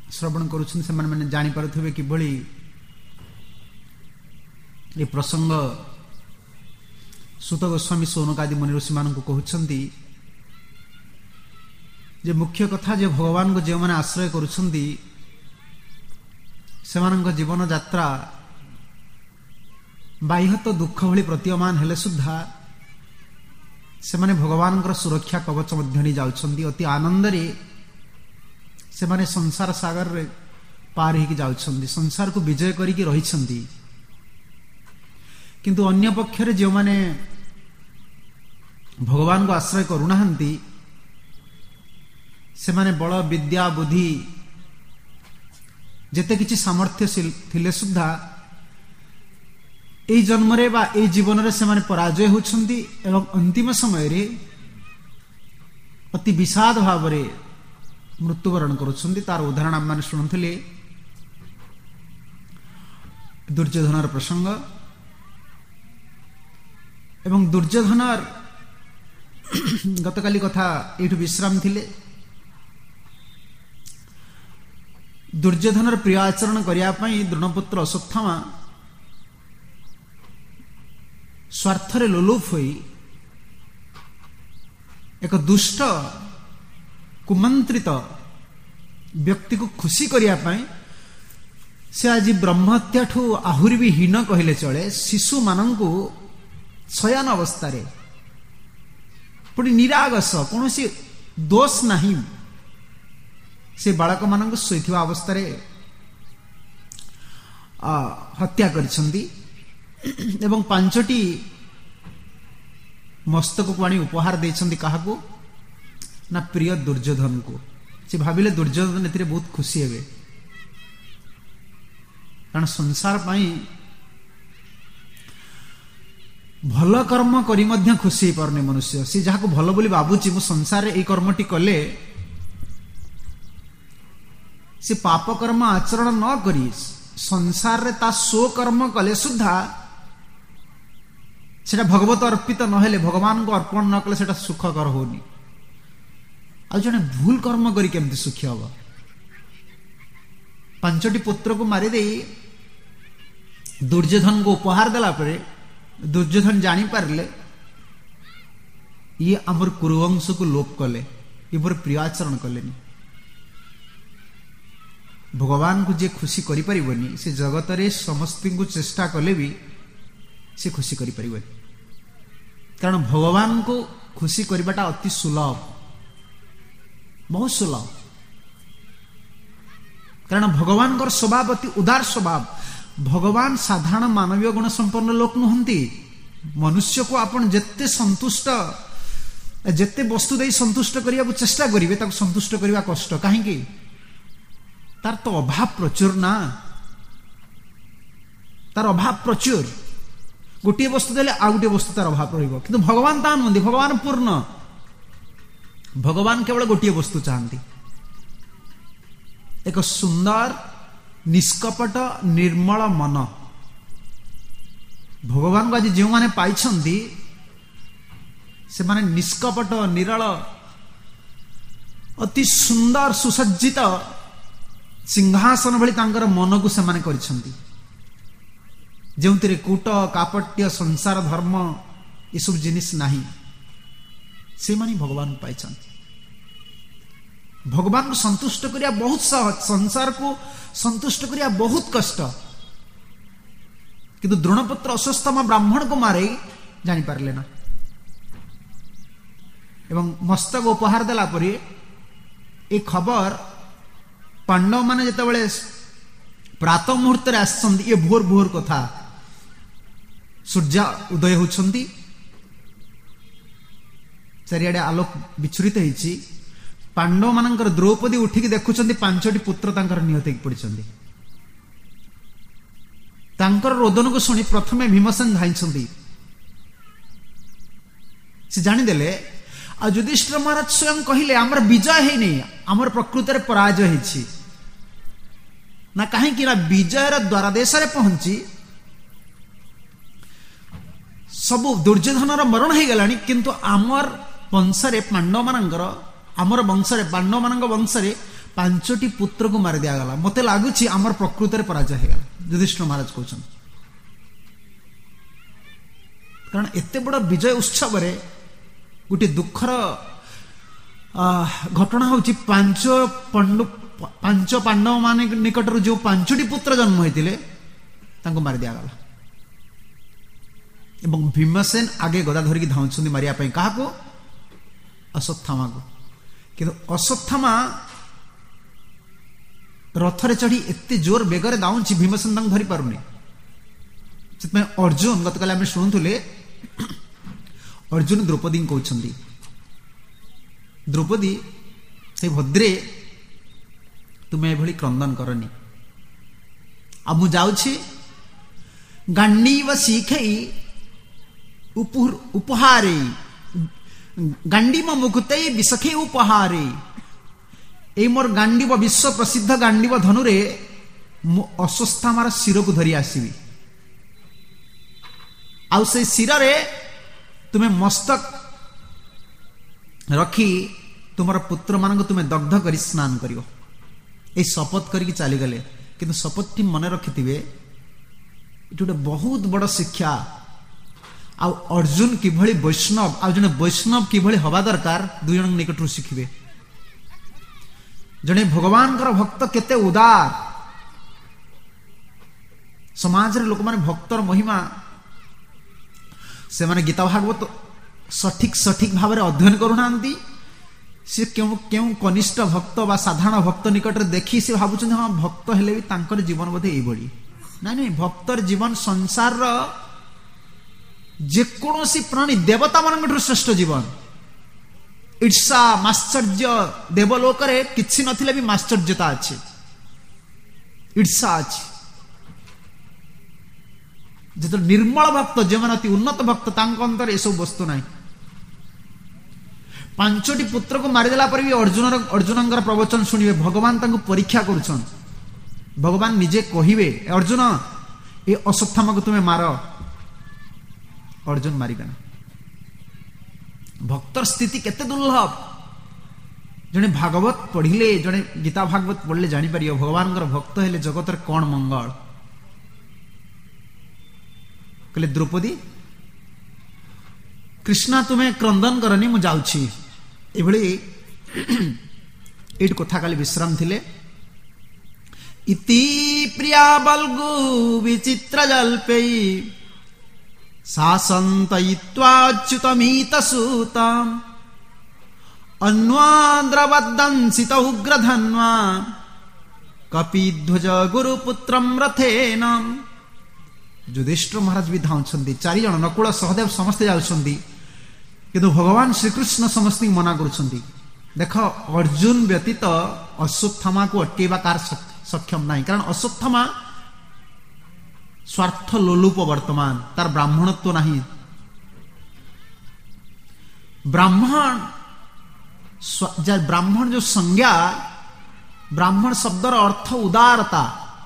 ଶ୍ରବଣ କରୁଛନ୍ତି ସେମାନେ ମାନେ ଜାଣିପାରୁଥିବେ କିଭଳି ଏ ପ୍ରସଙ୍ଗ ସୁତ ଗୋସ୍ୱାମୀ ସୌନକାଦି ମୁନି ଋଷିମାନଙ୍କୁ କହୁଛନ୍ତି ଯେ ମୁଖ୍ୟ କଥା ଯେ ଭଗବାନଙ୍କୁ ଯେଉଁମାନେ ଆଶ୍ରୟ କରୁଛନ୍ତି ସେମାନଙ୍କ ଜୀବନ ଯାତ୍ରା ବାହ୍ୟତ ଦୁଃଖ ଭଳି ପ୍ରତୀୟମାନ ହେଲେ ସୁଦ୍ଧା ସେମାନେ ଭଗବାନଙ୍କର ସୁରକ୍ଷା କବଚ ମଧ୍ୟରେ ଯାଉଛନ୍ତି। ଅତି ଆନନ୍ଦରେ ସେମାନେ ସଂସାର ସାଗରରେ ପାର ହେଇକି ଯାଉଛନ୍ତି, ସଂସାରକୁ ବିଜୟ କରିକି ରହିଛନ୍ତି। କିନ୍ତୁ ଅନ୍ୟ ପକ୍ଷରେ ଯେଉଁମାନେ ଭଗବାନଙ୍କୁ ଆଶ୍ରୟ କରୁନାହାନ୍ତି ସେମାନେ ବଳ ବିଦ୍ୟା ବୁଦ୍ଧି ଯେତେ କିଛି ସାମର୍ଥ୍ୟ ଥିଲେ ସୁଦ୍ଧା ଏହି ଜନ୍ମରେ ବା ଏହି ଜୀବନରେ ସେମାନେ ପରାଜୟ ହେଉଛନ୍ତି ଏବଂ ଅନ୍ତିମ ସମୟରେ ଅତି ବିଷାଦ ଭାବରେ ମୃତ୍ୟୁବରଣ କରୁଛନ୍ତି। ତାର ଉଦାହରଣ ଆମମାନେ ଶୁଣୁଥିଲେ ଦୁର୍ଯ୍ୟୋଧନର ପ୍ରସଙ୍ଗ। ଏବଂ ଦୁର୍ଯ୍ୟୋଧନର ଗତକାଲି କଥା ଏଇଠୁ ବିଶ୍ରାମ ଥିଲେ। ଦୁର୍ଯ୍ୟୋଧନର ପ୍ରିୟ ଆଚରଣ କରିବା ପାଇଁ ଦ୍ରୋଣପୁତ୍ର ଅଶ୍ୱତ୍ଥାମା ସ୍ୱାର୍ଥରେ ଲୋଲୁପ ହୋଇ ଏକ ଦୁଷ୍ଟ କୁମନ୍ତ୍ରିତ ବ୍ୟକ୍ତିକୁ ଖୁସି କରିବା ପାଇଁ ସେ ଆଜି ବ୍ରହ୍ମହତ୍ୟାଠୁ ଆହୁରି ବି ହୀନ କହିଲେ ଚଳେ ଶିଶୁମାନଙ୍କୁ ଶୟନ ଅବସ୍ଥାରେ ପୁଣି ନିରାଗସ କୌଣସି ଦୋଷ ନାହିଁ ସେ ବାଳକମାନଙ୍କୁ ଶୋଇଥିବା ଅବସ୍ଥାରେ ହତ୍ୟା କରିଛନ୍ତି ଏବଂ 5ଟି ମସ୍ତକକୁ ଆଣି ଉପହାର ଦେଇଛନ୍ତି କାହାକୁ ନା ପ୍ରିୟ ଦୁର୍ଯ୍ୟୋଧନକୁ। ସେ ଭାବିଲେ ଦୁର୍ଯ୍ୟୋଧନ ଏଥିରେ ବହୁତ ଖୁସି ହେବେ, କାରଣ ସଂସାର ପାଇଁ ଭଲ କର୍ମ କରି ମଧ୍ୟ ଖୁସି ହେଇପାରୁନି ମନୁଷ୍ୟ। ସେ ଯାହାକୁ ଭଲ ବୋଲି ଭାବୁଛି ମୁଁ ସଂସାରରେ ଏଇ କର୍ମଟି କଲେ, ସେ ପାପ କର୍ମ ଆଚରଣ ନ କରି ସଂସାରରେ ତା ସ୍ୱକର୍ମ କଲେ ସୁଦ୍ଧା ସେଟା ଭଗବତ ଅର୍ପିତ ନହେଲେ, ଭଗବାନଙ୍କୁ ଅର୍ପଣ ନ କଲେ ସେଟା ସୁଖକର ହଉନି। ଆଉ ଜଣେ ଭୁଲ କର୍ମ କରି କେମିତି ସୁଖୀ ହବ? 5ଟି ପୁତ୍ରକୁ ମାରିଦେଇ ଦୁର୍ଯ୍ୟୋଧନକୁ ଉପହାର ଦେଲା ପରେ ଦୁର୍ଯ୍ୟୋଧନ ଜାଣିପାରିଲେ ଇଏ ଆମର କୁରୁବଂଶକୁ ଲୋପ କଲେ, ଇଏ ମୋର ପ୍ରିୟ ଆଚରଣ କଲେନି। ଭଗବାନଙ୍କୁ ଯିଏ ଖୁସି କରିପାରିବନି ସେ ଜଗତରେ ସମସ୍ତଙ୍କୁ ଚେଷ୍ଟା କଲେ ବି ସେ ଖୁସି କରିପାରିବନି, କାରଣ ଭଗବାନଙ୍କୁ ଖୁସି କରିବାଟା ଅତି ସୁଲଭ, ବହୁତ ସୁଲଭ। କାରଣ ଭଗବାନଙ୍କର ସ୍ୱଭାବ ଅତି ଉଦାର ସ୍ୱଭାବ। ଭଗବାନ ସାଧାରଣ ମାନବୀୟ ଗୁଣ ସମ୍ପନ୍ନ ଲୋକ ନୁହନ୍ତି। ମନୁଷ୍ୟକୁ ଆପଣ ଯେତେ ସନ୍ତୁଷ୍ଟ, ଯେତେ ବସ୍ତୁ ଦେଇ ସନ୍ତୁଷ୍ଟ କରିବାକୁ ଚେଷ୍ଟା କରିବେ ତାକୁ ସନ୍ତୁଷ୍ଟ କରିବା କଷ୍ଟ। କାହିଁକି? ତାର ତ ଅଭାବ ପ୍ରଚୁର ନା, ତାର ଅଭାବ ପ୍ରଚୁର। ଗୋଟିଏ ବସ୍ତୁ ଦେଲେ ଆଉ ଗୋଟିଏ ବସ୍ତୁ ତାର ଅଭାବ ରହିବ, କିନ୍ତୁ ଭଗବାନ ତା ନୁହନ୍ତି। ଭଗବାନ ପୂର୍ଣ୍ଣ। ଭଗବାନ କେବଳ ଗୋଟିଏ ବସ୍ତୁ ଚାହାନ୍ତି, ଏକ ସୁନ୍ଦର ନିଷ୍କପଟ ନିର୍ମଳ ମନ। ଭଗବାନଙ୍କୁ ଆଜି ଯେଉଁମାନେ ପାଇଛନ୍ତି ସେମାନେ ନିଷ୍କପଟ ନିରଳ ଅତି ସୁନ୍ଦର ସୁସଜ୍ଜିତ ସିଂହାସନ ଭଳି ତାଙ୍କର ମନକୁ ସେମାନେ କରିଛନ୍ତି, ଯେଉଁଥିରେ କୂଟ କାପଟ୍ୟ ସଂସାର ଧର୍ମ ଏସବୁ ଜିନିଷ ନାହିଁ। ସେମାନେ ଭଗବାନଙ୍କୁ ପାଇଛନ୍ତି। ଭଗବାନଙ୍କୁ ସନ୍ତୁଷ୍ଟ କରିବା ବହୁତ ସହଜ, ସଂସାରକୁ ସନ୍ତୁଷ୍ଟ କରିବା ବହୁତ କଷ୍ଟ। କିନ୍ତୁ ଦ୍ରୋଣପୁତ୍ର ଅଶ୍ୱତ୍ଥାମା ବ୍ରାହ୍ମଣକୁ ମାରି ଜାଣିପାରିଲେ ନା। ଏବଂ ମସ୍ତକ ଉପହାର ଦେଲା ପରେ ଏ ଖବର ପାଣ୍ଡବ ମାନେ ଯେତେବେଳେ ପ୍ରାତଃ ମୁହୂର୍ତ୍ତରେ ଆସିଛନ୍ତି, ଏ ଭୋର ଭୋର କଥା, ସୂର୍ଯ୍ୟ ଉଦୟ ହେଉଛନ୍ତି, ଚାରିଆଡେ ଆଲୋକ ବିଚ୍ଛୁରିତ ହେଇଛି। ପାଣ୍ଡବ ମାନଙ୍କର ଦ୍ରୌପଦୀ ଉଠିକି ଦେଖୁଛନ୍ତି 5ଟି ପୁତ୍ର ତାଙ୍କର ନିହତ ହେଇକି ପଡିଛନ୍ତି। ତାଙ୍କର ରୋଦନକୁ ଶୁଣି ପ୍ରଥମେ ଭୀମସେନ ଧାଇଁଛନ୍ତି। ସେ ଜାଣିଦେଲେ, ଆଉ ଯୁଧିଷ୍ଠିର ମହାରାଜ ସ୍ୱୟଂ କହିଲେ ଆମର ବିଜୟ ହେଇନି, ଆମର ପ୍ରକୃତରେ ପରାଜୟ ହେଇଛି। ନା କାହିଁକି ନା ବିଜୟର ଦ୍ୱାରଦେଶରେ ପହଞ୍ଚି ସବୁ ଦୁର୍ଯ୍ୟୋଧନର ମରଣ ହେଇଗଲାଣି, କିନ୍ତୁ ଆମର ବଂଶରେ ପାଣ୍ଡବ ମାନଙ୍କର, ଆମର ବଂଶରେ, ପାଣ୍ଡବ ମାନଙ୍କ ବଂଶରେ ପାଞ୍ଚଟି ପୁତ୍ରକୁ ମାରି ଦିଆଗଲା। ମତେ ଲାଗୁଛି ଆମର ପ୍ରକୃତରେ ପରାଜୟ ହେଇଗଲା, ଯୁଧିଷ୍ଠିର ମହାରାଜ କହୁଛନ୍ତି। କାରଣ ଏତେ ବଡ ବିଜୟ ଉତ୍ସବରେ ଗୋଟିଏ ଦୁଃଖର ଘଟଣା ହଉଛି, ପାଞ୍ଚ ପାଣ୍ଡବ ମାନେ ନିକଟରୁ ଯେଉଁ ପାଞ୍ଚଟି ପୁତ୍ର ଜନ୍ମ ହୋଇଥିଲେ ତାଙ୍କୁ ମାରି ଦିଆଗଲା। ଏବଂ ଭୀମସେନ ଆଗେ ଗଦା ଧରିକି ଧାଉଁଛନ୍ତି ମାରିବା ପାଇଁ କାହାକୁ? ଅଶ୍ୱତ୍ଥାମାକୁ। କିନ୍ତୁ ଅଶ୍ୱତ୍ଥାମା ରଥରେ ଚଢି ଏତେ ଜୋର ବେଗରେ ଦାଉଁଛି, ଭୀମସେନ ତାଙ୍କୁ ଧରି ପାରୁନି। ସେଥିପାଇଁ ଅର୍ଜୁନ, ଗତକାଲି ଆମେ ଶୁଣୁଥିଲେ, ଅର୍ଜୁନ ଦ୍ରୌପଦୀଙ୍କୁ କହୁଛନ୍ତି, ଦ୍ରୌପଦୀ ସେ ଭଦ୍ରେ ତୁମେ ଏଭଳି କ୍ରନ୍ଦନ କରନି, ଆଉ ମୁଁ ଯାଉଛି ଗାଣ୍ଡୀବ ଶିଖେଇ ଉପହାରେ, ଗାଣ୍ଡୀବ ମୁକୁତେଇ ବିଶଖେଇ ଉପହାରେ। এই মোর গাଣ୍ଡୀବ ବିଶ୍ୱ ପ୍ରସିଦ୍ଧ ଗାଣ୍ଡୀବ ଧନୁରେ ମୁଁ ଅଶ୍ୱତ୍ଥାମାର ଶିରକୁ ଧରି ଆସିବି, ଆଉ ସେଇ ଶିରରେ ତୁମେ ମସ୍ତକ ରଖି ତୁମର ପୁତ୍ରମାନଙ୍କୁ ତୁମେ ଦଗ୍ଧ କରି ସ୍ନାନ କରିବ। এই ଶପଥ କରିକି ଚାଲିଗଲେ। କିନ୍ତୁ ଶପଥଟି ମନେ ରଖିଥିବେ, ଏଠି ଗୋଟେ ବହୁତ ବଡ଼ ଶିକ୍ଷା। ଆଉ ଅର୍ଜୁନ କିଭଳି ବୈଷ୍ଣବ, ଆଉ ଜଣେ ବୈଷ୍ଣବ କିଭଳି ହବା ଦରକାର, ଦୁଇ ଜଣଙ୍କ ନିକଟରୁ ଶିଖିବେ। ଜଣେ ଭଗବାନଙ୍କର ଭକ୍ତ କେତେ ଉଦାର। ସମାଜରେ ଲୋକମାନେ ଭକ୍ତର ମହିମା, ସେମାନେ ଗୀତା ଭାଗବତ ସଠିକ ଭାବରେ ଅଧ୍ୟୟନ କରୁନାହାନ୍ତି। ସେ କେଉଁ କନିଷ୍ଠ ଭକ୍ତ ବା ସାଧାରଣ ଭକ୍ତ ନିକଟରେ ଦେଖି ସେ ଭାବୁଛନ୍ତି ହଁ ଭକ୍ତ ହେଲେ ବି ତାଙ୍କର ଜୀବନ ବୋଧେ ଏଇଭଳି। ନାଇଁ, ଭକ୍ତର ଜୀବନ ସଂସାରର ଯେକୌଣସି ପ୍ରାଣୀ ଦେବତା ମାନଙ୍କଠାରୁ ଶ୍ରେଷ୍ଠ ଜୀବନ। ଈର୍ଷା, ମାଶ୍ଚର୍ଯ୍ୟ, ଦେବଲୋକରେ କିଛି ନଥିଲେ ବି ମାଶ୍ଚର୍ଯ୍ୟତା ଅଛି, ଈର୍ଷା ଅଛି। ଯେତେବେଳେ ନିର୍ମଳ ଭକ୍ତ, ଯେଉଁମାନେ ଅତି ଉନ୍ନତ ଭକ୍ତ, ତାଙ୍କ ଅନ୍ତରରେ ଏସବୁ ବସ୍ତୁ ନାହିଁ। ପାଞ୍ଚଟି ପୁତ୍ରକୁ ମାରିଦେଲା ପରେ ବି ଅର୍ଜୁନଙ୍କର ପ୍ରବଚନ ଶୁଣିବେ। ଭଗବାନ ତାଙ୍କୁ ପରୀକ୍ଷା କରୁଛନ୍ତି। ଭଗବାନ ନିଜେ କହିବେ, ଅର୍ଜୁନ ଏ ଅଶ୍ୱତ୍ଥାମାକୁ ତୁମେ ମାର। ଅର୍ଜୁନ ମାରିବେ ନା। ଭକ୍ତର ସ୍ଥିତି କେତେ ଦୁର୍ଲଭ। ଜଣେ ଭାଗବତ ପଢିଲେ, ଜଣେ ଗୀତା ଭାଗବତ ପଢିଲେ ଜାଣିପାରିବ ଭଗବାନଙ୍କର ଭକ୍ତ ହେଲେ ଜଗତରେ କଣ ମଙ୍ଗଳ। କହିଲେ ଦ୍ରୌପଦୀ, କୃଷ୍ଣା ତୁମେ କ୍ରନ୍ଦନ କରନି, ମୁଁ ଯାଉଛି। ଏଭଳି ଏଇଠି କଥା କାଲି ବିଶ୍ରାମ ଥିଲେ। ଇତି ପ୍ରିୟା ବଲ୍ଗୁ ବିଚିତ୍ର ଜଲ୍ପେଇ ଶାସନ୍ତୟିତ୍ୱାଚ୍ୟୁତମିତ ସୂତମ୍ ଅନ୍ୱାନ୍ଦ୍ରବଦଂସିତ ଉଗ୍ରଧନ୍ୱା କପିଧ୍ୱଜ ଗୁରୁପୁତ୍ରମ୍ ରଥେନ। ଯୁଧିଷ୍ଠିର ମହାରାଜ ବି ଧାଉଁଛନ୍ତି, ଚାରିଜଣ, ନକୁଳ, ସହଦେବ ସମସ୍ତେ ଯାଉଛନ୍ତି। କିନ୍ତୁ ଭଗବାନ ଶ୍ରୀକୃଷ୍ଣ ସମସ୍ତଙ୍କୁ ମନା କରୁଛନ୍ତି। ଦେଖ, ଅର୍ଜୁନ ବ୍ୟତୀତ ଅଶ୍ୱତ୍ଥାମାକୁ ଅଟକେଇବା କାହାର ସକ୍ଷମ ନାହିଁ। କାରଣ ଅଶ୍ୱତ୍ଥାମା ସ୍ୱାର୍ଥ ଲୋଲୁପ, ବର୍ତ୍ତମାନ ତାର ବ୍ରାହ୍ମଣତ୍ୱ ନାହିଁ। ବ୍ରାହ୍ମଣ ଯୋଉ ସଂଜ୍ଞା, ବ୍ରାହ୍ମଣ ଶବ୍ଦର ଅର୍ଥ ଉଦାରତା।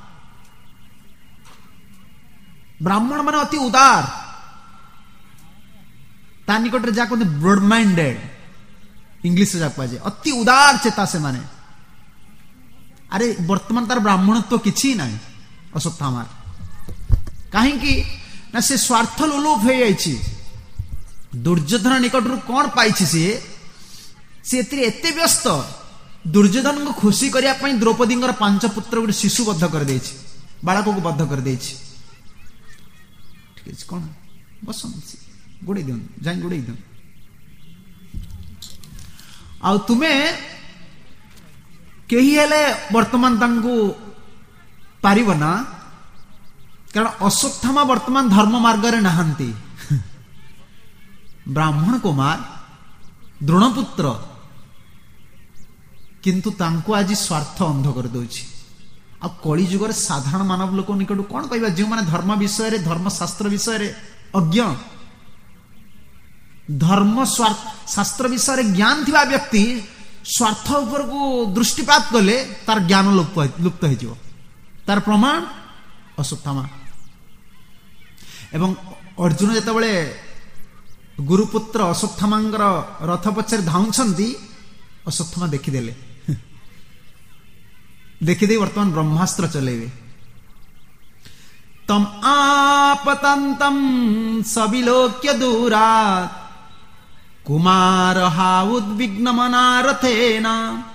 ବ୍ରାହ୍ମଣ ମାନେ ଅତି ଉଦାର। ତା ନିକଟରେ ଯାହା କହନ୍ତି ବ୍ରଡ ମାଇଣ୍ଡେଡ, ଇଂଲିଶରେ ଯାହା କୁହାଯାଏ, ଅତି ଉଦାର ଚେତା ସେମାନେ। ଆରେ ବର୍ତ୍ତମାନ ତାର ବ୍ରାହ୍ମଣତ୍ୱ କିଛି ନାହିଁ ଅଶ୍ୱତ୍ଥାମାର। କାହିଁକି ନା ସେ ସ୍ୱାର୍ଥ ଲୋଲୁପ ହେଇଯାଇଛି। ଦୁର୍ଯ୍ୟୋଧନ ନିକଟରୁ କଣ ପାଇଛି ସିଏ? ସେ ଏଥିରେ ଏତେ ବ୍ୟସ୍ତ, ଦୁର୍ଯ୍ୟୋଧନଙ୍କୁ ଖୁସି କରିବା ପାଇଁ ଦ୍ରୌପଦୀଙ୍କର 5 ପୁତ୍ର ଗୋଟେ ଶିଶୁ ବଦ୍ଧ କରିଦେଇଛି, ବାଳକକୁ ବଦ୍ଧ କରିଦେଇଛି। ଠିକ ଅଛି, କଣ ବସନ୍ତି, ଗୋଡେଇ ଦିଅନ୍ତୁ, ଯାଇ ଗୋଡେଇ ଦିଅନ୍ତୁ। ଆଉ ତୁମେ କେହି ହେଲେ ବର୍ତ୍ତମାନ ତାଙ୍କୁ ପାରିବ ନା। କାରଣ ଅଶ୍ୱତ୍ଥାମା ବର୍ତ୍ତମାନ ଧର୍ମ ମାର୍ଗରେ ନାହାନ୍ତି। ବ୍ରାହ୍ମଣ କୁମାର, ଦ୍ରୋଣପୁତ୍ର, କିନ୍ତୁ ତାଙ୍କୁ ଆଜି ସ୍ୱାର୍ଥ ଅନ୍ଧ କରିଦେଉଛି। ଆଉ କଳି ଯୁଗରେ ସାଧାରଣ ମାନବ ଲୋକ ନିକଟରୁ କଣ କହିବା? ଯେଉଁମାନେ ଧର୍ମ ବିଷୟରେ, ଧର୍ମଶାସ୍ତ୍ର ବିଷୟରେ ଅଜ୍ଞ, ଧର୍ମ ଶାସ୍ତ୍ର ବିଷୟରେ ଜ୍ଞାନ ଥିବା ବ୍ୟକ୍ତି ସ୍ୱାର୍ଥ ଉପରକୁ ଦୃଷ୍ଟିପାତ କଲେ ତାର ଜ୍ଞାନ ଲୁପ୍ତ ହେଇଯିବ। ତାର ପ୍ରମାଣ ଅଶ୍ୱତ୍ଥାମା। ଏବଂ ଅର୍ଜୁନ ଯେତେବେଳେ ଗୁରୁପୁତ୍ର ଅଶ୍ୱତ୍ଥାମାଙ୍କର ରଥ ପଛରେ ଧାଉଁଛନ୍ତି, ଅଶ୍ୱତ୍ଥାମା ଦେଖିଦେଲେ। देखिदे वर्तमान ब्रह्मास्त्र चलेबे। तम आपतंतम सविलोक्य दूरात् कुमारः उद्विग्नमनारथेन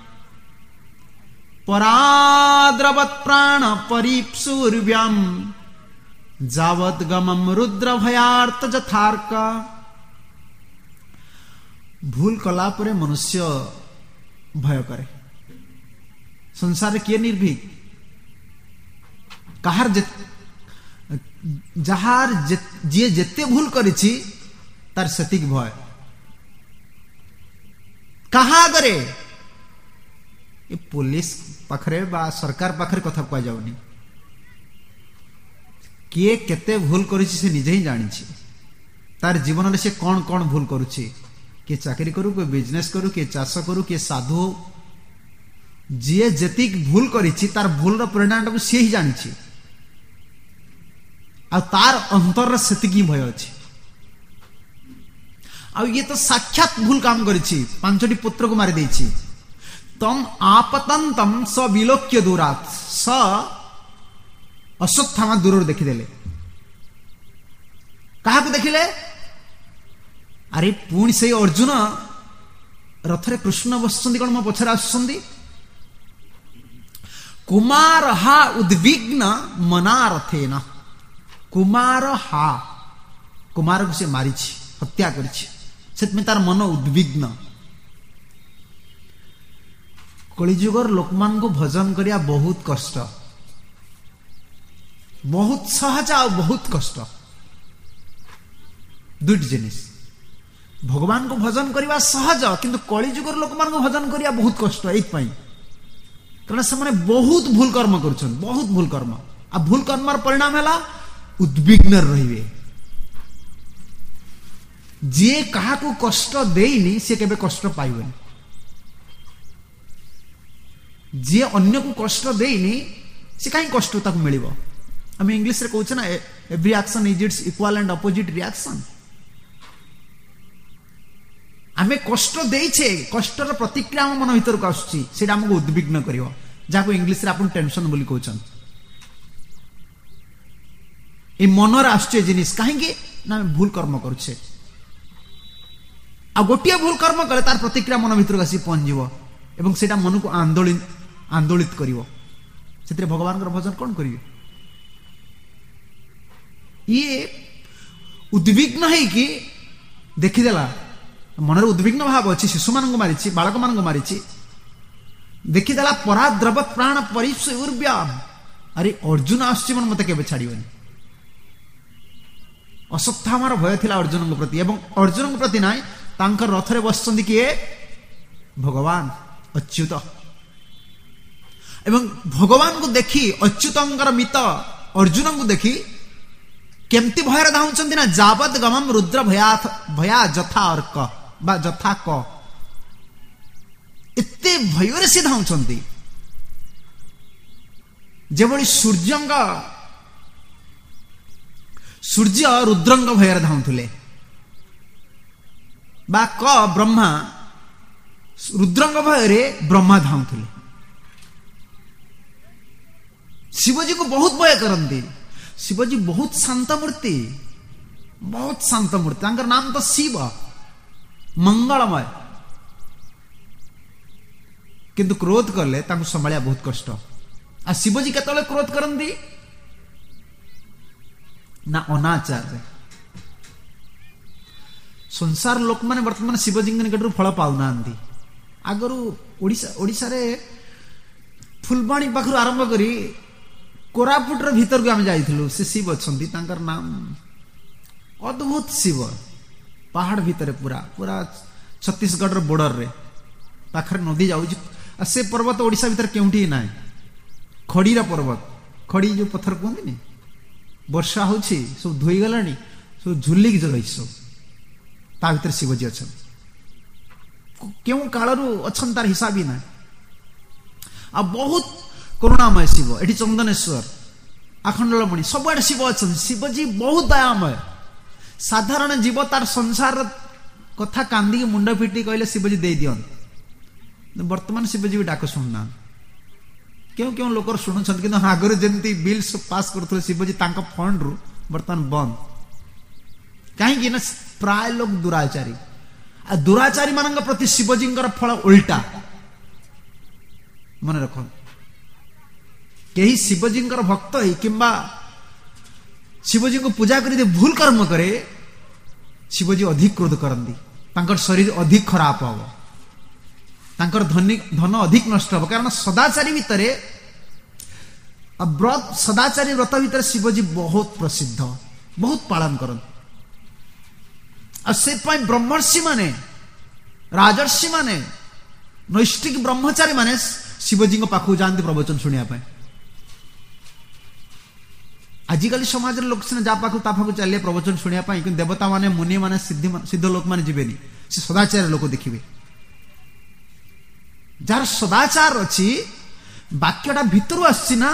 पराद्रवत् प्राण परीप्सुर्व्यम् जावद्गमं रुद्रभयार्त जथार्क। भूल कला परे मनुष्य भय करे। संसार किए निर्भीक कहार जहार जे जेते भूल करिछि तार सतिक भय कहा करे। ये पुलिस पाखरे बा सरकार पाखरे कथा कह जाउनी। किए केते भूल करिछि से निजे ही जानिछि। तार जीवन रे से कोन कोन भूल करुछि। किए चाकरी करू, कोई बिजनेस करू, किए चाष करू, किए साधु, जी जेतिक भूल करिछि तार भूल रो परिणाम को से ही जानिछि। आ तार अंतर रे सेतिक ही भय अछि। आ ये तो साक्षात भूल काम करिछि। पांचटी पुत्र को मारि दैछि। तम आपतंतम स विलोक्य दूरात्। स अश्वत्थामा दूर देखिदेले। कहा को देखिले? अरे पुणी से अर्जुन रथरे कृष्ण बसुंदी कौन मो पछरे आसुंदी। कुमार हा उद्विग्न मनारथेन। कुमार हा कुमार को से मारिछि, हत्या करिछि। सेतमे तार मन उद्विग्न। कलिजुगर लोकमान को भजन करिया बहुत कष्ट, बहुत सहज आ बहुत कष्ट। दुईट जिनिस। भगवान को भजन करिया सहज, किंतु कलिजुगर लोकमान को भजन करिया बहुत कष्ट। एइथपाई कारण से माने बहुत भूल कर्म करुछन, बहुत भूल कर्म। आ भूल कर्मर परिणाम हैला उद्विग्न रहिबे। जे कहा को कष्ट देइनी से केबे कष्ट पाइबेनी। जे अन्य को कष्ट देइनी से काई कष्ट ताको मिलिबो। हम इंग्लिश रे कहउछ ना every action is its equal and opposite reaction. आमे कष्ट देइछे, कष्टर प्रतिक्रिया हम मन भीतर को आसुची, सेटा हमको उद्विग्न करिवो। जाको इंग्लिश रे आपण टेंशन बोली कहउछन। ए मनर आसुचे जिनिस काहेकि ना भूल कर्म करूछे। आ गोटिया भूल कर्म करे तार प्रतिक्रिया मन भीतर आसी पहुंचीबो एवं सेटा मन को आंदोलित करिवो। सेतरे भगवान कर भजन कोन करिवे? ये उद्विग्न है कि देखिदेला मनर उद्विग्न भाव अच्छी। शिशु मान को मारिछि, बालक मान को मारिछि। देखिदेला पराद्रवत् प्राण परीप्सुर्व्यम्। अरे अर्जुन आसुछि मन मते केबे छाड़िबनी। अश्वत्थामार भय थिला अर्जुन को प्रति एवं अर्जुन को प्रति नाय तांकर रथरे बसचंदी किए भगवान अच्युत। एवं भगवान को देखी अच्युतंकर मित अर्जुन को देखी केमती भयर धाउचंती ना जावत गमम रुद्र भया जथा अर्क बा जथा क। एते भୟରେ से धाउचंती जेभଳି सूर्य रुद्रंग भयर धाउथले बा क ब्रह्मा रुद्रंग भୟରେ ब्रह्मा धाउथले। शिवजी को बहुत भय करती। शिवजी बहुत शांत मूर्ति, बहुत शांत मूर्ति। तांकर नाम तो शिव, मंगलमय। किंतु क्रोध करले तांको संभालिया बहुत कष्ट। आ शिवजी केतले क्रोध करंती ना अनाचार। संसार लोक माने वर्तमान शिवजी निकटरू फल पाउनांती। आगरू ओडिसा रे फुलबाणी पाखरु आरंभ करी कोरापुट भीतर को आम जाइथिलु। से शिव अछंती, तांकर नाम अद्भुत शिव। पहाड़ भीतर पूरा पूरा छत्तीसगढ़ रो बॉर्डर रे पाखर नदी जाउछि। आ से पर्वत ओडिसा भीतर केउठी नाही। खड़ीरा पर्वत, खड़ी जो पत्थर कहते नहीं, वर्षा होछि सब धोई गलानी, सब झुलिक रही सब। ता भीतर शिवजी अछन। क्यों कालरू अछन तार हिसाब ही ना। आ बहुत करुणामय शिव। एठी चंदनेश्वर, आखंडलमणि सबआडे शिव अछन। शिवजी बहुत दयामय। साधारण जीव तार संसार कथा कांदी मुंड पिटी कहले शिवजी दे दियन। वर्तमान शिवजी भी डाक शुणना। क्यों क्यों लोक शुणुं कि आगुरी जमी बिल पास करुले शिवजी फंड रु बर्तमान बंद कहीं प्राय लोग दुराचारी आ दुराचारी मान प्रति शिवजी फल उल्टा मन रख कहीं शिवजी भक्त ही किंबा शिवजी को पूजा कर भूल कर्म करे शिवजी अधिक क्रोध करती शरीर अधिक खराब हम धन अधिक नष्ट हम कारण सदाचारी भितर व्रत सदाचारी व्रत भितर शिवजी बहुत प्रसिद्ध बहुत पालन करते ब्रह्मर्षि माने राजर्षि माने नैष्ठिक ब्रह्मचारी माने शिवजी पाखु जाती प्रवचन शुणा आजिकल समाज लोक सिना जा पाखु ता पाखु चलिए प्रवचन शुणा कि देवता माने मुनि माने सिद्ध लोक माने जीवेनी से सदाचार लोक देखिए जार सदाचार अच्छी वाक्यटा भितर आसना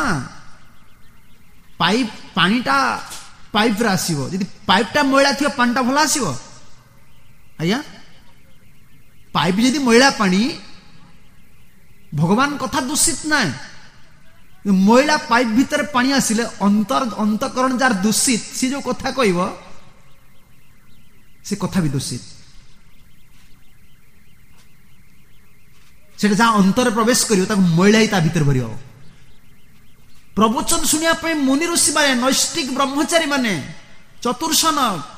पाइप पानीटा पाइप रे आसीबो यदि पाइपटा मैला थी पानीटा भल आसीबो आज्ञा पाइप यदि मैला पानी भगवान कथा दूषित ना मैला पाइप भितर पानी आसिले अंतकरण जार दूषित सी जो कथा कहब से कथा भी दूषित से जहाँ अंतर प्रवेश कर मैला ही भीतर भर प्रवचन शुणा मुनि ऋषि माने नैष्ठिक ब्रह्मचारी माने चतुर्सन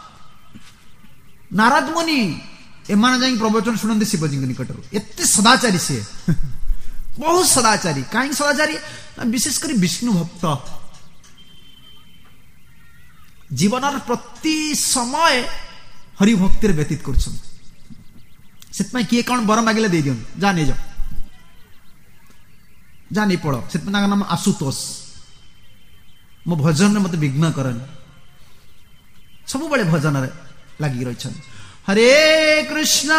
नारद मुनि एमान जाई प्रवचन शुणती शिवजी निकट एत सदाचारी से बहुत सदाचारी कहीं सदाचारी विशेषकर विष्णु भक्त जीवन प्रति समय हरिभक्ति व्यतीत कर किए कौन बर मागिले दे दियो जा नहीं जाओ जा नहीं पढ़ से नाम आशुतोष मो भजन में मत विघ्न करन सब बड़े भजन लगी रही हरे कृष्ण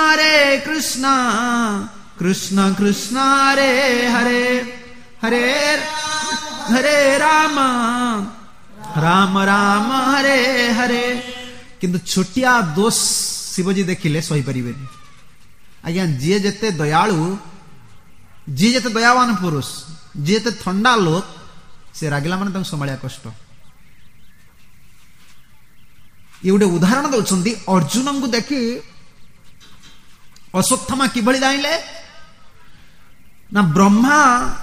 कृष्ण कृष्ण रे हरे हरे हरे राम राम राम हरे हरे किंतु छोटिया दोष शिवजी देखिले सही पारे आज्ञा जी जेते दयालु जी जेते दयावान पुरुष जी जेते थंडा लोक से रागिला माने संभालिया कष्ट ये गोटे उदाहरण दौरान अर्जुन को देखी अश्वत्थामा किभली दाइले ना ब्रह्मा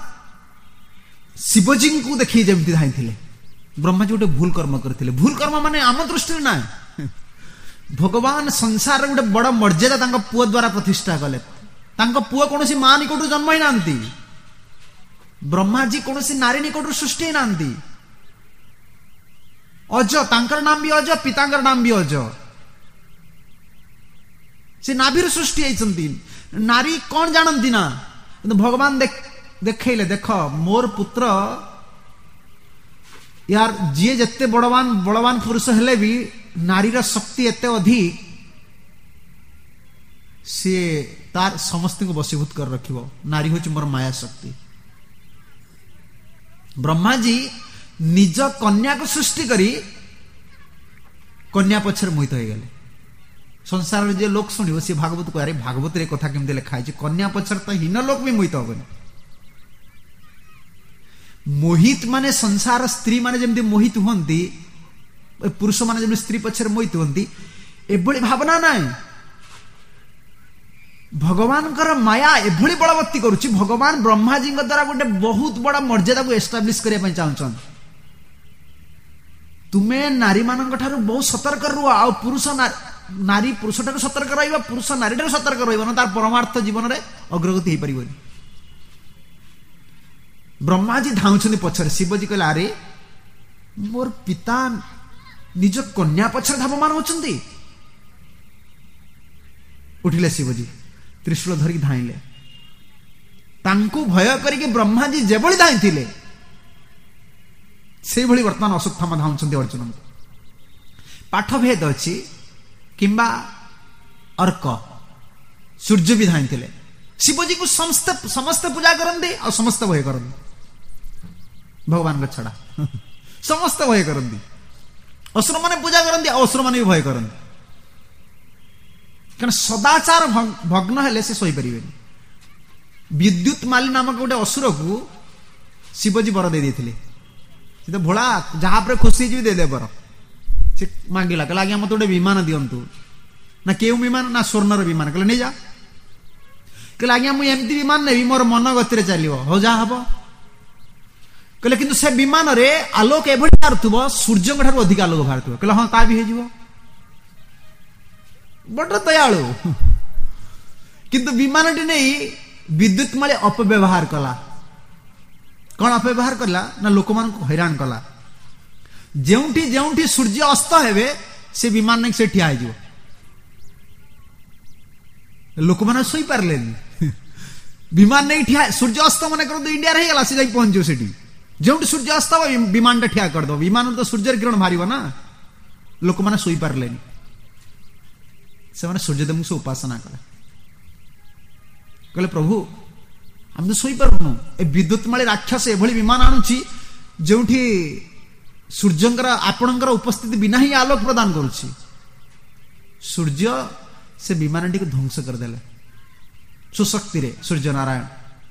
शिवजी को देखी जमती धाई ब्रह्मा जी गोटे भूल कर्म करते भूल कर्म माने आम दृष्टि ना भगवान संसार गोटे बड़ मर्यादा पुओ द्वारा प्रतिष्ठा कले पुओ कौन मां निकट जन्म ही ना ब्रह्मा जी कौन नारी निकट सृष्टि ही ना अज तांकर नाम भी अज पितांकर नाम भी अज से नाभीर सृष्टि होती नारी कौन जानती ना भगवान देखले देख मोर पुत्र यार जी जिते बड़वान पुरुष हेले भी नारीर शक्ति एते अधिक सी तार समस्त को बसीभूत कर रखिबो नारी होची मोर माया शक्ति ब्रह्मा जी निज कन्या को सृष्टि करी कन्या पछर मोहित हो गले संसार जे लोक शुणिबो सी भागवत को अरे भागवत रे कथा केमते लिखा है कन्या पछर तो हीन लोक भी मोहित होबनी मोहित माने संसार स्त्री माने जेमती मोहित हुंती पुरुष माने जेमती स्त्री पछर मोहित हुंती एभली भावना नाय भगवान कर माया एभली बलवत्ती करुछि भगवान ब्रह्मा जी द्वारा गोटे बहुत बड़ा मर्यादा को एस्टाब्लिश करने चाहछन तुम्हें नारी मान ठारू बहुत सतर्क रुह आ पुरुष नारी पुरुष ठारू सतर्क रहिबा पुरुष नारी ठारू सतर्क रहिबा ना तार परमार्थ जीवन रे अग्रगति हो परिबनी ब्रह्मा जी धाउछनी पछरे शिवजी कहले अरे मोर पिता निज कन्या पछरे धावमान होचंती उठिले शिवजी त्रिशूल धरिक धाइले तांको भय करिके ब्रह्मा जी जेभली धाइथिले से भली वर्तमान अश्वत्थामा धाउछंती अर्जुन पाठभेद अछि किंबा अर्क सूर्य भी धाइथिले शिवजी को समस्त पूजा करते और समस्त भय करते भगवान का छड़ा समस्त भय करते असुर माने पूजा करते असुर माने भी भय करते कारण सदाचार भग्न हेले से सही परिबेनी विद्युत माली नामक गोटे असुर को ଶିବଜୀ ବର ଦେଇଥିଲେ। ସେ ତ ଭୋଳା ଯାହା ଉପରେ ଖୁସି ହେଇଯିବି ଦେଇଦେ ବର। ସେ ମାଗିଲା, କହିଲା ଆଜ୍ଞା ମତେ ଗୋଟେ ବିମାନ ଦିଅନ୍ତୁ। ନା କେଉଁ ବିମାନ? ନା ସ୍ୱର୍ଣ୍ଣର ବିମାନ। କହିଲେ ନେଇଯା। କହିଲେ ଆଜ୍ଞା ମୁଁ ଏମିତି ବିମାନ ନେବି ମୋର ମନ ଗତିରେ ଚାଲିବ। ହଉ ଯାହା ହବ। କହିଲେ କିନ୍ତୁ ସେ ବିମାନରେ ଆଲୋକ ଏଭଳି ବାହାରୁଥିବ ସୂର୍ଯ୍ୟଙ୍କ ଠାରୁ ଅଧିକ ଆଲୋକ ବାହାରୁଥିବ। କହିଲେ ହଁ ତା ବି ହେଇଯିବ। ବଡ ଦୟାଳୁ। କିନ୍ତୁ ବିମାନଟି ନେଇ ବିଦ୍ୟୁତ ମାଳି ଅପବ୍ୟବହାର କଲା। କଣ ଅପବ୍ୟବହାର କଲା? ନା ଲୋକମାନଙ୍କୁ ହଇରାଣ କଲା। ଯେଉଁଠି ଯେଉଁଠି ସୂର୍ଯ୍ୟ ଅସ୍ତ ହେବେ ସେ ବିମାନ ନେଇ ସେ ଠିଆ ହେଇଯିବ। ଲୋକମାନେ ଶୋଇପାରିଲେନି। ବିମାନ ନେଇ ଠିଆ, ସୂର୍ଯ୍ୟ ଅସ୍ତ ମନେ କରନ୍ତୁ ଇଣ୍ଡିଆରେ ହେଇଗଲା, ସେ ଯାଇ ପହଞ୍ଚିବ ସେଠି। ଯେଉଁଠି ସୂର୍ଯ୍ୟ ଅସ୍ତ ହେବ ବିମାନଟା ଠିଆ କରିଦେବ। ବିମାନରୁ ତ ସୂର୍ଯ୍ୟର କିରଣ ବାହାରିବ ନା। ଲୋକମାନେ ଶୋଇପାରିଲେନି। ସେମାନେ ସୂର୍ଯ୍ୟଦେବଙ୍କୁ ସେ ଉପାସନା କଲେ। କହିଲେ ପ୍ରଭୁ ଆମେ ତ ଶୋଇପାରୁନୁ, ଏ ବିଦ୍ୟୁତ ମାଳି ରାକ୍ଷସ ଏଭଳି ବିମାନ ଆଣୁଛି ଯେଉଁଠି ସୂର୍ଯ୍ୟଙ୍କର ଆପଣଙ୍କର ଉପସ୍ଥିତି ବିନା ହିଁ ଆଲୋକ ପ୍ରଦାନ କରୁଛି। ସୂର୍ଯ୍ୟ ସେ ବିମାନଟିକୁ ଧ୍ୱଂସ କରିଦେଲେ ସୁଶକ୍ତିରେ। ସୂର୍ଯ୍ୟ ନାରାୟଣ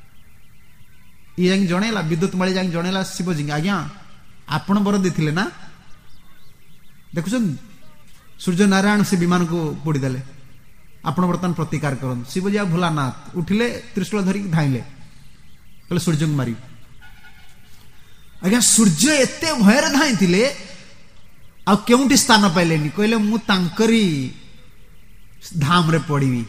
ଇଏ ଯାଇକି ଜଣେଇଲା, ବିଦ୍ୟୁତ ମାଳି ଯାଇକି ଜଣେଇଲା ଶିବଜୀଙ୍କୁ, ଆଜ୍ଞା ଆପଣ ବର ଦେଇଥିଲେ ନା, ଦେଖୁଛନ୍ତି ସୂର୍ଯ୍ୟ ନାରାୟଣ ସେ ବିମାନକୁ ପୋଡ଼ିଦେଲେ, ଆପଣ ବର୍ତ୍ତମାନ ପ୍ରତିକାର କରନ୍ତୁ। ଶିବଜୀ ଆଉ ଭୋଲାନାଥ ଉଠିଲେ, ତ୍ରିଶୂଳ ଧରିକି ଧାଇଁଲେ, କହିଲେ ସୂର୍ଯ୍ୟଙ୍କୁ ମାରିବି। ଆଜ୍ଞା ସୂର୍ଯ୍ୟ ଏତେ ଭୟରେ ଧାଇଁଥିଲେ ଆଉ କେଉଁଠି ସ୍ଥାନ ପାଇଲେନି। କହିଲେ ମୁଁ ତାଙ୍କରି ଧାମରେ ପଡ଼ିବି।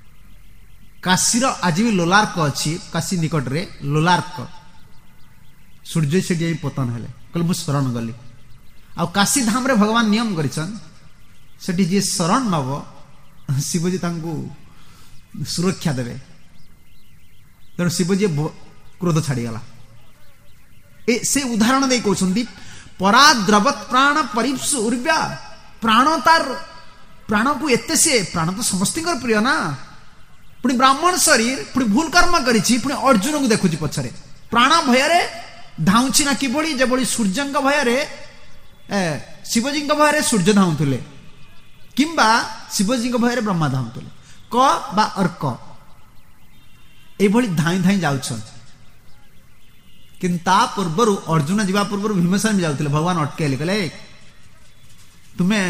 କାଶୀର ଆଜି ବି ଲୋଲାର୍କ ଅଛି, କାଶୀ ନିକଟରେ ଲୋଲାର୍କ। ସୂର୍ଯ୍ୟ ସେଠି ଯାଇ ପତନ ହେଲେ। କହିଲେ ମୁଁ ଶରଣ ଗଲି। ଆଉ କାଶୀ ଧାମରେ ଭଗବାନ ନିୟମ କରିଛନ୍ତି, ସେଠି ଯିଏ ଶରଣ ନବ ଶିବଜୀ ତାଙ୍କୁ ସୁରକ୍ଷା ଦେବେ। ତେଣୁ ଶିବଜୀ କ୍ରୋଧ ଛାଡ଼ିଗଲା। ସେ ଉଦାହରଣ ଦେଇ କହୁଛନ୍ତି ପରାଦ୍ରବତ୍ ପ୍ରାଣ ପରିପ୍ସୁ ଉର୍ବ୍ୟା। ପ୍ରାଣ ତାର, ପ୍ରାଣକୁ ଏତେ ସେ, ପ୍ରାଣ ତ ସମସ୍ତଙ୍କର ପ୍ରିୟ ନା, ପୁଣି ବ୍ରାହ୍ମଣ ଶରୀର, ପୁଣି ଭୁଲ କର୍ମ କରିଛି, ପୁଣି ଅର୍ଜୁନକୁ ଦେଖୁଛି ପଛରେ। ପ୍ରାଣ ଭୟରେ ଧାଉଁଛି ନା କିଭଳି, ଯେଭଳି ସୂର୍ଯ୍ୟଙ୍କ ଭୟରେ, ଶିବଜୀଙ୍କ ଭୟରେ ସୂର୍ଯ୍ୟ ଧାଉଁଥିଲେ, କିମ୍ବା ଶିବଜୀଙ୍କ ଭୟରେ ବ୍ରହ୍ମା ଧାଉଁଥିଲେ। କ ବା ଅର୍କ ଏଇଭଳି ଧାଇଁ ଧାଇଁ ଯାଉଛନ୍ତି। କିନ୍ତୁ ତା ପୂର୍ବରୁ ଅର୍ଜୁନ ଯିବା ପୂର୍ବରୁ ଭୀମସେନ ବି ଯାଉଥିଲେ। ଭଗବାନ ଅଟକେଇଲେ, କହିଲେ ତୁମେ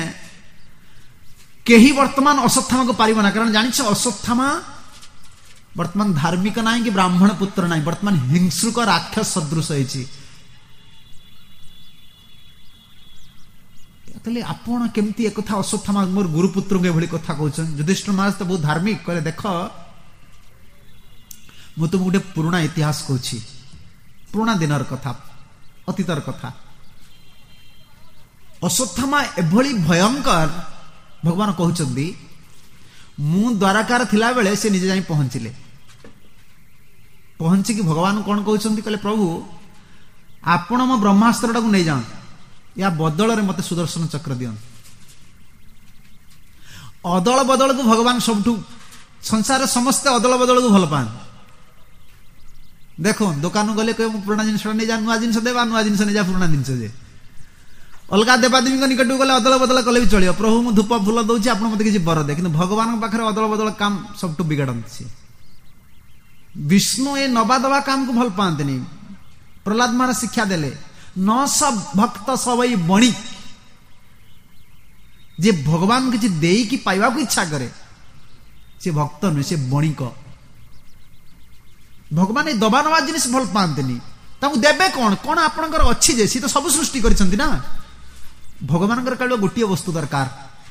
କେହି ବର୍ତ୍ତମାନ ଅଶ୍ୱତ୍ଥାମାକୁ ପାରିବ ନା। କାରଣ ଜାଣିଛ ଅଶ୍ୱତ୍ଥାମା ବର୍ତ୍ତମାନ ଧାର୍ମିକ ନାହିଁ କି ବ୍ରାହ୍ମଣ ପୁତ୍ର ନାହିଁ, ବର୍ତ୍ତମାନ ହିଂସ୍ରୁକ ରାକ୍ଷସ ସଦୃଶ ହେଇଛି। କହିଲେ ଆପଣ କେମିତି ଏକଥା ଅଶ୍ୱତ୍ଥାମା ମୋର ଗୁରୁପୁତ୍ରଙ୍କୁ ଏଭଳି କଥା କହୁଛନ୍ତି? ଯୁଧିଷ୍ଠିର ମହାରାଜ ତ ବହୁତ ଧାର୍ମିକ। କହିଲେ ଦେଖ ମୁଁ ତୁମକୁ ଗୋଟେ ପୁରୁଣା ଇତିହାସ କହୁଛି, ପୁରୁଣା ଦିନର କଥା, ଅତୀତର କଥା। ଅଶ୍ୱତ୍ଥାମା ଏଭଳି ଭୟଙ୍କର, ଭଗବାନ କହୁଛନ୍ତି ମୁଁ ଦ୍ୱାରକାର ଥିଲାବେଳେ ସେ ନିଜେ ଯାଇ ପହଞ୍ଚିଲେ। ପହଞ୍ଚିକି ଭଗବାନ କଣ କହୁଛନ୍ତି? କହିଲେ ପ୍ରଭୁ ଆପଣ ମୋ ବ୍ରହ୍ମାସ୍ତ୍ରଟାକୁ ନେଇଯାଆନ୍ତୁ, ୟା ବଦଳରେ ମତେ ସୁଦର୍ଶନ ଚକ୍ର ଦିଅନ୍ତୁ। ଅଦଳ ବଦଳକୁ ଭଗବାନ ସବୁଠୁ, ସଂସାରରେ ସମସ୍ତେ ଅଦଳ ବଦଳକୁ ଭଲ ପାଆନ୍ତି। ଦେଖ ଦୋକାନକୁ ଗଲେ କହିବ ମୁଁ ପୁରୁଣା ଜିନିଷଟା ନେଇଯା, ନୂଆ ଜିନିଷ ଦେବା, ନୂଆ ଜିନିଷ ନେଇଯା ପୁରୁଣା ଜିନିଷ ଯେ। ଅଲଗା ଦେବାଦେବୀଙ୍କ ନିକଟକୁ ଗଲେ ଅଦଳ ବଦଳ କଲେ ବି ଚଳିବ, ପ୍ରଭୁ ମୁଁ ଧୂପ ଫୁଲ ଦଉଛି ଆପଣ ମତେ କିଛି ବର ଦେ। କିନ୍ତୁ ଭଗବାନଙ୍କ ପାଖରେ ଅଦଳ ବଦଳ କାମ ସବୁଠୁ ବିଗାଡନ୍ତି। ବିଷ୍ଣୁ ଏ ନବା ଦବା କାମକୁ ଭଲ ପାଆନ୍ତିନି। ପ୍ରହ୍ଲାଦ ମହାରାଜ ଶିକ୍ଷା ଦେଲେ, ନ ସବ ଭକ୍ତ ସବଇ ବଣିକ। ଯେ ଭଗବାନ କିଛି ଦେଇକି ପାଇବାକୁ ଇଚ୍ଛା କରେ ସେ ଭକ୍ତ ନୁହେଁ, ସେ ବଣିକ। ଭଗବାନ ଏ ଦବା ନବା ଜିନିଷ ଭଲ ପାଆନ୍ତିନି। ତାଙ୍କୁ ଦେବେ କଣ? କଣ ଆପଣଙ୍କର ଅଛି ଯେ? ସେ ତ ସବୁ ସୃଷ୍ଟି କରିଛନ୍ତି ନା। ଭଗବାନଙ୍କର କେବଳ ଗୋଟିଏ ବସ୍ତୁ ଦରକାର,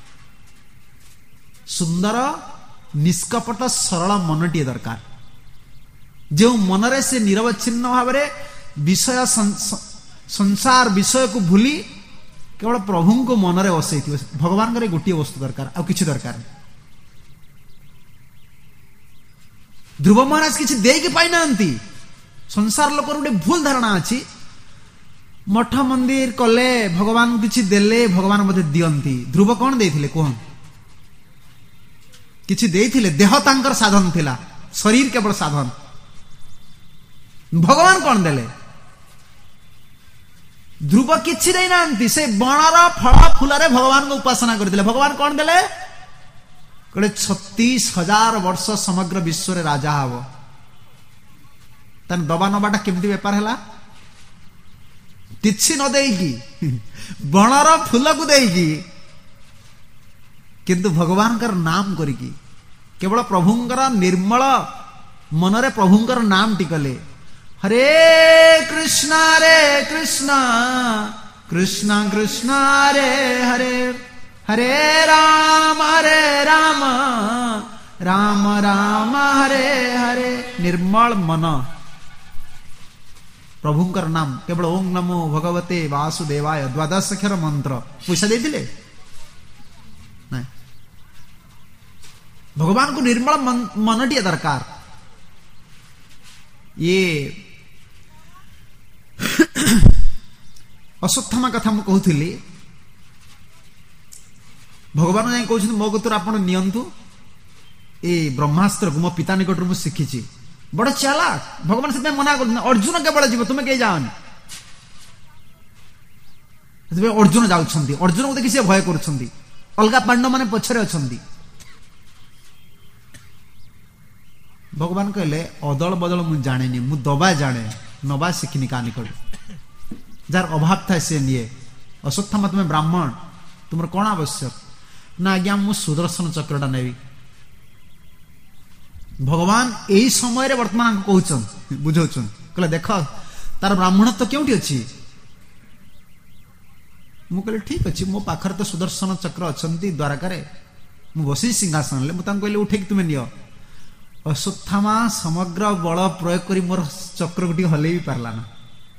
ସୁନ୍ଦର ନିଷ୍କପଟ ସରଳ ମନଟିଏ ଦରକାର। ଯେଉଁ ମନରେ ସେ ନିରବଚ୍ଛିନ୍ନ ଭାବରେ ବିଷୟ ସଂସାର ବିଷୟକୁ ଭୁଲି କେବଳ ପ୍ରଭୁଙ୍କୁ ମନରେ ବସେଇଥିବ। ଭଗବାନଙ୍କର ଗୋଟିଏ ବସ୍ତୁ ଦରକାର, ଆଉ କିଛି ଦରକାର ନାହିଁ। ଧ୍ରୁବ ମହାରାଜ କିଛି ଦେଇକି ପାଇନାହାନ୍ତି। ସଂସାର ଲୋକର ଗୋଟେ ଭୁଲ ଧାରଣା ଅଛି, ମଠ ମନ୍ଦିର କଲେ ଭଗବାନ କିଛି ଦେଲେ ଭଗବାନ ମଧ୍ୟ ଦିଅନ୍ତି। ଧ୍ରୁବ କଣ ଦେଇଥିଲେ କୁହ? କିଛି ଦେଇଥିଲେ? ଦେହ ତାଙ୍କର ସାଧନ ଥିଲା, ଶରୀର କେବଳ ସାଧନ। ଭଗବାନ କଣ ଦେଲେ? ଧ୍ରୁବ କିଛି ଦେଇନାହାନ୍ତି, ସେ ବଣର ଫଳ ଫୁଲରେ ଭଗବାନଙ୍କୁ ଉପାସନା କରିଥିଲେ। ଭଗବାନ କଣ ଦେଲେ? କହିଲେ 36,000 ବର୍ଷ ସମଗ୍ର ବିଶ୍ୱରେ ରାଜା ହବ। ତାହେଲେ ଦବା ନବାଟା କେମିତି ବେପାର ହେଲା? କିଛି ନ ଦେଇକି ବଣର ଫୁଲକୁ ଦେଇକି କିନ୍ତୁ ଭଗବାନଙ୍କର ନାମ କରିକି କେବଳ ପ୍ରଭୁଙ୍କର ନିର୍ମଳ ମନରେ ପ୍ରଭୁଙ୍କର ନାମ ଟିକଲେ ହରେ କୃଷ୍ଣ କୃଷ୍ଣ କୃଷ୍ଣ ହରେ ହରେ ହରେ ରାମ ରାମ ରାମ ହରେ ହରେ ନିର୍ମଳ ମନ ପ୍ରଭୁଙ୍କର ନାମ କେବଳ ଓಂ ନମୋ ଭଗବତେ ବାସୁଦେବାୟ ଦ୍ୱାଦଶ ଅକ୍ଷର ମନ୍ତ୍ର ପଇସା ଦେଇଥିଲେ ନାଇଁ ଭଗବାନଙ୍କୁ ନିର୍ମଳ ମନଟିଏ ଦରକାର। ଇଏ ଅଶ୍ୱତ୍ଥାମା କଥା ମୁଁ କହୁଥିଲି ଭଗବାନ ଯାଇ କହୁଛନ୍ତି ମୋ କତୁରୁ ଆପଣ ନିଅନ୍ତୁ ଏ ବ୍ରହ୍ମାସ୍ତ୍ରକୁ ମୋ ପିତା ନିକଟରୁ ମୁଁ ଶିଖିଛି। ବଡ ଚାଲାକ ଭଗବାନ ସେଥିପାଇଁ ମନା କରୁଛନ୍ତି ଅର୍ଜୁନ କେବଳ ଯିବ ତୁମେ କେହି ଯାଅନି। ସେଥିପାଇଁ ଅର୍ଜୁନ ଯାଉଛନ୍ତି ଅର୍ଜୁନକୁ ଦେଖି ସେ ଭୟ କରୁଛନ୍ତି ଅଲଗା ପାଣ୍ଡବ ମାନେ ପଛରେ ଅଛନ୍ତି। ଭଗବାନ କହିଲେ ଅଦଳ ବଦଳ ମୁଁ ଜାଣିନି ମୁଁ ଦବା ଜାଣେ ନବା ଶିଖିନି କାହା ନିକଟ ଯାହାର ଅଭାବ ଥାଏ ସେ ନିଏ। ଅଶ୍ୱତ୍ଥାମା ତୁମେ ବ୍ରାହ୍ମଣ ତୁମର କଣ ଆବଶ୍ୟକ ନା ଆଜ୍ଞା ମୁଁ ସୁଦର୍ଶନ ଚକ୍ରଟା ନେବି। ଭଗବାନ ଏଇ ସମୟରେ ବର୍ତ୍ତମାନ କହୁଛନ୍ତି ବୁଝାଉଛନ୍ତି କହିଲେ ଦେଖ ତାର ବ୍ରାହ୍ମଣତ୍ୱ କେଉଁଠି ଅଛି। ମୁଁ କହିଲି ଠିକ ଅଛି ମୋ ପାଖରେ ତ ସୁଦର୍ଶନ ଚକ୍ର ଅଛନ୍ତି ଦ୍ୱାରକାରେ ମୁଁ ବସିଛି ସିଂହାସନରେ ମୁଁ ତାଙ୍କୁ କହିଲି ଉଠେଇକି ତୁମେ ନିଅ। ଅଶ୍ୱତ୍ଥାମା ସମଗ୍ର ବଳ ପ୍ରୟୋଗ କରି ମୋର ଚକ୍ରକୁ ଟିକେ ହଲେଇ ବି ପାରିଲା ନା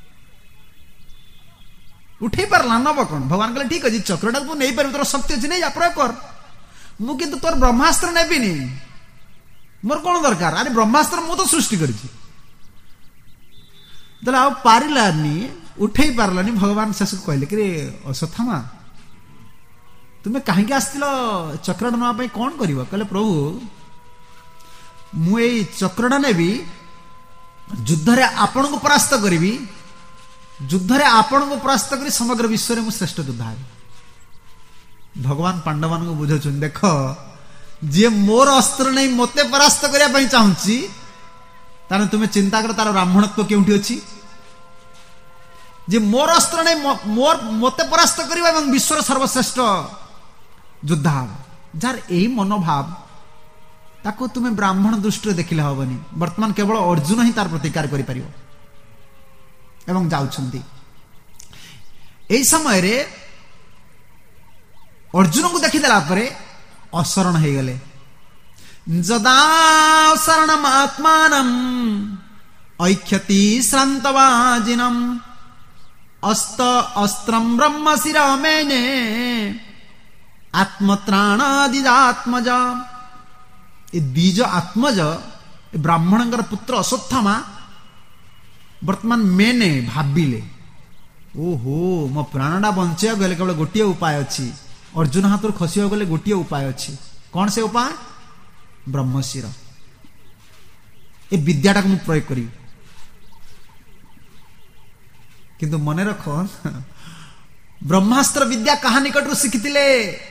ଉଠେଇ ପାରିଲା ନବ କଣ। ଭଗବାନ କହିଲେ ଠିକ ଅଛି ଚକ୍ରଟାକୁ ତୁ ନେଇପାରିବୁ ତୋର ଶକ୍ତି ଅଛି ନେଇ ଯା ପ୍ରୟୋଗ କର ମୁଁ କିନ୍ତୁ ତୋର ବ୍ରହ୍ମାସ୍ତ୍ର ନେବିନି ମୋର କଣ ଦରକାର ଆରେ ବ୍ରହ୍ମାସ୍ତ୍ର ମୁଁ ତ ସୃଷ୍ଟି କରିଛି। ତାହେଲେ ଆଉ ପାରିଲାନି ଉଠେଇ ପାରିଲାନି ଭଗବାନ ଶେଷକୁ କହିଲେ କି ଅଶ୍ୱତ୍ଥାମା ତୁମେ କାହିଁକି ଆସିଥିଲ ଚକ୍ରଟା ନେବା ପାଇଁ କଣ କରିବ। କହିଲେ ପ୍ରଭୁ ମୁଁ ଏଇ ଚକ୍ରଟା ନେବି ଯୁଦ୍ଧରେ ଆପଣଙ୍କୁ ପରାସ୍ତ କରିବି ଯୁଦ୍ଧରେ ଆପଣଙ୍କୁ ପରାସ୍ତ କରି ସମଗ୍ର ବିଶ୍ୱରେ ମୁଁ ଶ୍ରେଷ୍ଠ ଯୋଦ୍ଧା ହେବି। ଭଗବାନ ପାଣ୍ଡବମାନଙ୍କୁ ବୁଝାଉଛନ୍ତି ଦେଖ ଯିଏ ମୋର ଅସ୍ତ୍ର ନେଇ ମୋତେ ପରାସ୍ତ କରିବା ପାଇଁ ଚାହୁଁଛି ତାହେଲେ ତୁମେ ଚିନ୍ତା କର ତାର ବ୍ରାହ୍ମଣତ୍ୱ କେଉଁଠି ଅଛି। ଯେ ମୋର ଅସ୍ତ୍ର ନେଇ ମୋତେ ପରାସ୍ତ କରିବା ଏବଂ ବିଶ୍ୱର ସର୍ବଶ୍ରେଷ୍ଠ ଯୋଦ୍ଧା ହେବ ଯାହାର ଏଇ ମନୋଭାବ ତାକୁ ତୁମେ ବ୍ରାହ୍ମଣ ଦୃଷ୍ଟିରେ ଦେଖିଲେ ହବନି। ବର୍ତ୍ତମାନ କେବଳ ଅର୍ଜୁନ ହିଁ ତାର ପ୍ରତିକାର କରିପାରିବ ଏବଂ ଯାଉଛନ୍ତି। ଏହି ସମୟରେ ଅର୍ଜୁନଙ୍କୁ ଦେଖିଦେଲା ପରେ ଅଶରଣ ହେଇଗଲେ। ଯଦା ଶରଣମ୍ ଆତ୍ମାନମ୍ ଐକ୍ଷତି ଶ୍ରାନ୍ତବାଜିନମ୍ ଅସ୍ତ ଅସ୍ତ୍ରಂ ବ୍ରହ୍ମଶିର ମେନେ ଆତ୍ମତ୍ରାଣାଦିଜାତ୍ମଜ। ଏ ଦ୍ୱିଜ ଆତ୍ମଜ ବ୍ରାହ୍ମଣଙ୍କର ପୁତ୍ର ଅଶ୍ୱତ୍ଥାମା ବର୍ତ୍ତମାନ ମେନେ ଭାବିଲେ ଓହୋ ମୋ ପ୍ରାଣଟା ବଞ୍ଚେଇବାକୁ ଗଲେ କେବଳ ଗୋଟିଏ ଉପାୟ ଅଛି ଅର୍ଜୁନ ହାତରୁ ଖସିବାକୁ ଗଲେ ଗୋଟିଏ ଉପାୟ ଅଛି। କଣ ସେ ଉପାୟ ବ୍ରହ୍ମଶିର ଏ ବିଦ୍ୟାଟାକୁ ମୁଁ ପ୍ରୟୋଗ କରିବି। କିନ୍ତୁ ମନେ ରଖ ବ୍ରହ୍ମାସ୍ତ୍ର ବିଦ୍ୟା କାହା ନିକଟରୁ ଶିଖିଥିଲେ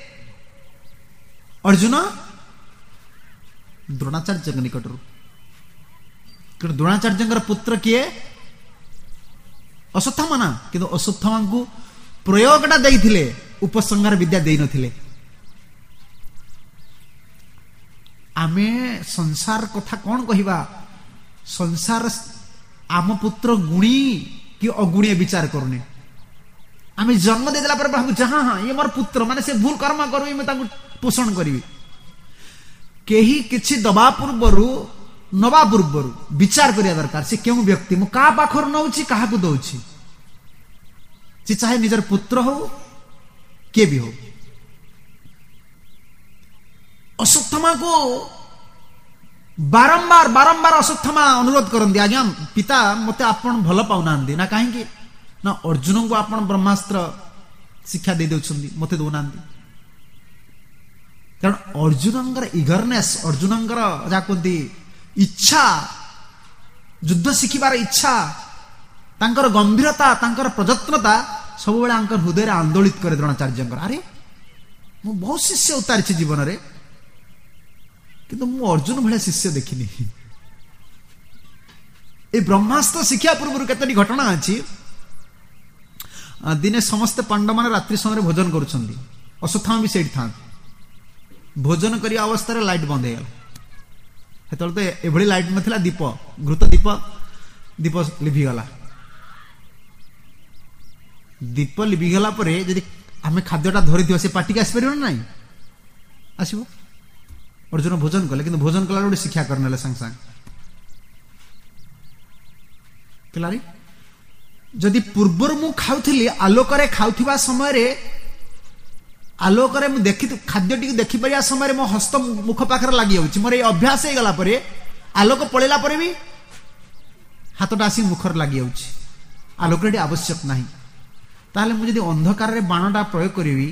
ଅର୍ଜୁନ ଦ୍ରୋଣାଚାର୍ଯ୍ୟଙ୍କ ନିକଟରୁ। କିନ୍ତୁ ଦ୍ରୋଣାଚାର୍ଯ୍ୟଙ୍କର ପୁତ୍ର କିଏ ଅଶ୍ୱତ୍ଥାମା ନା କିନ୍ତୁ ଅଶ୍ୱତ୍ଥାମାଙ୍କୁ ପ୍ରୟୋଗଟା ଦେଇଥିଲେ ଉପସଂହାର ବିଦ୍ୟା ଦେଇନଥିଲେ। ଆମେ ସଂସାର କଥା କଣ କହିବା ସଂସାର ଆମ ପୁତ୍ର ଗୁଣୀ କି ଅଗୁଣୀ ବିଚାର କରୁନି। ଆମେ ଜନ୍ମ ଦେଇଦେଲା ପରେ ଭାବୁଛେ ହଁ ହଁ ଇଏ ମୋର ପୁତ୍ର ମାନେ ସେ ଭୁଲ କର୍ମ କରିବି ମୁଁ ତାଙ୍କୁ ପୋଷଣ କରିବି। କେହି କିଛି ଦବା ପୂର୍ବରୁ ନବା ପୂର୍ବରୁ ବିଚାର କରିବା ଦରକାର ସେ କେଉଁ ବ୍ୟକ୍ତି ମୁଁ କାହା ପାଖରୁ ନଉଛି କାହାକୁ ଦଉଛି। ସେ ଚାହେ ନିଜର ପୁତ୍ର ହଉ କିଏ ବି ହଉ। ଅଶ୍ୱତ୍ଥାମାକୁ ବାରମ୍ବାର ବାରମ୍ବାର ଅଶ୍ୱତ୍ଥାମା ଅନୁରୋଧ କରନ୍ତି ଆଜ୍ଞା ପିତା ମତେ ଆପଣ ଭଲ ପାଉନାହାନ୍ତି ନା କାହିଁକି ନା ଅର୍ଜୁନଙ୍କୁ ଆପଣ ବ୍ରହ୍ମାସ୍ତ୍ର ଶିକ୍ଷା ଦେଇ ଦେଉଛନ୍ତି ମତେ ଦଉନାହାନ୍ତି। କାରଣ ଅର୍ଜୁନଙ୍କର ଇଗରନେସ୍ ଅର୍ଜୁନଙ୍କର ଯାହା କୁହନ୍ତି ଇଚ୍ଛା ଯୁଦ୍ଧ ଶିଖିବାର ଇଚ୍ଛା ତାଙ୍କର ଗମ୍ଭୀରତା ତାଙ୍କର ପ୍ରଯତ୍ନତା ସବୁବେଳେ ତାଙ୍କର ହୃଦୟରେ ଆନ୍ଦୋଳିତ କରେ ଦ୍ରୋଣାଚାର୍ଯ୍ୟଙ୍କର। ଆରେ ମୁଁ ବହୁତ ଶିଷ୍ୟ ଉତାରିଛି ଜୀବନରେ କିନ୍ତୁ ମୁଁ ଅର୍ଜୁନ ଭଳିଆ ଶିଷ୍ୟ ଦେଖିନି। এই ব্রহ্মাস্ত্র শিক্ষা পূর্বর কতটি ঘটনা আছে दिने समस्ते पांडव माने रात्रि समय भोजन करुछंती अश्वत्थामा भी सेठी था भोजन करिया अवस्था रे लाइट बंद हेगला हेतल तो एभली लाइट नथिला दीप घृत दीप लिभि गला दीप लिभि गला परे यदि आमे खाद्यटा धरि दियो से पाटी के आसी परियो नै आसीबो अर्जुन भोजन कले किंतु भोजन कला गोटे शिक्षा करनेले संग संग क्लारी जदि पूर्वर मु खाउथिली आलोकरे खाउथिबा समय रे आलोकरे मु देखि खाद्य टी देखि परिया समय रे मो हस्त मुख पाखर लागि होछि मोर ए अभ्यास हे गला परे आलोक पळेला परे भी हाथटा आसी मुखर लागि होछि आलोकरे आवश्यक नाही ताले मु जदि अंधकार रे बाणटा प्रयोग करिवि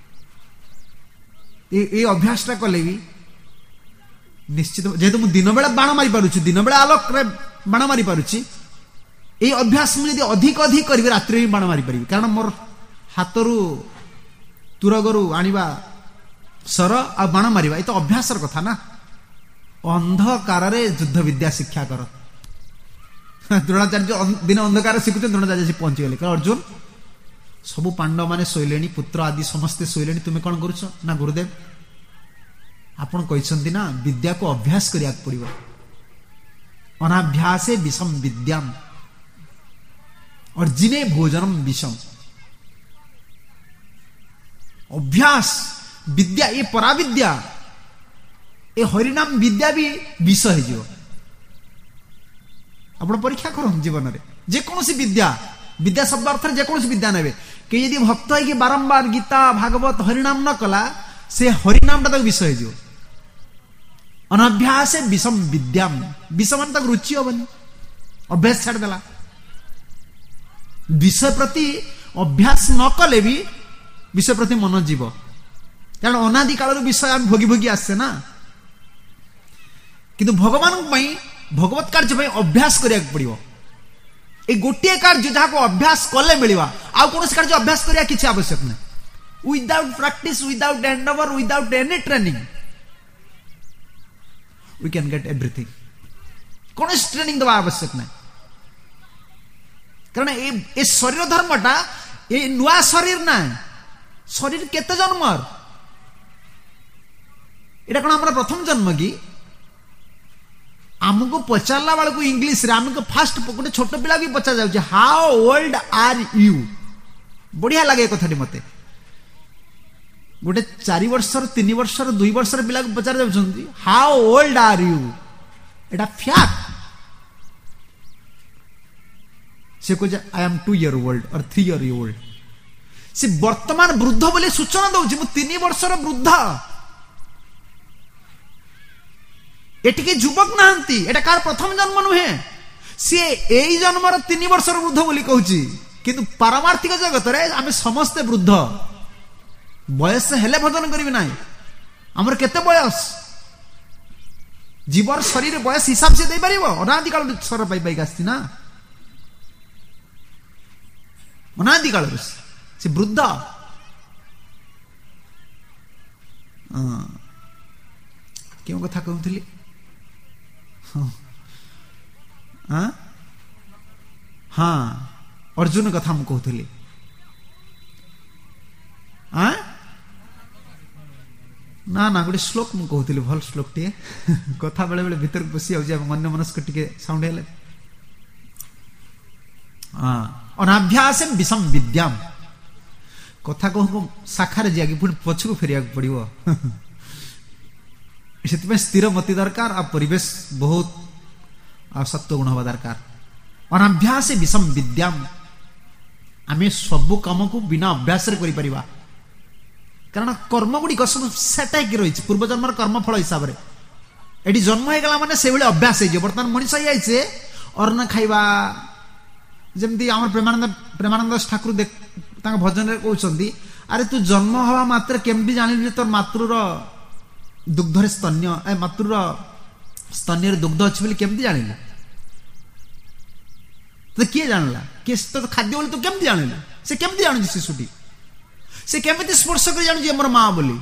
ए अभ्यासटा कले भी निश्चित जेहेतु मु दिन बेला बाण मारी पारुछि दिन बेला आलोक रे बाण मारी पारुछि ए अभ्यास मु यदि अधिक अधिक करिवि रात्रि रे बाण मारी परिवि कारण मोर हातरू तुरगरु आनिबा सर आ बाण मारिबा ए तो अभ्यासर कथा ना अंधकार रे युद्ध विद्या शिक्षा कर द्रोणाचार्य दिन अंधकार शिखुचे द्रोणाचार्य से पहुंची गले कारण अर्जुन सबु पांडव माने सोइलेनी पुत्र आदि समस्ते सोइलेनी तुमे कोन करूछ ना गुरुदेव आपण कहिसंती ना विद्या को अभ्यास करिया पड़िबो अनाभ्यासे विषम विद्याम अर्जिने भोजनम विषम अभ्यास विद्या ये पराविद्या ए हरिनाम विद्या भी विष हो जीव आपण परीक्षा करन जीवन रे जे कोनोसी विद्या विद्या शब्द अर्थ जे कोनोसी विद्या नेबे के यदि भक्त है कि बारंबार गीता भागवत हरिनाम न कला से हरिनाम ता विष हो जीव अनाभ्यासे विषम विद्याम विषम तक रुचि होबनी अभ्यास छाड़ देला विषय प्रति अभ्यास न कले भी विषय प्रति मन जीव कारण अनादि काल विषय आम भोगी भोगी आसे ना किंतु भगवान भगवत कार्य अभ्यास करिया पड़िबो ए गोटे कार्य जहाँ को अभ्यास कले मिलवा आ कौन कार्य अभ्यास करिया किछि आवश्यक नै without practice without endeavour without any training we can get everything कौन ट्रेनिंग दवा आवश्यक नै कारण ए शरीर धर्मटा ए नुआ शरीर ना शरीर केते जन्मर एटा कोन हमरा प्रथम जन्म की आमको पचारला वाले को इंग्लिश रे आमको फास्ट गोटे छोट पिला भी पचार जाउछ हाउ ओल्ड आर यू बढ़िया लगे कथाटी मते गोटे 4 वर्षर 3 वर्षर 2 वर्षर पिला को पचार जाउछंती हाउ ओल्ड आर यू एटा फैक्ट से को आई एम 2 year old और 3 year old से वर्तमान वृद्ध बोले सूचना दउछि मु 3 वर्षर वृद्ध एटिके युवक नाहंती एटा कार प्रथम जन्म नुहे से एई जन्मर 3 वर्षर वृद्ध बोली कहूछि किंतु पारमार्थिक जगत रे आमे समस्त वृद्ध बयस हेले भजन करिवि नाही हमर केते बयस जीवर शरीर बयस हिसाब से दे परिबो अनादि काल सर पाई पाई गास्ती ना अनादि काल से वृद्ध क्यों कथा कहूथली हाँ अर्जुन कथा मु कहूथली ना ना गोटे श्लोक मु कहूथली भल श्लोक टे कथा बेले बेले भीतर पसी आउछ मन मनस्क टिके साउंड हेले अनाभ्यास विषम विद्याम कथा कहू शाखा रे जागी पुणी पछकु फेरिया पड़िबो से स्थिर मति दरकार आ परिवेश बहुत सत्व गुण हवा दरकार अनाभ्यास विषम विद्याम आमे सब काम को बिना अभ्यास रे करि परिबा कारण कर्म गुडी सब सेट कि रही पूर्व जन्मर कर्म फल हिसाब रे एडी जन्म हो गला माने से बेले अभ्यास हे वर्तमान मनीष आइ छे अन्न खाइबा जेमती हमर प्रेमानंद ठाकुर देख तांग भजन रे कहउछंती अरे तू जन्म हवा मात्र केमती जानिल तोर मातृर दुग्धर स्तन्य मातृर स्तन्य दुग्ध अच्छी बोली केमती जानिल तो किए जानला किए तो खाद्य बोली तू केमती जानिल से केमती जानु शिशुटी से केमती स्पर्श कर जानु हमर मां बोली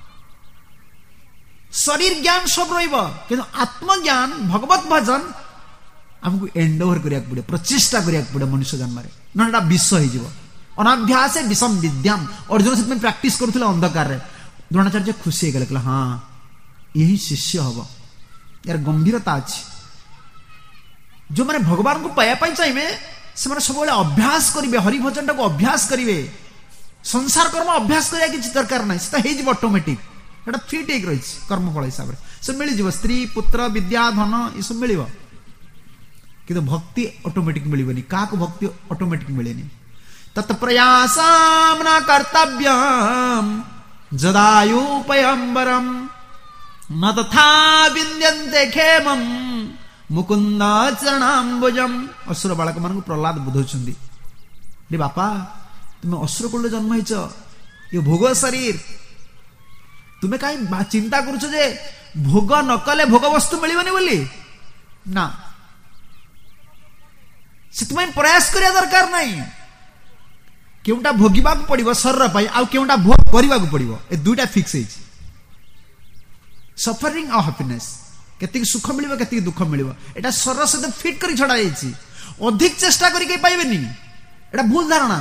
शरीर ज्ञान सब रहिबो किंतु आत्मज्ञान भगवत भजन हमको एंडोवर करिया पड़े प्रचेष्टा करिया पड़े मनुष्य जन्म रे नडा विश्व हे जीव अनाभ्यास विषम विद्याम। अर्जुन से प्राक्टिस करुले अंधकार रे। द्रोणाचार्य खुशी हो गले, हाँ यही शिष्य हम, यार गंभीरता अच्छी। जो मैंने भगवान को पाया चाहिए से सब अभ्यास करेंगे, हरिभजन टाक अभ्यास करेंगे। संसार कर्म अभ्यास करने किसी दरकार ना, से ऑटोमेटिक फिट एक रही कर्मफल हिसाब से मिल स्त्री पुत्र विद्या धन ये सब मिल, कि भक्ति ऑटोमेटिक मिलनी। क्या भक्ति ऑटोमेटिक मिलेनी। तत्प्रयासं न कर्तव्यं जदायुपयंबरम न तथा विन्द्यन्ते खेमं मुकुंद चरणाम्बुजम। असुर बालक मान प्रहलाद बुझौछन्ति, रे बापा तुम असुर कुल जन्म होइछ, ये भोग शरीर, तुम्हें कहीं चिंता करुछ जे भोग न कले भोग वस्तु मिलबनी बोली ना, से तुम्हें प्रयास करिया दरकार नहीं। केउटा भोगिबा को पड़िबो शरीर पई, आ केउटा भोग करिबा को पड़िबो, ए दुईटा फिक्स है। सफरिंग और हैप्पीनेस, केतिक सुख मिलिबो केतिक दुख मिलिबो, एटा शरीर सहित फिट करी छडा जाईछि। अधिक चेष्टा करी के पाइबेनी, एटा भूल धारणा।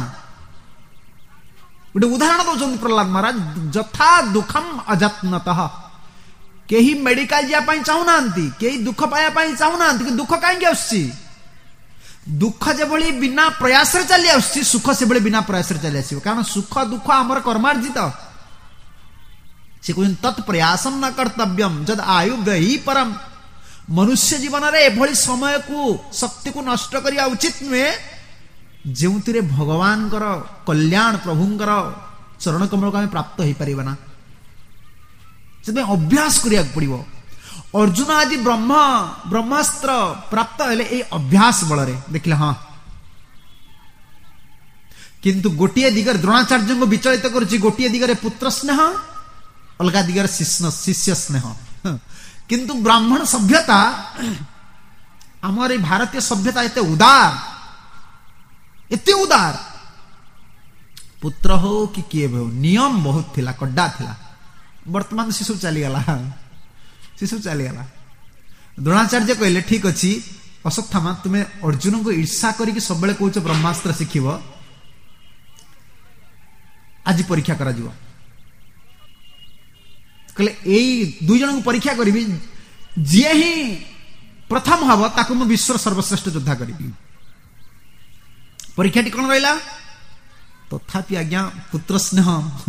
गोटे उदाहरण दौरान प्रहलाद महाराज, जथा दुखम अजत्नतः। केही मेडिकल जा पाई चाहूना, केही दुख पाया चाहूना, कि दुख कहीं आसुची। दुख जेभली बिना प्रयास रे चली आसुची, सुख से भली बिना प्रयास रे चली आसीबो। कारण सुख दुख आमर कर्मार्जित। से कहते तत्प्रयासम न कर्तव्यम जद आयु व्ययी परम। मनुष्य जीवन रे एभली समय को शक्ति को नष्ट करिया उचित नुहे, जेउतिरे भगवान कर कल्याण प्रभुंकर चरण कमल को प्राप्त हो पारिबा। से अभ्यास करिया पड़िबो। अर्जुन आज ब्रह्मास्त्र प्राप्त हेले ए अभ्यास बल रे, देखले हाँ। किंतु गोटिए दिगर द्रोणाचार्य को विचलित करुछि, गोटिए दिगरे पुत्र स्नेह, अलगा दिगरे शिष्य स्नेह। किंतु ब्राह्मण सभ्यता, आमर भारतीय सभ्यता एते उदार, एते उदार। पुत्र हो कि किए हो, नियम बहुत थिला, कड्डा थिला। वर्तमान शिशु चली गला, शिशु चली गला। द्रोणाचार्य कहले ठीक अच्छी अश्वत्थामा, तुम्हें अर्जुन को ईर्षा करके सब कौच ब्रह्मास्त्र शिखिब, आज परीक्षा करा जिवो। कहले एई दुई जन को परीक्षा करी, जी ही प्रथम हम ताकू मु विश्व सर्वश्रेष्ठ योद्धा करी। परीक्षाटी कौन रहा? तथापि आज्ञा पुत्र स्नेह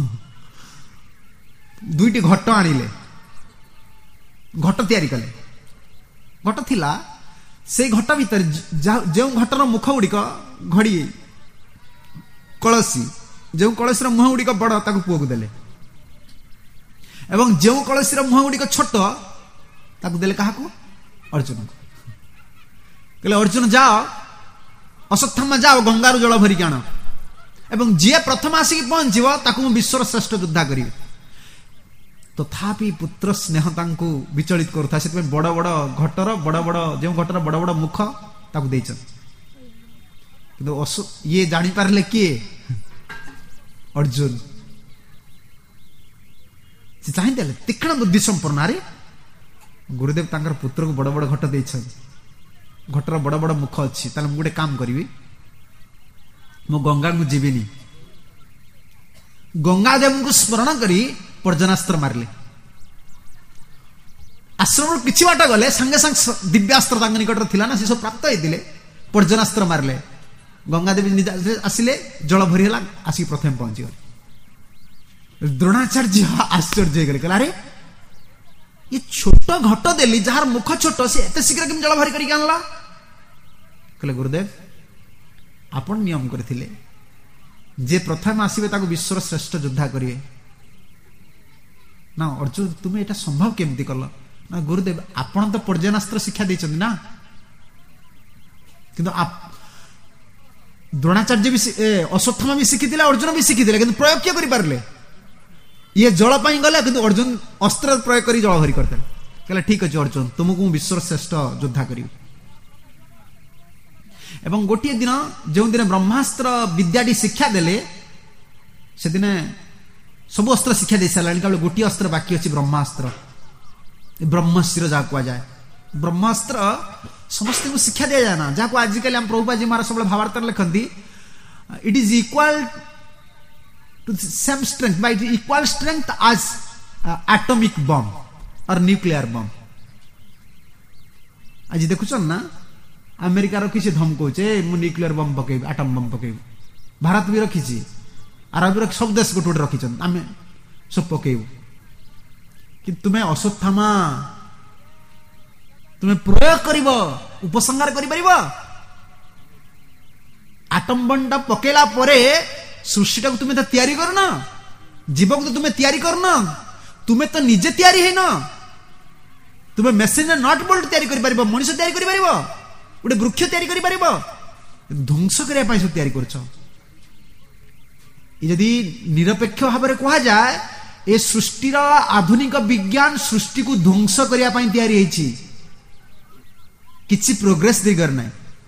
दुईटी घट आनिले, घट तैयारी कले। घट थिला, से घट भीतर जो घटर मुख गुड़िक घड़ी कलसी, जो कलसी मुह गुड़िक बड़ ताकू पुओ को देले, एवं जो कलसी मुह गुड़िक छोट ताकू देले काहाकू? अर्जुन को। कहले अर्जुन जाओ, अश्वत्थामा जाओ, गंगारू जल भरिक आण, एवं जी प्रथम आसिक पहुंचब ताकू विश्वर श्रेष्ठ योद्धा करी। तथापि पुत्र स्नेह तांको विचलित करूथा, से बड़ बड़ घटर बड़ बड़ जो घटर बड़ बड़ मुख ताकू देइछन। किंतु ये जानी पारले किए? अर्जुन। से चाहि देले तीक्ष्ण बुद्धि संपन्न। अरे गुरुदेव तांकर पुत्र को बड़ बड़ घट देइछन, घटर बड़ बड़ मुख अच्छी, ताले मु गोटे काम करी, मु गंगा को जीविनी, गंगा देव को स्मरण करी पर्जनास्त्र मारले। आश्रम किछि बाट गले संगे संग दिव्यास्त्र तांग निकट थिला ना, से सब प्राप्त होइतिले। पर्जनास्त्र मारले, गंगा देवी आसिले, जल भरी हला, आसी प्रथम पहुंची गले। द्रोणाचार्य आश्चर्य हो गले, कहला अरे ये छोट घट देली जार मुख छोट, से एते शीघ्र केम जल भरी करी आनला? कहले गुरुदेव आपण नियम करथिले, जे प्रथम आसीबे ताको विश्वर श्रेष्ठ योद्धा करिवे ना। अर्जुन तुम्हें एटा संभव केमती कल ना? गुरुदेव आपण तो पर्जनास्त्र शिक्षा देइछन ना, किंतु आप द्रोणाचार्य भी अश्वत्थामा भी शिखिथिले, अर्जुन भी शिखिथिले, किंतु प्रयोग किए करि पारले? ये जल पाई गले, किंतु अर्जुन अस्त्र प्रयोग करी जल भरी करते। कहले ठीक अछि अर्जुन, तुमको विश्वर श्रेष्ठ योद्धा करी। एवं गोटे दिन जो दिन ब्रह्मास्त्र विद्याटी शिक्षा देले, से दिन सब अस्त्र शिक्षा दे सारा, केवल गोटे अस्त्र बाकी अच्छी ब्रह्मास्त्र। ब्रह्मस्त्र जहाँ कह जाए, ब्रह्मास्त्र समस्त को शिक्षा दिया जाए ना, जहाँ को आजिकल हम प्रभुपाद जी महाराज सब भावार्थ लिखती it is equal to the same strength, by equal strength as atomic bomb or nuclear bomb. आज देखुछन ना अमेरिकार किसी धमकौचे मु न्यूक्लियर बम पकेब एटम बम पकेब भारत भी रखी अरब भी सब देश गोटे गोटे रखी आम सब पकेब कि तुम्हें अश्वत्थामा तुम्हें प्रयोग कर उपसंहार कर एटम बम टा पकेला परे सृष्टि टाक तुम्हें तो तैयारी करन जीव को तो तुम्हें तैयारी करन तुम्हें तो निजे तैयारी है ना तुम्हें मेसिन नट बोल्ट तैयारी कर पारिबो मनुष्य तैयारी कर पारिबो गोटे वृक्ष तैयारी कर पारिबो ध्वंस करने पाई सब तैयारी करछ यदि निरपेक्ष भाव में कहा जाए ए सृष्टिर आधुनिक विज्ञान सृष्टि को ध्वंस करने पाई तैयारी होईछि किछि प्रोग्रेस दे करना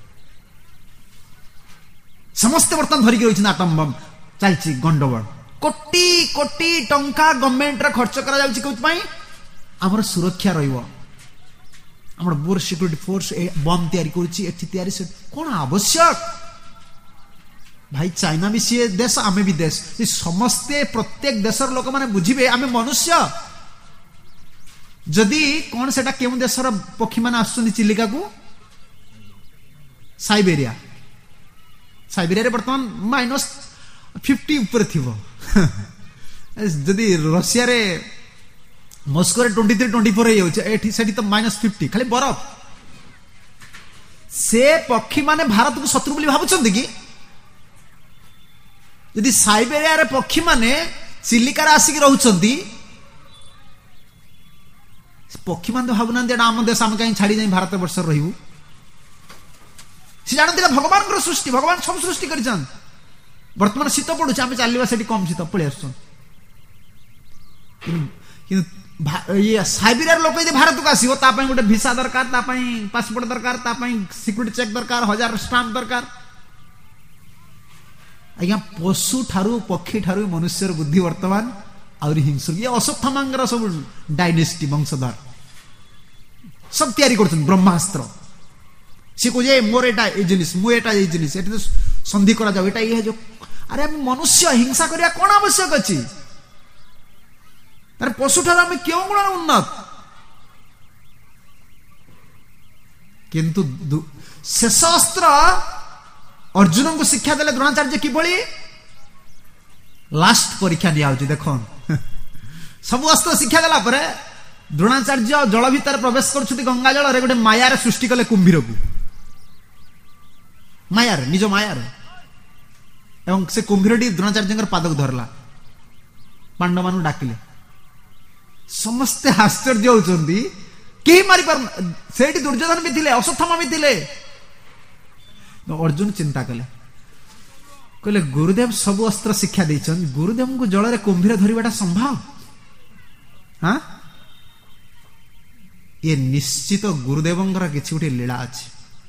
समस्त बर्तन धरिक रही आटम बम चलछि गंडगोल कोटी कोटी टंका गवर्नमेंट रा खर्च करा जाउछि कोथि आमर सुरक्षा रहिबो आमर बोर सिक्योरिटी फोर्स बम तैयारी करूछि एथि तैयारी से कोन आवश्यक भाई चाइना भी सी देश आमे भी देश समस्ते प्रत्येक देशर लोक माने बुझिबे आमे मनुष्य जदि कोन सेटा केउ देशर पक्षी माने आसुनि चिलिका को साइबेरिया साइबेरिया रे वर्तमान -50 ऊपर थिबो जदि रशिया रे मस्को रे 23-24 हो एठी सेठी तो -50 खाली बरफ से पक्षी माने भारत को शत्रु बोली भाबुछन कि यदि साइबेरिया रे पक्षी माने चिलिका रे आसिक रहउछंती पक्षी मान तो भाबुना एटा आम देश आम कहीं छाड़ी जाई भारत वर्ष रहिबु से जानते भगवान सृष्टि भगवान सब सृष्टि करिछन वर्तमान शीत पड़ुछ आम चलवा से कम शीत पड़े आस ये साइबेरिया लोक यदि भारत को आसो गोटे भिसा दरकार पासपोर्ट दरकार सिक्यूरिटी चेक दरकार 1000 स्टाम्प दरकार आज्ञा पशु ठारू पक्षी ठारू मनुष्यर बुद्धि वर्तमान आउरी हिंसु ये अश्वत्थामांगर सब डायनेस्टी वंशधर सब तैयारी करछन ब्रह्मास्त्र से को जे मोर एटा ए जिनिस मु एटा ए जिनिस एटा संधि करा जाउ एटा ये जो अरे हम मनुष्य हिंसा करिया कोन आवश्यक अछि अरे पशु ठार हम क्यों गुण उन्नत किंतु शेष अस्त्र अर्जुन को शिक्षा देले द्रोणाचार्य किभଳି लास्ट परीक्षा दिया होची देखो सब अस्त्र शिक्षा देला परे द्रोणाचार्य जल भीतर प्रवेश करछुती गंगा जल रे गोटे माया रे सृष्टि कले कुंभीर को माया रे निज माया रे एवं से कुंभीरटी द्रोणाचार्य पाद को धरला पांडव मानु डाकिले समस्ते आश्चर्य होचंदी केही मारी पर सेठी दुर्योधन भी थिले अश्वत्थामा भी थिले अर्जुन चिंता कले कहले गुरुदेव सब अस्त्र शिक्षा देछन गुरुदेव को जल रे कुंभीर धरिबाटा संभव हां ये निश्चित गुरुदेवंगर किछि उठी लीला अछि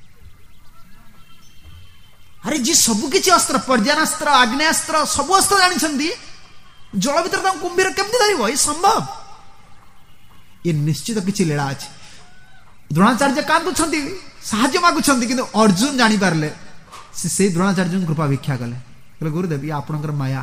अरे जी सब किछि अस्त्र पर्यानास्त्र आग्नेयास्त्र सब अस्त्र जानि छंदी जल भीतर त कुंभीर केमति धरिबो ये संभव ये निश्चित किछि लीला अछि द्रोणाचार्य कांदु छंदी साहाय्य मागु छंदी किंतु अर्जुन जानि पारले से द्रोणाचार्य कृपा भिक्षा कले कहले गुरुदेव ये आपनकर माया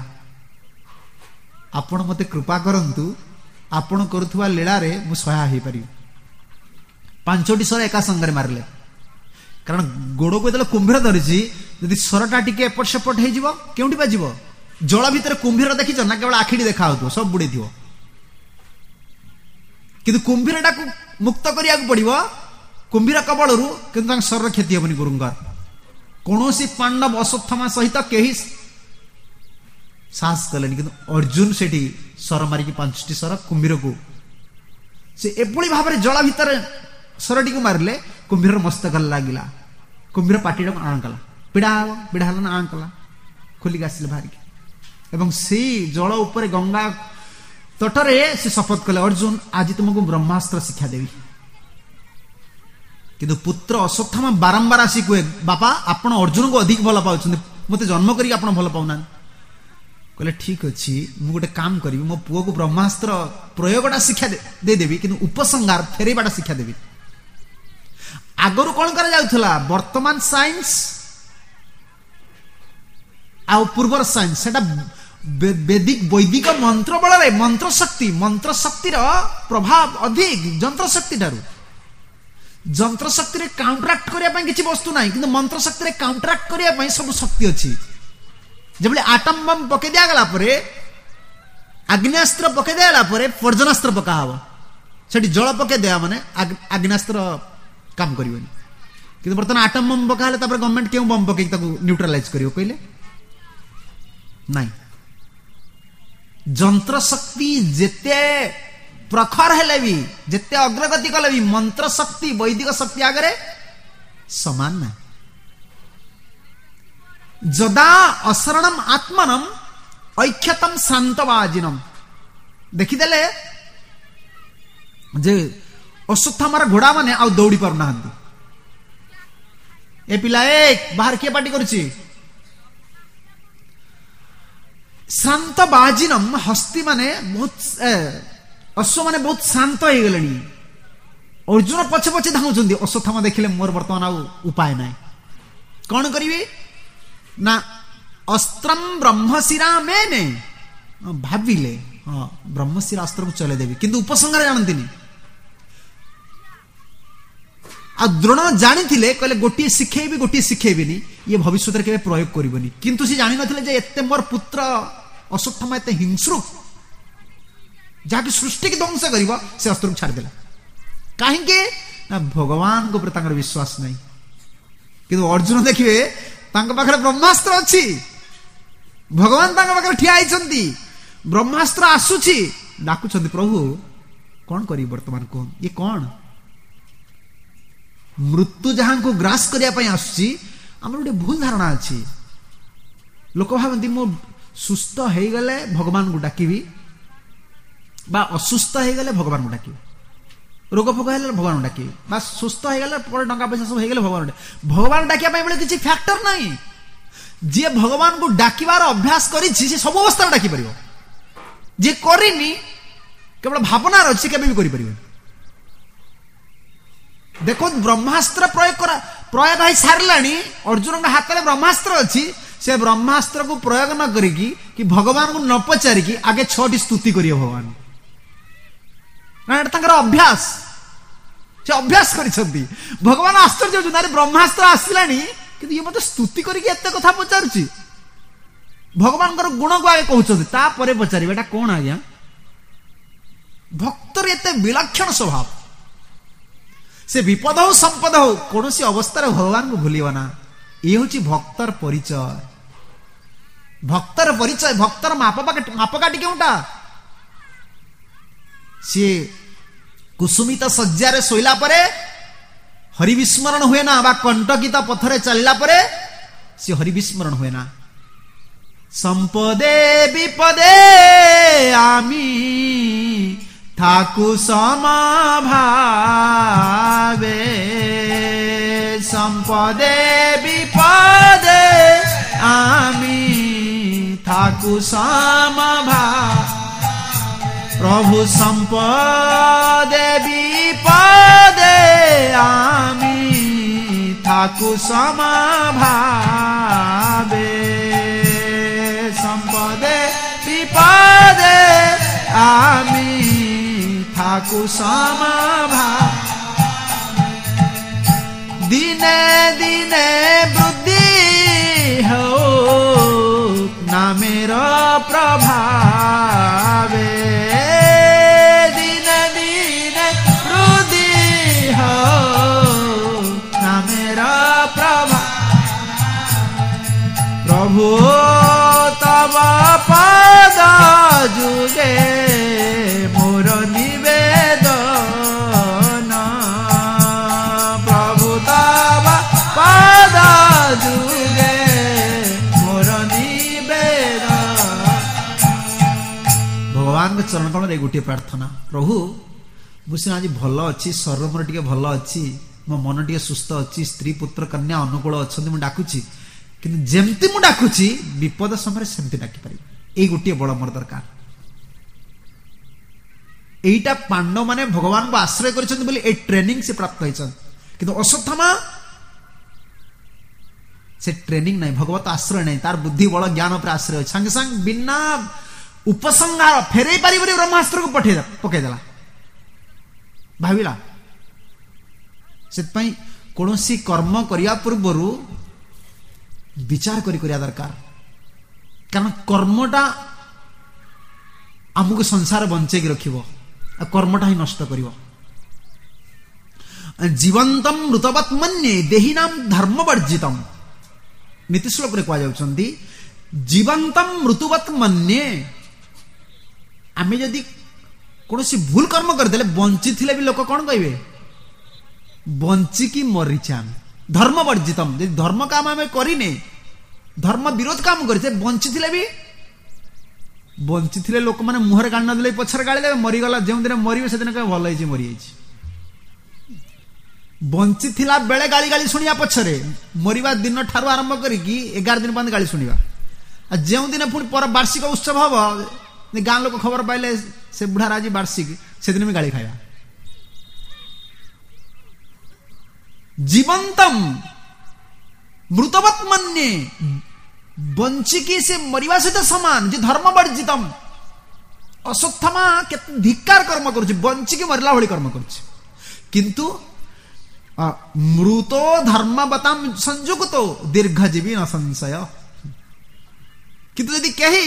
आपण मते कृपा करंतु आपण करुथुवा लीला रे मु सहाय हे पारि 5टी सर एका संगरे मारले कारण गोड़ को जब कुंभीर धरिछि यदि सरटा टिके एपट सेपट हे जिवो केउंटी बाजिवो जल भीतर कुंभीर देखिछ ना केवल आखिडी देखा होतो सब बुडी थिवो किंतु कुंभीरटा को मुक्त करिया को पड़िबो कुंभीर कबळरू किंतु शरीर क्षति हेबनी गुरुंगर कोनोसी पांडव अश्वत्थामा सहित केही साहस कलेनी किंतु अर्जुन सेठी सर मारी की 5टी सर कुंभीर को से एपळी भाबरे जल भीतर सरटी को मारले कुंभीर मस्तक लागिला कुंभीर पाटी को आणकला पिड़ा हलन आणकला खोलिक आसिले भारी एवं से जल ऊपर गंगा तटरे से शपथ कले अर्जुन आज तुमको ब्रह्मास्त्र शिक्षा देवी किंतु पुत्र अश्वत्थामा बारंबार आसी कहे बापा आपण अर्जुन को अधिक भल पाउछन मते जन्म करी आपण भल पाउना कहले ठीक अछि मु गोटे काम करिवि मो पुओ को ब्रह्मास्त्र प्रयोगटा शिक्षा दे देबी किंतु उपसंहार फेरेबाटा शिक्षा देबी आगरु कोन करा जाउथला वर्तमान साइंस आउ पूर्वर साइंस सेटा वैदिक मंत्र बल मंत्र शक्ति प्रभाव अधिक जंत्र शक्ति ठारू जंत्र शक्ति रे काउंटरैक्ट करने किसी वस्तु ना कि मंत्र शक्ति रे काउंटरैक्ट करने सब शक्ति अच्छी जब आटम बम पकई दिगला आग्नेयास्त्र पकई दिगला पर्जनास्त्र पका हम से जल पकई दिया माने आग्नेयास्त्र काम कर बर्तमान आटम बम पका गवर्नमेंट क्यों बम पकई न्यूट्रालाइज कर कहले नाई जंत्र शक्ति जेते प्रखर हेले भी जेते अग्रगति कले भी मंत्र शक्ति वैदिक शक्ति आगे समान ना जदा असरणम आत्मनम ऐक्यतम शांतवाजिनम देखीदेले जे अश्वत्थामार घोड़ा माने आ दौड़ी पार ना ए पिला एक बाहर किए पार्टी करुची शांत बाजिनम हस्ती माने बहुत अश्व माने बहुत शांत हो गले अर्जुन पछे पछे धाउछंती अश्वत्थामा देखिले मोर वर्तमान आउ उपाय नाय कौन करिवे ना अस्त्रम ब्रह्मशिरा मेने भाविले हाँ ब्रह्मशिरा अस्त्र को चले देवी किंतु उपसंहार जानती आ द्रोण जानी कहले गोटे शिखेबी गोटे शिखेबिनी ये भविष्य के प्रयोग करबनी किंतु से जानी नथिले जे एते मोर पुत्र अश्वत्थामा एते हिंस्रुक जहाँकि सृष्टि की ध्वंस कर से अस्त्र को छाड़देला कहीं ना भगवान को प्रति विश्वास नहीं किंतु अर्जुन देखिए पाखे ब्रह्मास्त्र अच्छी भगवान पाखे ठिया होती ब्रह्मास्त्र आसुची डाकुंट प्रभु कौन करी वर्तमान कौन ये कौन मृत्यु जहां को ग्रास करने आसुची आम गोटे भूल धारणा अच्छी लोक भावती मो सुस्थ हो गले भगवान को डाकिबी बा असुस्थ हो गले भगवान को डाकिबी रोग फोग है भगवान को डाकिबी बा सुस्थ हो गले टंका पैसा सब हो गले भगवान डाकिया किसी फैक्टर नहीं जी भगवान को डाकिबार अभ्यास करी सब अवस्था डाकी पार जी करनी केवल भावनार अच्छी केबे भी करि परिबे देखो ब्रह्मास्त्र प्रयोग हो सारे अर्जुन के हाथ में ब्रह्मास्त्र अच्छी से ब्रह्मास्त्र को प्रयोग न करिकी कि भगवान को न पचारिकी आगे 6टी स्तुति करियो भगवान अभ्यास से अभ्यास करिसंती भगवान आश्चर्य होउछन ब्रह्मास्त्र आसिलानी कि ये मत स्तुति करिकी एते कथा पचारुची भगवान गुण को आगे कहउछंती तापरे पचारिबे एटा कोन आज्ञा भक्तर एते विलक्षण स्वभाव से विपद हो संपद हो कौन सी अवस्था भगवान को भूलिब ना ये हूँ भक्तर परिचय भक्तर मापकाठी केउटा सी कुसुमित सज्जार शोला परे हरि विस्मरण हुए ना बा कंटकित पथरे चलला परे सी हरि विस्मरण हुए ना संपदे विपदे आमी थाकु समभावे संपदे विपदे आमी थाकु समभावे प्रभु संपदे विपदे आमी थाकु समभावे संपदे विपदे आमी थाकु समभावे दिने दिने वृद्धि हो नामेर प्रभावे दिने दिने वृद्धि हो नामेर प्रभावे प्रभु तब पद जुगे मोर निवेदन प्रभु तब पद जुगे मोर निवेदन भगवान के चरण कमल गोटे प्रार्थना प्रभु मुझे आज भल अच्छी शरीर मोर टे भल अच्छी मो मन टे सुस्थ अच्छी स्त्री पुत्र कन्या अनुकूल अच्छा मुझे डाकुची किंतु जेमती मु डाकुची विपद समय सेमती डाकी पारि ये गोटे बड़ मोर दरकार एटा पांडव माने भगवान को आश्रय करिसंत बोली ए ट्रेनिंग से प्राप्त होइछन किंतु अश्वत्थामा से ट्रेनिंग नहीं, भगवत आश्रय नहीं, तार बुद्धि बल ज्ञान पर आश्रय संगे संग बिना उपसंहार फेरई पारि ब्रह्मास्त्र को पकईदेला भाविला। से कौन कर्म करने पूर्वर विचार करिया दरकार, कारण कर्मटा आमको संसार बंचेक रखिबो, कर्मटा ही नष्ट करिवो। जीवंतम मृतवत मन्ये देहिनाम धर्म वर्जितम, नीति श्लोक रे कहा जाउछंती जीवंतम मृतवत मन्ये, आमे जदि कोनोसी भूल कर्म करदेले बंची थिले भी लोक कोन कहबे बंची की मरिछे आमे। धर्म वर्जितम, जदि धर्म काम आमे करिने, धर्म विरोध काम करिछे, बंची थिले भी बंची थिले लोक माने मुहर गाड़ न देले पछर गाड़ी देबे, मरि गला जेउ दिन मरिबे से दिन कहे भल होइछि मरि जाइछि। बंची थिला बेले गाली गाली सुनिया पछरे, मरिबा दिन ठारू आरंभ करिकी 11 दिन बंद गाली सुनिबा। आ जेउ दिन पुणी पर वार्षिक उत्सव हबो, गाँ लोक खबर पाइले से बुढ़ार आज वार्षिक, से दिन में गाली खाइबा। जीवंतम मृतवत मन्ये, बंचिकी से मरिबा सहित समान। जे धर्म वर्जितम, अश्वत्थामा केते धिक्कार कर्म करुछि, बंचिकी मरला भली कर्म करुछि, किंतु मृतो धर्मवताम संयुक्तो दीर्घजीवी न संशय। किंतु यदि कही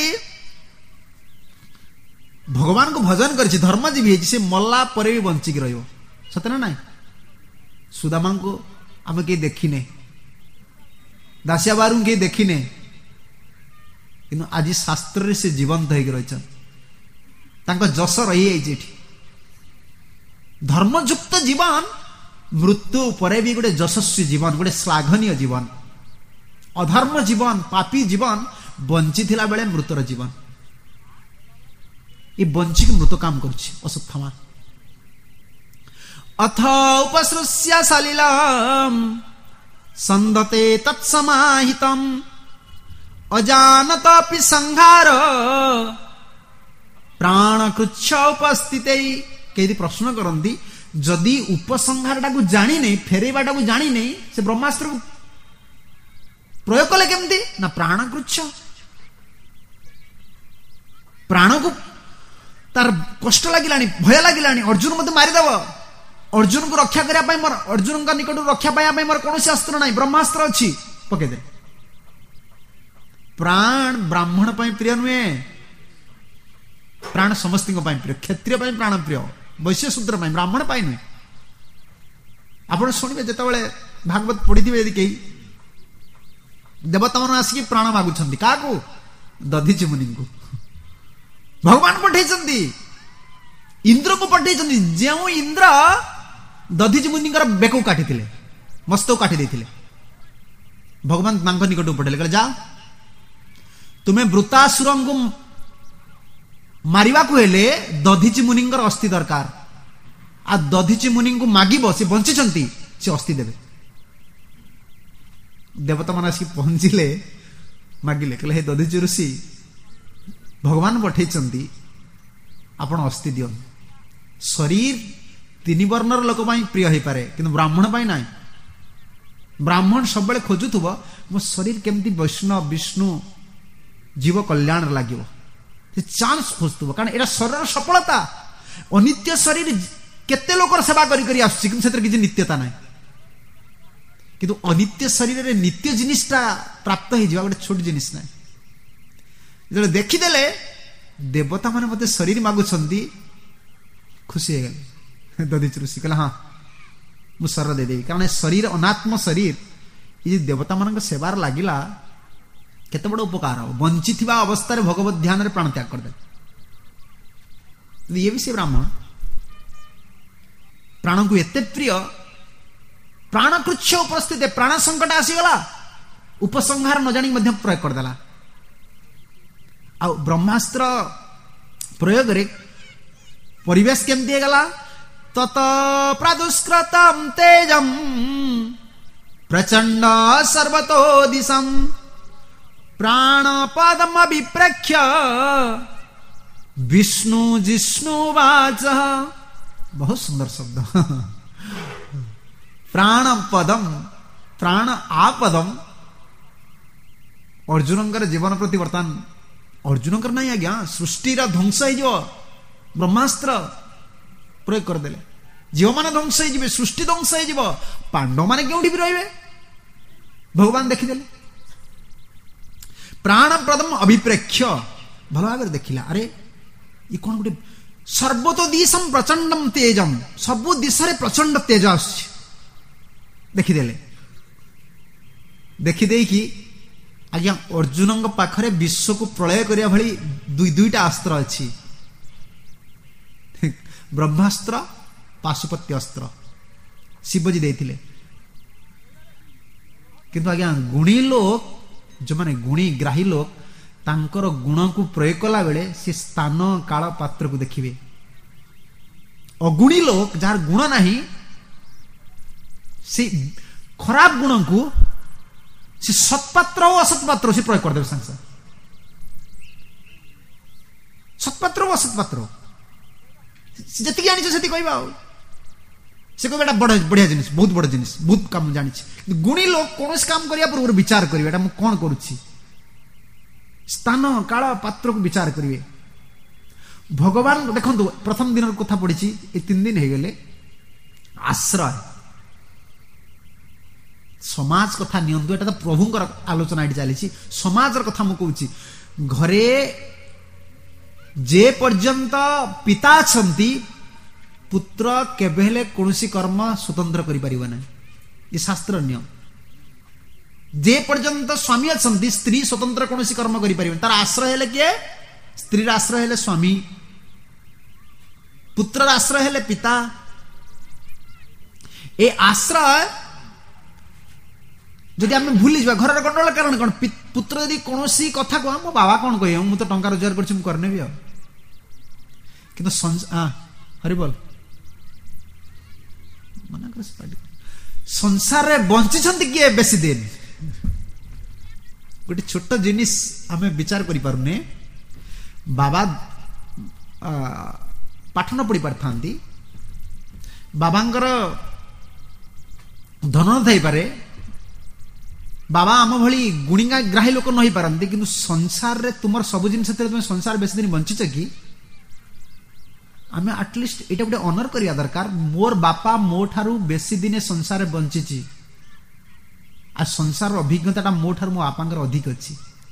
भगवान को भजन करिछि, धर्मजीवी है, से मल्ला परे भी बंचिकी रहिबो, सत ना नहीं। सुदामा को आम कहीं देखिने, दासिया बारू कहीं देखिने, किंतु आज शास्त्र से जीवंत होकर रही, जस रही। धर्मयुक्त जीवन मृत्यु परे भी गोटे यशस्वी जीवन, गोटे श्लाघनीय जीवन। अधर्म जीवन, पापी जीवन, बंची थिला बेले मृतर जीवन। ये बंची मृत काम करुछि अश्वत्थामा। अथ उपसृष्य सलिलम संदते तत्समाहितम अजानतापि संहार प्राणकृच्छ उपस्थिते। केदी प्रश्न करंती, जदि उपसंहारटा को जानी नहीं, फेरेबाटा को जानी नहीं, से ब्रह्मास्त्र को प्रयोग कले केमती ना प्राणकृच्छ, प्राण को तार कष्ट लगिलानी, भय लगिलानी, अर्जुन मत मारिदेव, अर्जुन को रक्षा करने, अर्जुन का निकट रक्षा पाइबा मोर कौन अस्त्र ना, ब्रह्मास्त्र अच्छी पकईदे। प्राण ब्राह्मण प्रिय नुहे, प्राण समस्त प्रिय, क्षत्रिय प्राण प्रिय, वैश्य शूद्र ब्राह्मण नुहे। आप शुणे जिते भागवत पढ़ी थे, यदि कहीं देवता मान आसिक प्राण मागुंट क्या, दधीचि मुनि को भगवान पठे, इंद्र को पठे। जो इंद्र दधीचि मुनि बेक काटी, मस्तक काटी देते, भगवान निकट पठेले, कहले जा तुम्हें वृतासुर को मारिबा को हेले दधीचि मुनि अस्थि दरकार। आ दधीचि मुनि को मागिब, से बंचिछंती, से अस्थि देवे। देवता मान आसिक पहुंचिले, मागिले, कहले हे दधीचि ऋषि, भगवान पठेइछंती, आपण अस्थि दियो। शरीर 3 वर्णर लोक प्रिय हो पारे, किंतु ब्राह्मण पाई ना। ब्राह्मण सब बेले खोजुथुबो मो शरीर केमती वैष्णव विष्णु जीव कल्याण लागिवो, चांस खोजुथुबो, कारण एटा शरीर सफलता। अनित्य शरीर केते लोकर सेवा करी आसुछि, किंतु सेतर किछि नित्यता नाही। किंतु अनित्य शरीर रे नित्य जिनिसटा प्राप्त हो जिवा गोटे छोट जिनिस नाही। जो देखीदेले देवता माने मते शरीर मागुछंती, खुशी हो गले। दधीचि ऋषि कहला हाँ मु शरीर देदेवी, कारण शरीर अनात्म शरीर ये देवता मान सेवार लगिला केते बड़ उपकार हो। बंची थिबा अवस्था भगवत ध्यान रे प्राण त्याग करदे। ये भी से ब्राह्मण प्राण को एते प्रिय, प्राणकृच्छ उपस्थित, प्राण संकट आसीगला, उपसंहार न जानी मध्य प्रयोग करदेला। आ ब्रह्मास्त्र प्रयोग रे परिवेश केमती गला, तत प्रादुष्कृतम तेजम प्रचंड सर्वतो दिशम प्राणपदम अभिप्रेक्ष्य विष्णु जिष्णुवाच। बहुत सुंदर शब्द। प्राणपदम, प्राण आपदम अर्जुन जीवन प्रति बर्तमान अर्जुन नहीं आज्ञा सृष्टिर ध्वंस हो ब्रह्मास्त्र प्रयोग करदे जीव मान ध्वंस हो सृष्टि ध्वंस हो पांडव मान क्यों भी रे भगवान देखीदे प्राण प्रदम अभिप्रेक्ष्य भल भाव देखिला अरे ये कौन गोटे सर्वतो दिशम प्रचंडम तेजम सबु दिशा प्रचंड तेज देखीदे देखीदे कि आज्ञा अर्जुन पाखरे विश्व को प्रलय करिया भली दुईटा अस्त्र अच्छी ब्रह्मास्त्र पाशुपत्य अस्त्र शिवजी देथिले किंतु आज्ञा गुणी लोक जो माने गुणी ग्राही लोक तांकर गुण को प्रयोग कला बेले से स्थान काल पात्र को देखिबे अगुणी लोक जार गुण नहीं से खराब गुण को से सत्पात्र और असत्पात्र से प्रयोग कर देबे संग सत्पात्र और असत्पात्र जति जानि से कहबा से कहबा बढ़िया जिनिस बहुत बड़ जिनिस बहुत काम जानि गुणी लोक कौन काम करिया पूर्व विचार करिवे एटा मु कोन करूछि स्थान काल पात्र को विचार करिवे भगवान देखंतु प्रथम दिन कथा पड़ी ए 3 दिन हे गेले आश्रय समाज कथा नियंतु एटा तो प्रभुंकर आलोचना एटी चली समाज कथा मु कहूछि घरे जे पर्यंत पिता छंती पुत्र केबेले कोनोसी कर्म स्वतंत्र करि परिबो नै ये शास्त्र नियम जे पर्यंत स्वामी अछंती स्त्री स्वतंत्र कोनोसी कर्म करि परिबो तार आश्रय हेले के स्त्री आश्रय हेले स्वामी पुत्र आश्रय हेले पिता ए आश्रय जदि आम भूली जा घर गंडल कारण कौन पुत्र यदि कौन कथा कह मो बाबा कौन कह मु तो टंका रोजगार करनेबी किंतु हरि बोल मना कर संसार रे बंची किए बेसी दिन गोटे छोट जिनिस आम विचार करि पारुने बाबा पाठ न पढ़ी पारथांती बाबांकर धन थई पारे बाबा आम भली गुणिगा ग्राही लोक नहीं पारती किंतु संसार रे तुमर सब जिनस तुम संसार बेसी दिन बंचिच कि आम आटलिस्ट एटा गोटे ऑनर करिया दरकार मोर बापा मो ठारू बेसी दिने संसार रे बंचिची आ संसार अभिज्ञता मो ठारू मो बापांकर अधिक अछि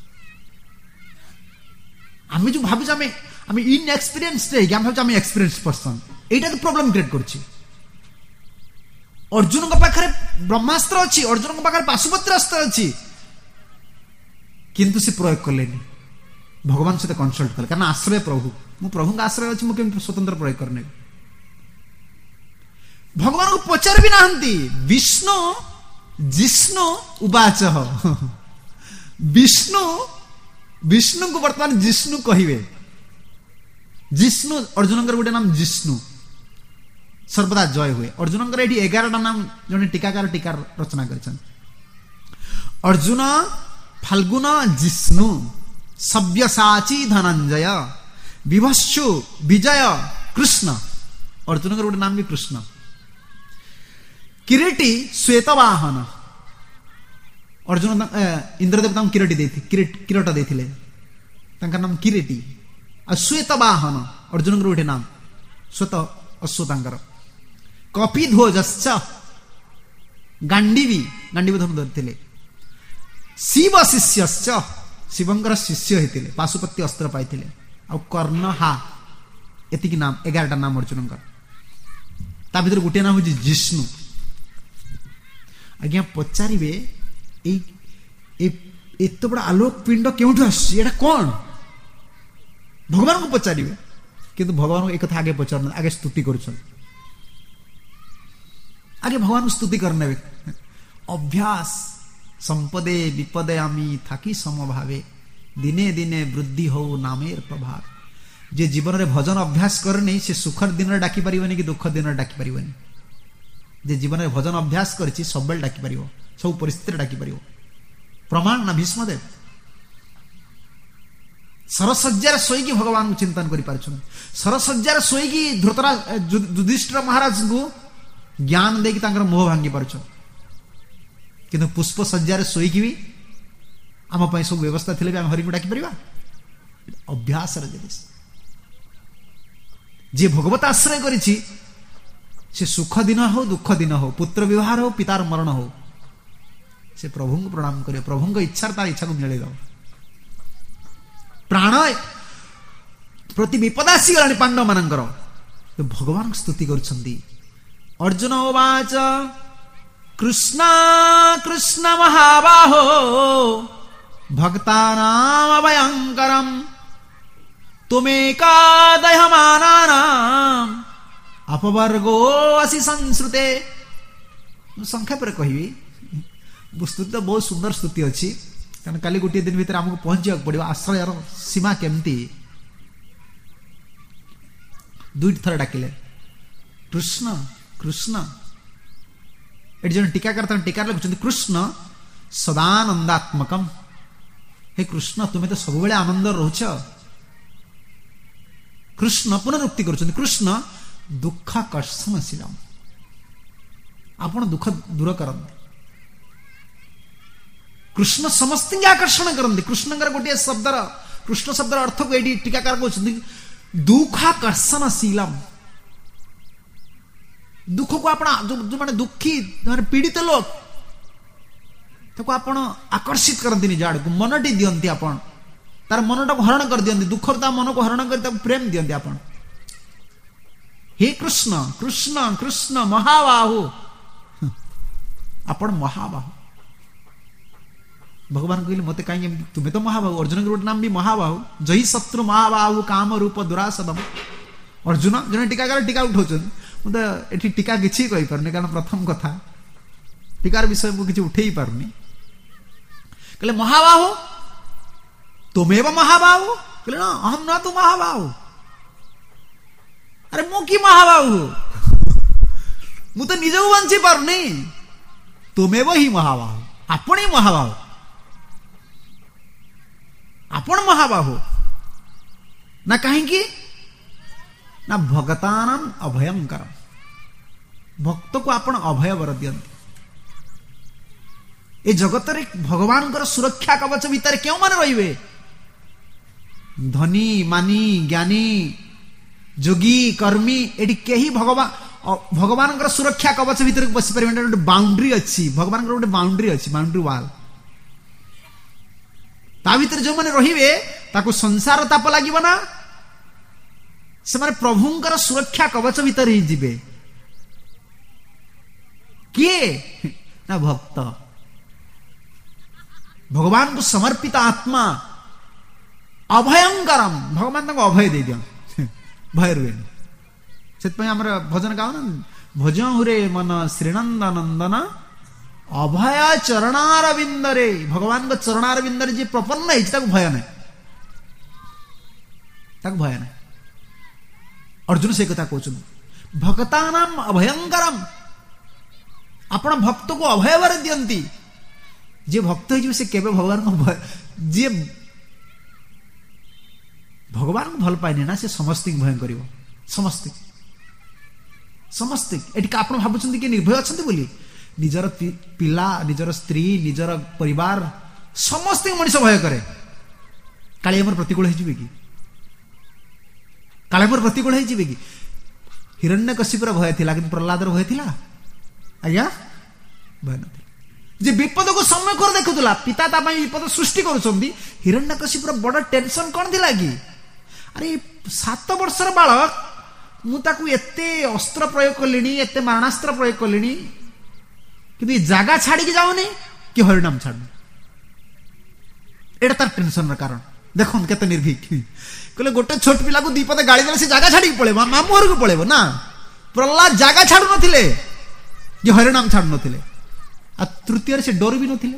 आम जो भाबु आम इनएक्सपीरियंस रे आम भाबु आम एक्सपीरियंस पर्सन एटा तो प्रॉब्लम क्रिएट करछि अर्जुन पाखे ब्रह्मास्त्र अच्छी अर्जुन पाखे पाशुपत्र अस्त्र अच्छी किंतु से प्रयोग कले भगवान सहित कंसल्ट कले कारण आश्रय प्रभु मु प्रभु का आश्रय अच्छी मुझे स्वतंत्र प्रयोग करने भगवान को पचार भी नहांती विष्णु जिष्णु उवाच विष्णु विष्णु को वर्तमान जिष्णु कहिवे जिष्णु अर्जुन गोटे नाम जिष्णु सर्वदा जय हुए अर्जुन 11टा नाम जने टीकाकार टीका रचना कर अर्जुन फाल्गुन जिष्णु सव्यसाची धनंजय विभस्सु विजय कृष्ण अर्जुन गोटे नाम भी कृष्ण किरीटी श्वेतवाहन अर्जुन इंद्रदेवता किरीट देथिले नाम किरीटी आ श्वेतवाहन अर्जुन गोटे नाम श्वेत अश्वतांकर कपिध्वजश्च गांडीवी धनु धरथिले शिव शिष्यश्च शिवंकर शिष्य हेतिले पाशुपत्य अस्त्र पाइथिले आ कर्ण हा एतिकी नाम 11टा नाम अर्जुनकर ता भीतर गुटे नाम होची जिष्णु आज्ञा पचारिबे एत बड़ा आलोक पिंड केउठु आसी एटा कोन भगवान को पचारिबे किंतु भगवान एक कथा आगे पचार आगे स्तुति करुछन आगे भगवान स्तुति करने अभ्यास संपदे विपदे आमी थाकी समभावे दिने दिने वृद्धि हो नामेर प्रभाव जे जीवन रे भजन अभ्यास करनी से सुखर दिन डाकी परिबनी कि दुख दिन डाकी परिबनी जे जीवन रे भजन अभ्यास करछि सब बेल डाकी परिबो सब परिस्थिति डाकी परिबो प्रमाण ना भीष्मदेव सरसज्जार सोईकी भगवान को चिंतन करि पारछन सरसज्जार सोईकी युधिष्ठिर महाराज को ज्ञान देकी तांकर मोह भांगी पारछन किंतु पुष्प सज्जार सोईकी भी आम सब व्यवस्था थे भी आम हरि को डाकी पार अभ्यास जिनिस जी भगवत आश्रय करिछि से सुख दिन हो दुख दिन हो पुत्र विवाह हो पितार मरण हो से प्रभु को प्रणाम करे प्रभु इच्छा तार इच्छा को मिले प्राण प्रति विपद आसी गलानी पांडव मानकर भगवान स्तुति करुछंती अर्जुन उवाच कृष्ण कृष्ण महाबाहो भक्तानाम अभयंकरम तुमेका दह्यमानानाम अपवर्गो असि संस्कृते संक्षेप कहबी स्तुति तो बहुत सुंदर स्तुति अच्छी कारण काली गोटे दिन भीतर आमको पहुंचा पड़ो आश्रयर सीमा केमती दुईट थर डाकिले कृष्ण कृष्ण ये जन टीकाकार टीका लिखुं कृष्ण सदानंदात्मकम हे कृष्ण तुम्हें तो सब बेले आनंद रोच कृष्ण पुनरुक्ति कर कृष्ण दुखाकर्षणशीलम आपण दुख दूर करते कृष्ण समस्त आकर्षण करते कृष्ण गोटे शब्दर कृष्ण शब्दर अर्थ को ये टीकाकार कहते दुखाकर्षणशीलम दुख को आप जो माने दुखी पीड़ित लोग ताको आपण आकर्षित करती निज आड़ को मनटी दियंती आपण तार मनटा को हरण कर दियंती दुख मन को हरण कर प्रेम दियंती आपण हे कृष्ण कृष्ण कृष्ण महाबाहु आपण महाबाहु भगवान कहले मते कहीं तुम्हें तो महाबाहु अर्जुन के नाम भी महाबाहु जही शत्रु महाबाहु काम रूप दुरासदम अर्जुन जने टीकाकार टीका उठाउछन मुझे ये टीका किसी कही पारनी कारण प्रथम कथा टीकार विषय मुझे किसी उठे पारनी कहले महाबाहु तुमेव महाबाहु कहले ना अहम ना तो महाबाहु अरे मु कि महाबाहु मु तो निज बंची पारनी तुमेव ही महाबाहु आपण ही महाबाहु आपण महाबाहु ना कहीं ना भगतानाम अभयंकर भक्त को आपण अभय वर दियंती ए जगत रे भगवान सुरक्षा कवच भीतर क्यों माने रहिबे धनी मानी ज्ञानी जोगी कर्मी एटी केही भगवान सुरक्षा कवच भीतर बसी पारे गोटे बाउंड्री अच्छी भगवान गोटे बाउंड्री अच्छी बाउंड्री वाल ता भीतर जो माने रहिबे ताको संसार ताप लागिबो ना से माने प्रभुंकर सुरक्षा कवच भीतर ही जीवे किए ना भक्त भगवान को समर्पित आत्मा अभयंकरम भगवान तक अभय दे दिया भय रुए से भजन गाओ ना भजहुरे मन श्रीनंदनंदन अभय चरणारविंद रे भगवान को चरणारविंद रे जी प्रपन्न है भय नहीं भय नहीं अर्जुन से कथा कहते भक्तानाम अभयंकरम आपण भक्त को अभय वर दियंती जे भक्त हो से केबे भगवान को जे भगवान को भल पाइने ना से समस्त भय करिवो समस्त समस्त एटी आपण भाबुछंती कि निर्भय अछंती बोली निजर पिला निजर स्त्री निजर परिवार समस्त मनुष्य भय करे काली हमर प्रतिकूल है कि काले मोर प्रतिकूल है कि हिरण्यकशिपुर भय थिला कि प्रहलादर भय थिला आज्ञा भय न जे विपद को समय कर देखुला पिता ता पई विपद सृष्टि करूछंती हिरण्यकशिपुर बड़ टेंशन कोन थिला कि अरे 7 वर्षर बालक मु ताकू एते अस्त्र प्रयोग कलिनी एते मारणास्त्र प्रयोग कलिनी कि जागा छाड़ी के जाऊनी कि हरिनाम छाड़ एटा तार टेंशन र कारण देखो केते निर्भीक कहले गोटे छोट पिला को दीपद गाड़ी देले से जागा छाड़ी पळेबो मामू घर को पळेबो ना प्रहलाद जागा छाडु नथिले जे हरिनाम छाडु नथिले आ तृतीय से डर भी नथिले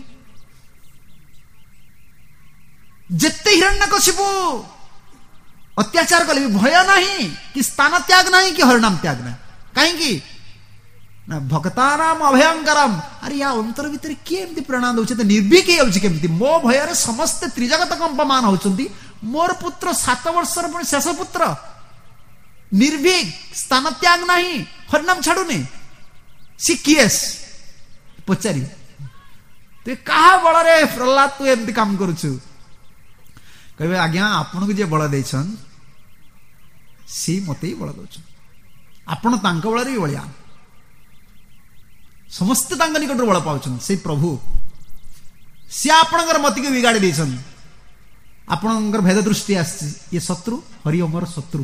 जेते हिरण्यकशिपु अत्याचार कले भी भय नहीं कि स्थान त्याग नहीं कि हरिनाम त्याग नहीं कहीं ना भक्तानाम अभयंकरम अरे या अंतर भीतर किए एमती प्रणाम दउछे त निर्भीक हे होछि केमती मो भयर समस्त त्रिजगत कंपमान होचंती मोर पुत्र 7 वर्षर पुणी शेष पुत्र निर्भीक स्थान त्याग नहीं हरिनाम छाड़ुनी सी किएस पचारि ତୁ କାହା ବଳରେ ପ୍ରହ୍ଲାଦ ତୁ ଏମିତି କାମ କରୁଛୁ? କହିବେ ଆଜ୍ଞା ଆପଣଙ୍କୁ ଯିଏ ବଳ ଦେଇଛନ୍ ସି ମତେ ହିଁ ବଳ ଦଉଛନ୍, ଆପଣ ତାଙ୍କ ବଳରେ ବି ବଳିଆ, ସମସ୍ତେ ତାଙ୍କ ନିକଟରୁ ବଳ ପାଉଛନ୍ତି। ସେଇ ପ୍ରଭୁ ସିଏ ଆପଣଙ୍କର ମତିକୁ ବିଗାଡ଼ି ଦେଇଛନ୍ତି, ଆପଣଙ୍କର ଭେଦ ଦୃଷ୍ଟି ଆସିଛି, ଇଏ ଶତ୍ରୁ, ହରି ମୋର ଶତ୍ରୁ,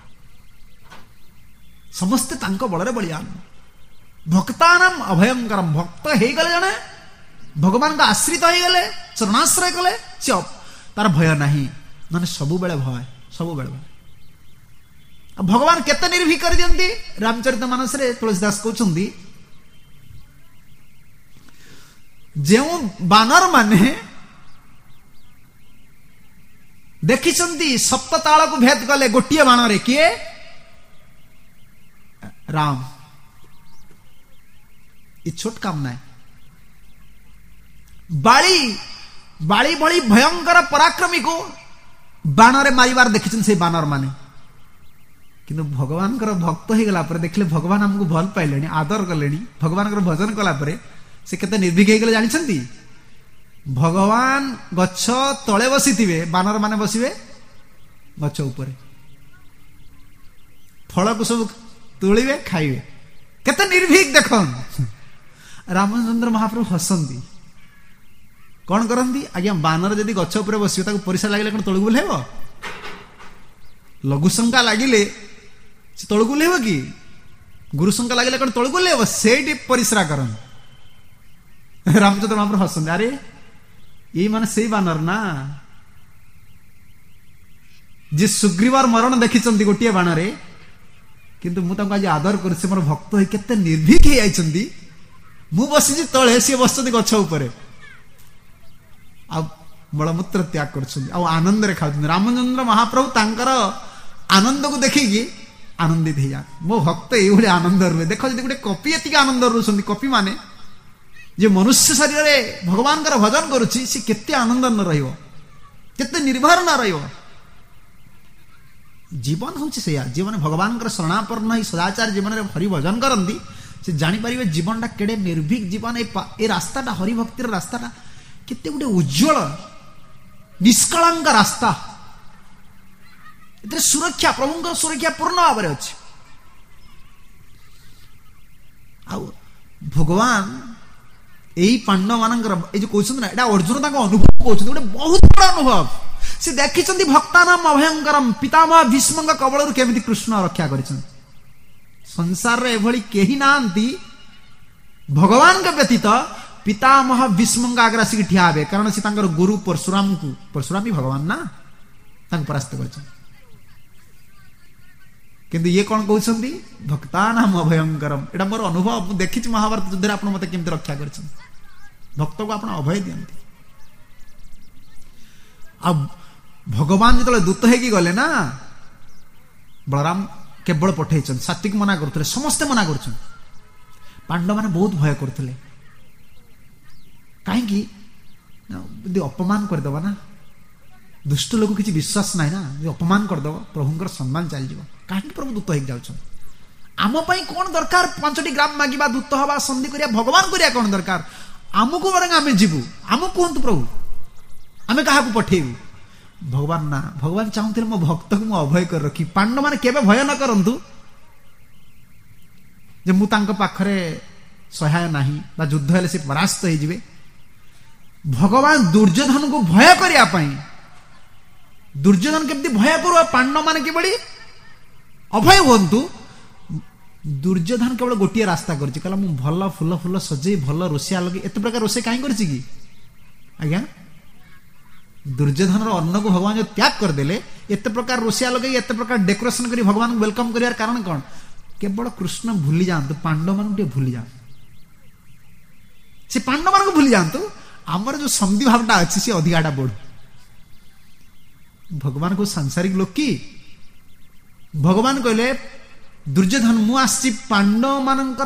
ସମସ୍ତେ ତାଙ୍କ ବଳରେ ବଳିଆନ। ଭକ୍ତାନାମ ଅଭୟଙ୍କରମ, ଭକ୍ତ ହେଇଗଲେ ଜଣେ, ଭଗବାନଙ୍କ ଆଶ୍ରିତ ହେଇଗଲେ, ଚରଣାଶ୍ରୟ କଲେ, ସେ ତାର ଭୟ ନାହିଁ, ମାନେ ସବୁବେଳେ ଭୟ, ସବୁବେଳେ ଭୟ। ଭଗବାନ କେତେ ନିର୍ଭୀକ କରିଦିଅନ୍ତି। ରାମଚରିତ ମାନସରେ ତୁଳସୀ ଦାସ କହୁଛନ୍ତି, ଯେଉଁ ବାନର ମାନେ ଦେଖିଛନ୍ତି ସପ୍ତ ତାଳକୁ ଭେଦ କଲେ ଗୋଟିଏ ବାଣରେ, କିଏ? ରାମ। ଏ ଛୋଟ କାମ ନାହିଁ। ବାଳି ଭଳି ଭୟଙ୍କର ପରାକ୍ରମୀକୁ ବାଣରେ ମାରିବାର ଦେଖିଛନ୍ତି ସେଇ ବାନର ମାନେ। କିନ୍ତୁ ଭଗବାନଙ୍କର ଭକ୍ତ ହେଇଗଲା ପରେ ଦେଖିଲେ ଭଗବାନ ଆମକୁ ଭଲ ପାଇଲେଣି, ଆଦର କଲେଣି, ଭଗବାନଙ୍କର ଭଜନ କଲା ପରେ ସେ କେତେ ନିର୍ଭୀକ ହେଇଗଲେ ଜାଣିଛନ୍ତି? ଭଗବାନ ଗଛ ତଳେ ବସିଥିବେ, ବାନର ମାନେ ବସିବେ ଗଛ ଉପରେ, ଫଳକୁ ସବୁ ତୋଳିବେ, ଖାଇବେ। କେତେ ନିର୍ଭୀକ ଦେଖନ୍। ରାମଚନ୍ଦ୍ର ମହାପ୍ରଭୁ ହସନ୍ତି, କଣ କରନ୍ତି? ଆଜ୍ଞା ବାନର ଯଦି ଗଛ ଉପରେ ବସିବ, ତାକୁ ପରିସା ଲାଗିଲେ କଣ ତଳକୁ ଓହ୍ଲେଇବ? ଲଘୁଶଙ୍କା ଲାଗିଲେ ସେ ତଳକୁ ଓହ୍ଲେଇବ କି? ଗୁରୁଶଙ୍କା ଲାଗିଲେ କଣ ତଳକୁ ଓହ୍ଲେଇବ? ସେଇଠି ପରିଶ୍ରା କରନ୍। ରାମଚନ୍ଦ୍ର ମହାପ୍ରଭୁ ହସନ୍ତି, ଆରେ ଏଇ ମାନେ ସେଇ ବାନର ନା, ଯେ ସୁଗ୍ରୀବର ମରଣ ଦେଖିଛନ୍ତି ଗୋଟିଏ ବାଣରେ, କିନ୍ତୁ ମୁଁ ତାଙ୍କୁ ଆଜି ଆଦର କରୁଛି, ମୋର ଭକ୍ତ ହେଇ କେତେ ନିର୍ଭୀକ ହେଇଯାଇଛନ୍ତି। ମୁଁ ବସିଛି ତଳେ, ସିଏ ବସିଛନ୍ତି ଗଛ ଉପରେ, ଆଉ ମଳମୂତ୍ର ତ୍ୟାଗ କରୁଛନ୍ତି, ଆଉ ଆନନ୍ଦରେ ଖାଉଛନ୍ତି। ରାମଚନ୍ଦ୍ର ମହାପ୍ରଭୁ ତାଙ୍କର ଆନନ୍ଦକୁ ଦେଖିକି ଆନନ୍ଦିତ ହେଇଯାନ୍ତି। ମୋ ଭକ୍ତ ଏଇଭଳି ଆନନ୍ଦ ରୁହେ। ଦେଖ, ଯଦି ଗୋଟେ କପି ଏତିକି ଆନନ୍ଦ ରହୁଛନ୍ତି, କପି ମାନେ ଯେ ମନୁଷ୍ୟ ଶରୀରରେ ଭଗବାନଙ୍କର ଭଜନ କରୁଛି, ସେ କେତେ ଆନନ୍ଦ ନ ରହିବ, କେତେ ନିର୍ଭର ନ ରହିବ। ଜୀବନ ହଉଛି ସେଇଆ, ଯେଉଁମାନେ ଭଗବାନଙ୍କର ଶରଣାପନ୍ନ ହେଇ ସଦାଚାର ଜୀବନରେ ହରି ଭଜନ କରନ୍ତି, ସେ ଜାଣିପାରିବେ ଜୀବନଟା କେଡ଼େ ନିର୍ଭୀକ ଜୀବନ। ଏ ରାସ୍ତାଟା, ହରିଭକ୍ତିର ରାସ୍ତାଟା କେତେ ଗୋଟେ ଉଜ୍ଜଳ ନିଷ୍କଳଙ୍କ ରାସ୍ତା। ଏଥିରେ ସୁରକ୍ଷା, ପ୍ରଭୁଙ୍କର ସୁରକ୍ଷା ପୂର୍ଣ୍ଣ ଭାବରେ ଅଛି। ଆଉ ଭଗବାନ ଏଇ ପାଣ୍ଡବ ମାନଙ୍କର ଏଇ ଯୋଉ କହୁଛନ୍ତି ନା, ଏଇଟା ଅର୍ଜୁନ ତାଙ୍କ ଅନୁଭବ କହୁଛନ୍ତି, ଗୋଟେ ବହୁତ ବଡ଼ ଅନୁଭବ। ସେ ଦେଖିଛନ୍ତି ଭକ୍ତାନାମ ଅଭୟଙ୍କରମ, ପିତାମହ ଭୀଷ୍ମଙ୍କ କବଳରୁ କେମିତି କୃଷ୍ଣ ରକ୍ଷା କରିଛନ୍ତି। ସଂସାରରେ ଏଭଳି କେହି ନାହାନ୍ତି ଭଗବାନଙ୍କ ବ୍ୟତୀତ ପିତାମହ ଭୀଷ୍ମଙ୍କ ଆଗରେ ଆସିକି ଠିଆ ହେବେ, କାରଣ ସେ ତାଙ୍କର ଗୁରୁ ପରଶୁରାମଙ୍କୁ, ପରଶୁରାମ ବି ଭଗବାନ ନା, ତାଙ୍କୁ ପରାସ୍ତ କରିଛନ୍ତି। କିନ୍ତୁ ଇଏ କଣ କହୁଛନ୍ତି? ଭକ୍ତାନାମ ଅଭୟଙ୍କରମ। ଏଇଟା ମୋର ଅନୁଭବ, ମୁଁ ଦେଖିଛି ମହାଭାରତ ଯୁଦ୍ଧରେ ଆପଣ ମତେ କେମିତି ରକ୍ଷା କରିଛନ୍ତି। ଭକ୍ତକୁ ଆପଣ ଅଭୟ ଦିଅନ୍ତି। ଆଉ ଭଗବାନ ଯେତେବେଳେ ଦୂତ ହେଇକି ଗଲେ ନା, ବଳରାମ କେବଳ ପଠେଇଛନ୍ତି, ସାତ୍ୱିକ ମନା କରୁଥିଲେ, ସମସ୍ତେ ମନା କରୁଛନ୍ତି। ପାଣ୍ଡବମାନେ ବହୁତ ଭୟ କରୁଥିଲେ, କାହିଁକି? ଯଦି ଅପମାନ କରିଦେବ ନା, ଦୁଷ୍ଟ ଲୋକ କିଛି ବିଶ୍ୱାସ ନାହିଁ ନା, ଯଦି ଅପମାନ କରିଦେବ ପ୍ରଭୁଙ୍କର ସମ୍ମାନ ଚାଲିଯିବ। କାହିଁକି ପ୍ରଭୁ ଦୂତ ହେଇକି ଯାଉଛନ୍ତି? ଆମ ପାଇଁ କଣ ଦରକାର 5ଟି ଗ୍ରାମ ମାଗିବା, ଦୂତ ହବା, ସନ୍ଧି କରିବା, ଭଗବାନ କରିବା କଣ ଦରକାର? ଆମକୁ ବରଂ ଆମେ ଯିବୁ, ଆମକୁ କୁହନ୍ତୁ ପ୍ରଭୁ, ଆମେ କାହାକୁ ପଠେଇବୁ? ଭଗବାନ ନା, ଭଗବାନ ଚାହୁଁଥିଲେ ମୋ ଭକ୍ତକୁ ମୁଁ ଅଭୟ କରି ରଖି। ପାଣ୍ଡବମାନେ କେବେ ଭୟ ନ କରନ୍ତୁ ଯେ ମୁଁ ତାଙ୍କ ପାଖରେ ସହାୟ ନାହିଁ ବା ଯୁଦ୍ଧ ହେଲେ ସେ ପରାସ୍ତ ହେଇଯିବେ। ଭଗବାନ ଦୁର୍ଯ୍ୟୋଧନକୁ ଭୟ କରିବା ପାଇଁ, ଦୁର୍ଯ୍ୟୋଧନ କେମିତି ଭୟ କରୁ, ପାଣ୍ଡବମାନେ କିଭଳି ଅଭୟ ହୁଅନ୍ତୁ। ଦୁର୍ଯ୍ୟୋଧନ କେବଳ ଗୋଟିଏ ରାସ୍ତା କରିଛି, କହିଲା ମୁଁ ଭଲ ଫୁଲ ଫୁଲ ସଜେଇ, ଭଲ ରୋଷେଇଆ ଲଗେଇ, ଏତେ ପ୍ରକାର ରୋଷେଇ କାହିଁ କରିଛି କି? ଆଜ୍ଞା, ଦୁର୍ଯ୍ୟୋଧନର ଅନ୍ନକୁ ଭଗବାନ ଯୋଉ ତ୍ୟାଗ କରିଦେଲେ, ଏତେ ପ୍ରକାର ରୋଷେଇଆ ଲଗେଇ, ଏତେ ପ୍ରକାର ଡେକୋରେସନ କରି ଭଗବାନଙ୍କୁ ୱେଲକମ କରିବାର କାରଣ କଣ? କେବଳ କୃଷ୍ଣ ଭୁଲି ଯାଆନ୍ତୁ, ପାଣ୍ଡବମାନଙ୍କୁ ଟିକେ ଭୁଲି ଯାଆନ୍ତୁ। ସେ ପାଣ୍ଡବମାନଙ୍କୁ ଭୁଲି ଯାଆନ୍ତୁ, ଆମର ଯୋଉ ସନ୍ଧି ଭାବଟା ଅଛି ସେ ଅଧିକାଟା ବଢୁ। ଭଗବାନଙ୍କୁ ସାଂସାରିକ ଲୋକ କି? ଭଗବାନ କହିଲେ ଦୁର୍ଯ୍ୟୋଧନ, ମୁଁ ଆସିଛି ପାଣ୍ଡବ ମାନଙ୍କର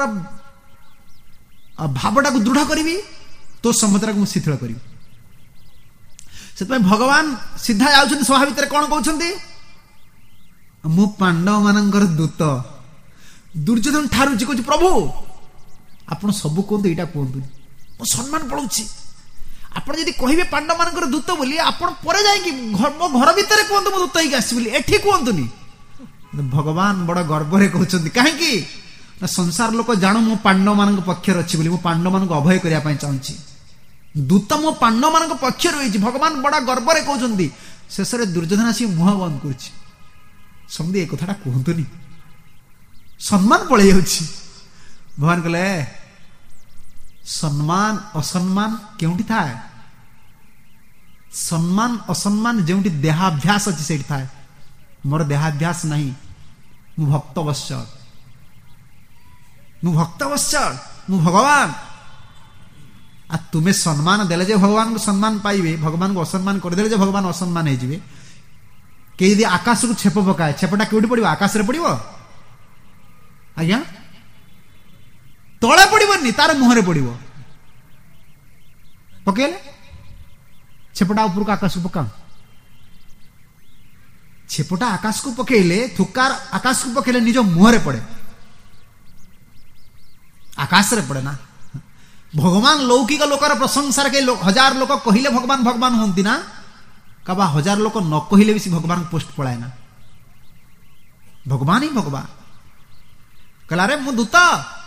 ଭାବଟାକୁ ଦୃଢ କରିବି, ତୋ ସମୁଦ୍ରକୁ ମୁଁ ଶିଥିଳ କରିବି। ସେଥିପାଇଁ ଭଗବାନ ସିଧା ଯାଉଛନ୍ତି ସଭା ଭିତରେ, କଣ କହୁଛନ୍ତି? ମୁଁ ପାଣ୍ଡବ ମାନଙ୍କର ଦୂତ। ଦୁର୍ଯ୍ୟୋଧନ ଠାରୁଛି, କହୁଛି ପ୍ରଭୁ ଆପଣ ସବୁ କୁହନ୍ତୁ, ଏଇଟା କୁହନ୍ତୁ, ମୋ ସମ୍ମାନ ପଳଉଛି, ଆପଣ ଯଦି କହିବେ ପାଣ୍ଡବ ମାନଙ୍କର ଦୂତ ବୋଲି, ଆପଣ ପରେ ଯାଇକି ମୋ ଘର ଭିତରେ କୁହନ୍ତୁ ମୁଁ ଦୂତ ହେଇକି ଆସିବି ବୋଲି, ଏଠି କୁହନ୍ତୁନି। ଭଗବାନ ବଡ ଗର୍ବରେ କହୁଛନ୍ତି, କାହିଁକି ନା ସଂସାର ଲୋକ ଜାଣୁ ମୁଁ ପାଣ୍ଡବ ମାନଙ୍କ ପକ୍ଷରେ ଅଛି ବୋଲି, ମୁଁ ପାଣ୍ଡବ ମାନଙ୍କୁ ଅଭୟ କରିବା ପାଇଁ ଚାହୁଁଛି, ଦୂତ ମୋ ପାଣ୍ଡବ ମାନଙ୍କ ପକ୍ଷରେ ରହିଛି। ଭଗବାନ ବଡ ଗର୍ବରେ କହୁଛନ୍ତି। ଶେଷରେ ଦୁର୍ଯ୍ୟୋଧନ ଆସି ମୁହଁ ବନ୍ଦ କରୁଛି। ସମୁଦି ଏ କଥାଟା କୁହନ୍ତୁନି, ସମ୍ମାନ ପଳେଇ ଯାଉଛି। ଭଗବାନ କହିଲେ ସମ୍ମାନ ଅସମ୍ମାନ କେଉଁଠି ଥାଏ? ସମ୍ମାନ ଅସମ୍ମାନ ଯେଉଁଠି ଦେହାଭ୍ୟାସ ଅଛି ସେଇଠି ଥାଏ। ମୋର ଦେହାଭ୍ୟାସ ନାହିଁ, ମୁଁ ଭକ୍ତ ବତ୍ସଳ, ମୁଁ ଭକ୍ତ ବତ୍ସଳ, ମୁଁ ଭଗବାନ। ଆଉ ତୁମେ ସମ୍ମାନ ଦେଲେ ଯେ ଭଗବାନଙ୍କୁ ସମ୍ମାନ ପାଇବେ, ଭଗବାନଙ୍କୁ ଅସମ୍ମାନ କରିଦେଲେ ଯେ ଭଗବାନ ଅସମ୍ମାନ ହେଇଯିବେ। କେହି ଯଦି ଆକାଶକୁ ଛେପ ପକାଏ, ଛେପଟା କେଉଁଠି ପଡିବ? ଆକାଶରେ ପଡିବ ଆଜ୍ଞା? ତଳେ ପଡିବନି, ତାର ମୁହଁରେ ପଡିବ। ପକେଇଲେ ଛେପଟା ଉପରକୁ ଆକାଶକୁ ପକାଅ। ଛେପଟା ଆକାଶକୁ ପକେଇଲେ, ଥୁକାର ଆକାଶକୁ ପକେଇଲେ ନିଜ ମୁହଁରେ ପଡେ, ଆକାଶରେ ପଡେ ନା। ଭଗବାନ ଲୌକିକ ଲୋକର ପ୍ରଶଂସାରେ କେହି ହଜାର ଲୋକ କହିଲେ ଭଗବାନ ଭଗବାନ ହୁଅନ୍ତି ନା, କାବା ହଜାର ଲୋକ ନ କହିଲେ ବି ସେ ଭଗବାନ ପୋଷ୍ଟ ପଳାଏ ନା। ଭଗବାନ ହିଁ ଭଗବାନ। କହିଲା ରେ ମୁଁ ଦୂତ,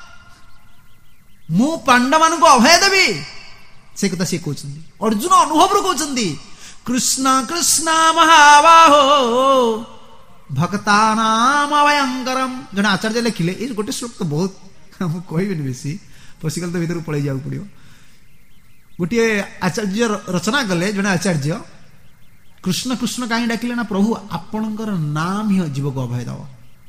ମୁଁ ପାଣ୍ଡବ ମାନଙ୍କୁ ଅଭୟ ଦେବି, ସେ କଥା ସିଏ କହୁଛନ୍ତି। ଅର୍ଜୁନ ଅନୁଭବରୁ କହୁଛନ୍ତି, କୃଷ୍ଣ କୃଷ୍ଣ ମହାବାହୋ ଭକ୍ତାନାମ ଅଭୟଙ୍କରମ୍। ଜଣେ ଆଚାର୍ଯ୍ୟ ଲେଖିଲେ, ଏଇ ଗୋଟେ ଶ୍ଲୋକ ତ ବହୁତ, ମୁଁ କହିବିନି ବେଶୀ, ପଶିଗଲେ ତ ଭିତରକୁ ପଳେଇ ଯିବାକୁ ପଡିବ। ଗୋଟିଏ ଆଚାର୍ଯ୍ୟ ରଚନା କଲେ, ଜଣେ ଆଚାର୍ଯ୍ୟ, କୃଷ୍ଣ କୃଷ୍ଣ କାହିଁ ଡାକିଲେ ନା, ପ୍ରଭୁ ଆପଣଙ୍କର ନାମ ହିଁ ଜୀବକୁ ଅଭୟ ଦବ,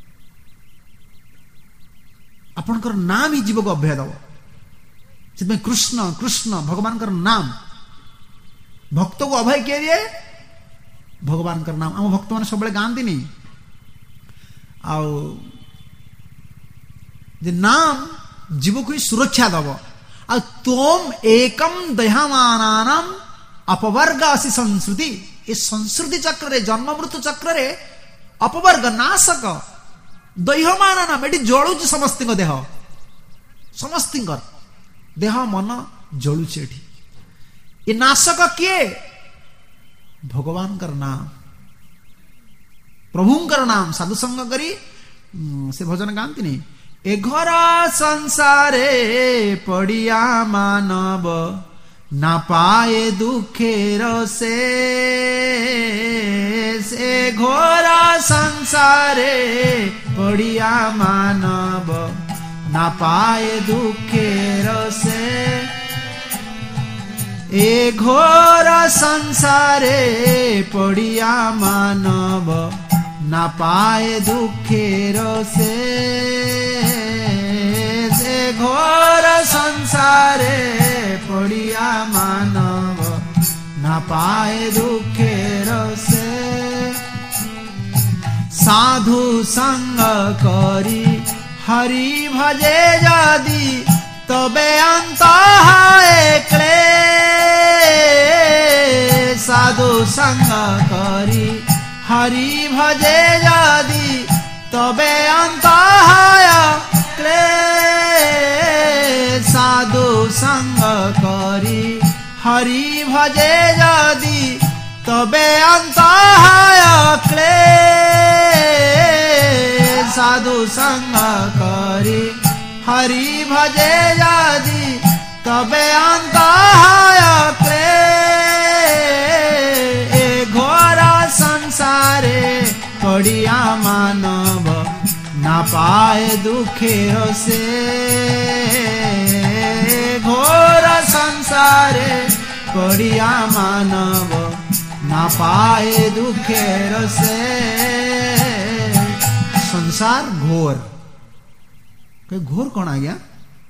ଆପଣଙ୍କର ନାମ ହିଁ ଜୀବକୁ ଅଭୟ ଦବ। ସେଥିପାଇଁ କୃଷ୍ଣ କୃଷ୍ଣ ଭଗବାନଙ୍କର ନାମ। ଭକ୍ତକୁ ଅଭୟ କିଏ ଦିଏ? ଭଗବାନଙ୍କର ନାମ। ଆମ ଭକ୍ତମାନେ ସବୁବେଳେ ଗାଆନ୍ତିନି ଆଉ ଯେ ନାମ ଜୀବକୁ ହିଁ ସୁରକ୍ଷା ଦବ। ଆଉ ତୋମ ଏକମ୍ ଦହ୍ୟମାନାନାଂ ଅପବର୍ଗ ଅସି ସଂସ୍କୃତି। ଏ ସଂସ୍କୃତି ଚକ୍ରରେ, ଜନ୍ମ ମୃତ୍ୟୁ ଚକ୍ରରେ ଅପବର୍ଗ, ନାଶକ, ଦହ୍ୟମାନାନାଂ, ଏଠି ଜଳୁଛି ସମସ୍ତଙ୍କ ଦେହ, ସମସ୍ତଙ୍କର ଦେହ ମନ ଜଳୁଛି ଏଠି। ଏ ନାଶକ କିଏ? ଭଗବାନଙ୍କର ନାମ, ପ୍ରଭୁଙ୍କର ନାମ। ସାଧୁସଙ୍ଗ କରି ସେ ଭଜନ ଗାଆନ୍ତିନି, ଏ ଘର ସଂସାରେ ପଡ଼ିଆ ମାନବ ନା ପାଏ ଦୁଃଖେର ଶେଷ। ଏ ଘୋର ସଂସାରେ ପଡ଼ିଆ ମାନବ ନା ପାଏ ଦୁଃଖେର ଶେଷ। ଏ ଘୋର ସଂସାରେ ପଡ଼ିଆ ମାନବ না পায় দুঃখের শেষ। ঘোর সংসারে পড়িয়া মানব না পায় দুঃখের শেষ। সাধু সঙ্গ করি হরি ভজে যদি তবে অন্ত হয় ক্লেশ। সাধু সঙ্গ করি হরি ভজে যদি তবে অন্ত হয় ক্লেশ। সাধু সঙ্গ করি হরি ভজে যদি তবে অন্ত হয় ক্লেশ। সাধু সঙ্গ করি হরি ভজে যদি তবে অন্ত হয় ক্লেশ। এ ঘোর সংসারে পড়িয়া মানব না পায় দুঃখের শেষ। ঘোর সংসারে পড়িয়া মানব না পায় দুঃখের শেষ। संसार घोर, घोर कौन आ गया?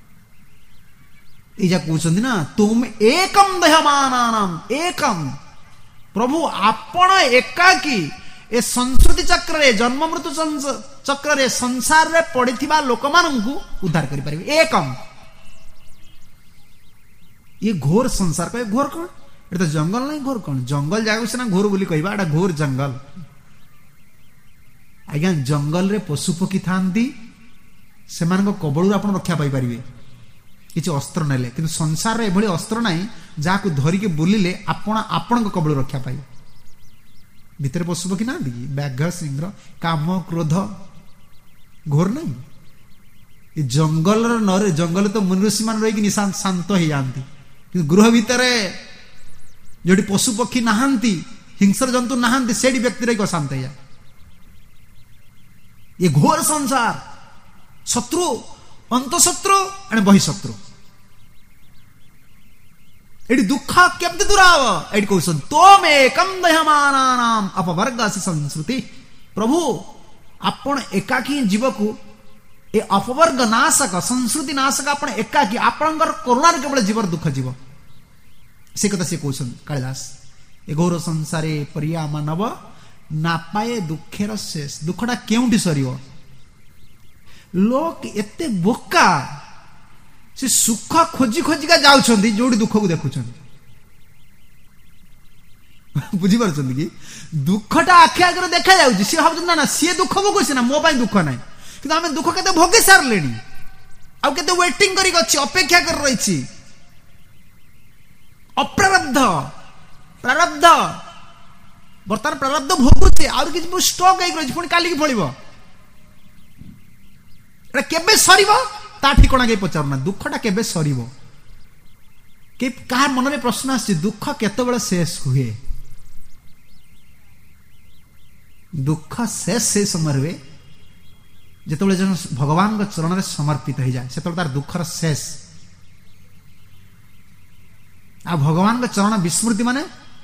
एजा कहते ना, तुम एकम दह्यमानानाम एकम, प्रभु आपण एकाकी ए संस्कृति चक्र रे, जन्म मृत्यु चक्र रे, संसार रे पड़िथिबा लोक माननकु उद्धार करि परिबे। एकम, ये घोर संसार कहे घोर कौन? ये तो जंगल नहीं, घोर कौन? जंगल जागा से ना घोर बोली कहबा, एटा घोर जंगल। आज्ञा जंगल रे पशु पक्षी थांती, सेमानक कबळू आपण रक्षा पाई परिबे। କିଛି ଅସ୍ତ୍ର ନେଲେ, କିନ୍ତୁ ସଂସାରରେ ଏଭଳି ଅସ୍ତ୍ର ନାହିଁ ଯାହାକୁ ଧରିକି ବୁଲିଲେ ଆପଣ ଆପଣଙ୍କ କବଳ ରକ୍ଷା ପାଇବେ। ଭିତରେ ପଶୁ ପକ୍ଷୀ ନାହାନ୍ତି କି? ବ୍ୟାଘ୍ର, ସିଂହ, କାମ, କ୍ରୋଧ, ଘୋର ନାହିଁ। ଏ ଜଙ୍ଗଲରେ ତ ମୁନି ଋଷି ମାନେ ରହିକି ଶାନ୍ତ ହେଇଯାଆନ୍ତି, କିନ୍ତୁ ଗୃହ ଭିତରେ ଯୋଉଠି ପଶୁ ପକ୍ଷୀ ନାହାନ୍ତି, ହିଂସ୍ର ଜନ୍ତୁ ନାହାନ୍ତି, ସେଠି ବ୍ୟକ୍ତି ରହିକି ଅଶାନ୍ତ ହେଇଯାଏ। ଏ ଘୋର ସଂସାର, ଶତ୍ରୁ, ଅନ୍ତଃଶତ୍ରୁ અને ବହିଃଶତ୍ରୁ। ଏଠି ଦୁଃଖ କେମିତି ଦୂର ହବ? ଏଠି କହୁଛନ୍ତି ତୋମେ ଏକଂ ଦହ୍ୟମାନାନାଂ ଅପବର୍ଗାସି ସଂସ୍କୃତି। ପ୍ରଭୁ ଆପଣ ଏକାକୀ ଜୀବକୁ ଏ ଅପବର୍ଗ ନାଶକ, ସଂସ୍କୃତି ନାଶକ ଆପଣ ଏକାକୀ, ଆପଣଙ୍କର କରୁଣାରେ କେବଳ ଜୀବର ଦୁଃଖ ଯିବ। ସେ କଥା ସେ କହୁଛନ୍ତି କାଳିଦାସ। ଏ ଘୋର ସଂସାରେ ପ୍ରିୟା ମାନବ ନାପାଏ ଦୁଃଖର ଶେଷ। ଦୁଃଖଟା କେଉଁଠି ସରିବ? ଲୋକ ଏତେ ବୋକା, ସେ ସୁଖ ଖୋଜି ଖୋଜିକା ଯାଉଛନ୍ତି ଯୋଉଠି ଦୁଃଖକୁ ଦେଖୁଛନ୍ତି। ବୁଝିପାରୁଛନ୍ତି କି? ଦୁଃଖଟା ଆଖି ଆଗରେ ଦେଖାଯାଉଛି, ସିଏ ଭାବୁଛନ୍ତି ନା ନା ସିଏ ଦୁଃଖ ଭୋଗୁଛି ନା, ମୋ ପାଇଁ ଦୁଃଖ ନାହିଁ। କିନ୍ତୁ ଆମେ ଦୁଃଖ କେତେ ଭୋଗି ସାରିଲେଣି, ଆଉ କେତେ ୱେଟିଂ କରିକି ଅଛି, ଅପେକ୍ଷା କରି ରହିଛି। ଅପ୍ରାରବ୍ଧ ପ୍ରାରବ୍ଧ, ବର୍ତ୍ତମାନ ପ୍ରାରବ୍ଧ ଭୋଗୁଛି, ଆହୁରି କିଛି ଷ୍ଟକ୍ ହେଇକି ରହିଛି, ପୁଣି କାଲିକି ଫଳିବ। ଏଟା କେବେ ସରିବ ତା ଠିକଣା କେହି ପଚାରୁନା। ଦୁଃଖଟା କେବେ ସରିବ? କାହା ମନରେ ପ୍ରଶ୍ନ ଆସିଛି ଦୁଃଖ କେତେବେଳେ ଶେଷ ହୁଏ? ଦୁଃଖ ଶେଷ ସେ ସମୟରେ ହୁଏ ଯେତେବେଳେ ଜଣେ ଭଗବାନଙ୍କ ଚରଣରେ ସମର୍ପିତ ହେଇଯାଏ, ସେତେବେଳେ ତାର ଦୁଃଖର ଶେଷ। ଆଉ ଭଗବାନଙ୍କ ଚରଣ ବିସ୍ମୃତି ମାନେ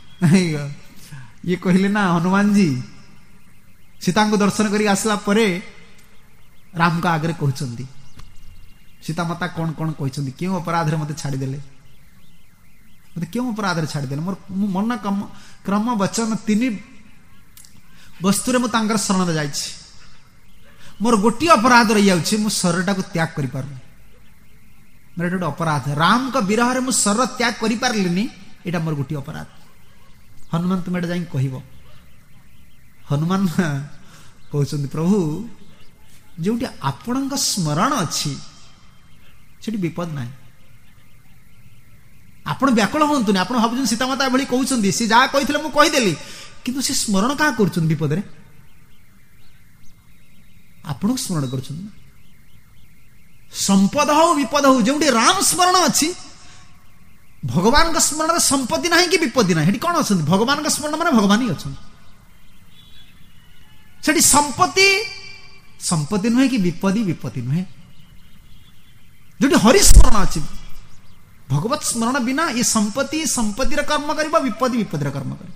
ଇଏ କହିଲେ ନା ହନୁମାନଜୀ ସୀତାଙ୍କୁ ଦର୍ଶନ କରି ଆସିଲା ପରେ ରାମଙ୍କ ଆଗରେ କହୁଛନ୍ତି, ସୀତା ମାତା କଣ କଣ କହିଛନ୍ତି, କେଉଁ ଅପରାଧରେ ମତେ ଛାଡ଼ିଦେଲେ, ମତେ କେଉଁ ଅପରାଧରେ ଛାଡ଼ିଦେଲେ, ମୁଁ ମନ କ୍ରମ ବଚନ 3 ବସ୍ତୁରେ ମୁଁ ତାଙ୍କର ଶରଣରେ ଯାଇଛି। ମୋର ଗୋଟିଏ ଅପରାଧ ରହିଯାଉଛି, ମୁଁ ଶରୀରଟାକୁ ତ୍ୟାଗ କରିପାରୁନି। ମୋର ଏଟା ଗୋଟେ ଅପରାଧ। ରାମଙ୍କ ବିରହରେ ମୁଁ ଶରୀର ତ୍ୟାଗ କରିପାରିଲିନି, ଏଇଟା ମୋର ଗୋଟିଏ ଅପରାଧ। ହନୁମାନ ତୁମେ ଏଟା ଯାଇକି କହିବ। ହନୁମାନ କହୁଛନ୍ତି ପ୍ରଭୁ ଯୋଉଠି ଆପଣଙ୍କ ସ୍ମରଣ ଅଛି ସେଠି ବିପଦ ନାହିଁ। ଆପଣ ବ୍ୟାକୁଳ ହୁଅନ୍ତୁନି। ଆପଣ ଭାବୁଛନ୍ତି ସୀତାମାତା ଏଭଳି କହୁଛନ୍ତି, ସେ ଯାହା କହିଥିଲେ ମୁଁ କହିଦେଲି, କିନ୍ତୁ ସେ ସ୍ମରଣ କାହା କରୁଛନ୍ତି ବିପଦରେ? ଆପଣଙ୍କୁ ସ୍ମରଣ କରୁଛନ୍ତି। ସମ୍ପଦ ହଉ ବିପଦ ହଉ, ଯୋଉଠି ରାମ ସ୍ମରଣ ଅଛି, ଭଗବାନଙ୍କ ସ୍ମରଣରେ ସମ୍ପତ୍ତି ନାହିଁ କି ବିପତ୍ତି ନାହିଁ। ସେଠି କଣ ଅଛନ୍ତି? ଭଗବାନଙ୍କ ସ୍ମରଣ ମାନେ ଭଗବାନ ହିଁ ଅଛନ୍ତି। ସେଠି ସମ୍ପତ୍ତି ନୁହେଁ କି ବିପତ୍ତି ନୁହେଁ। ଯୋଉଠି ହରି ସ୍ମରଣ ଅଛି, ଭଗବତ ସ୍ମରଣ ବିନା ଏ ସମ୍ପତ୍ତିର କର୍ମ କରିବ, ବିପତ୍ତିର କର୍ମ କରିବ।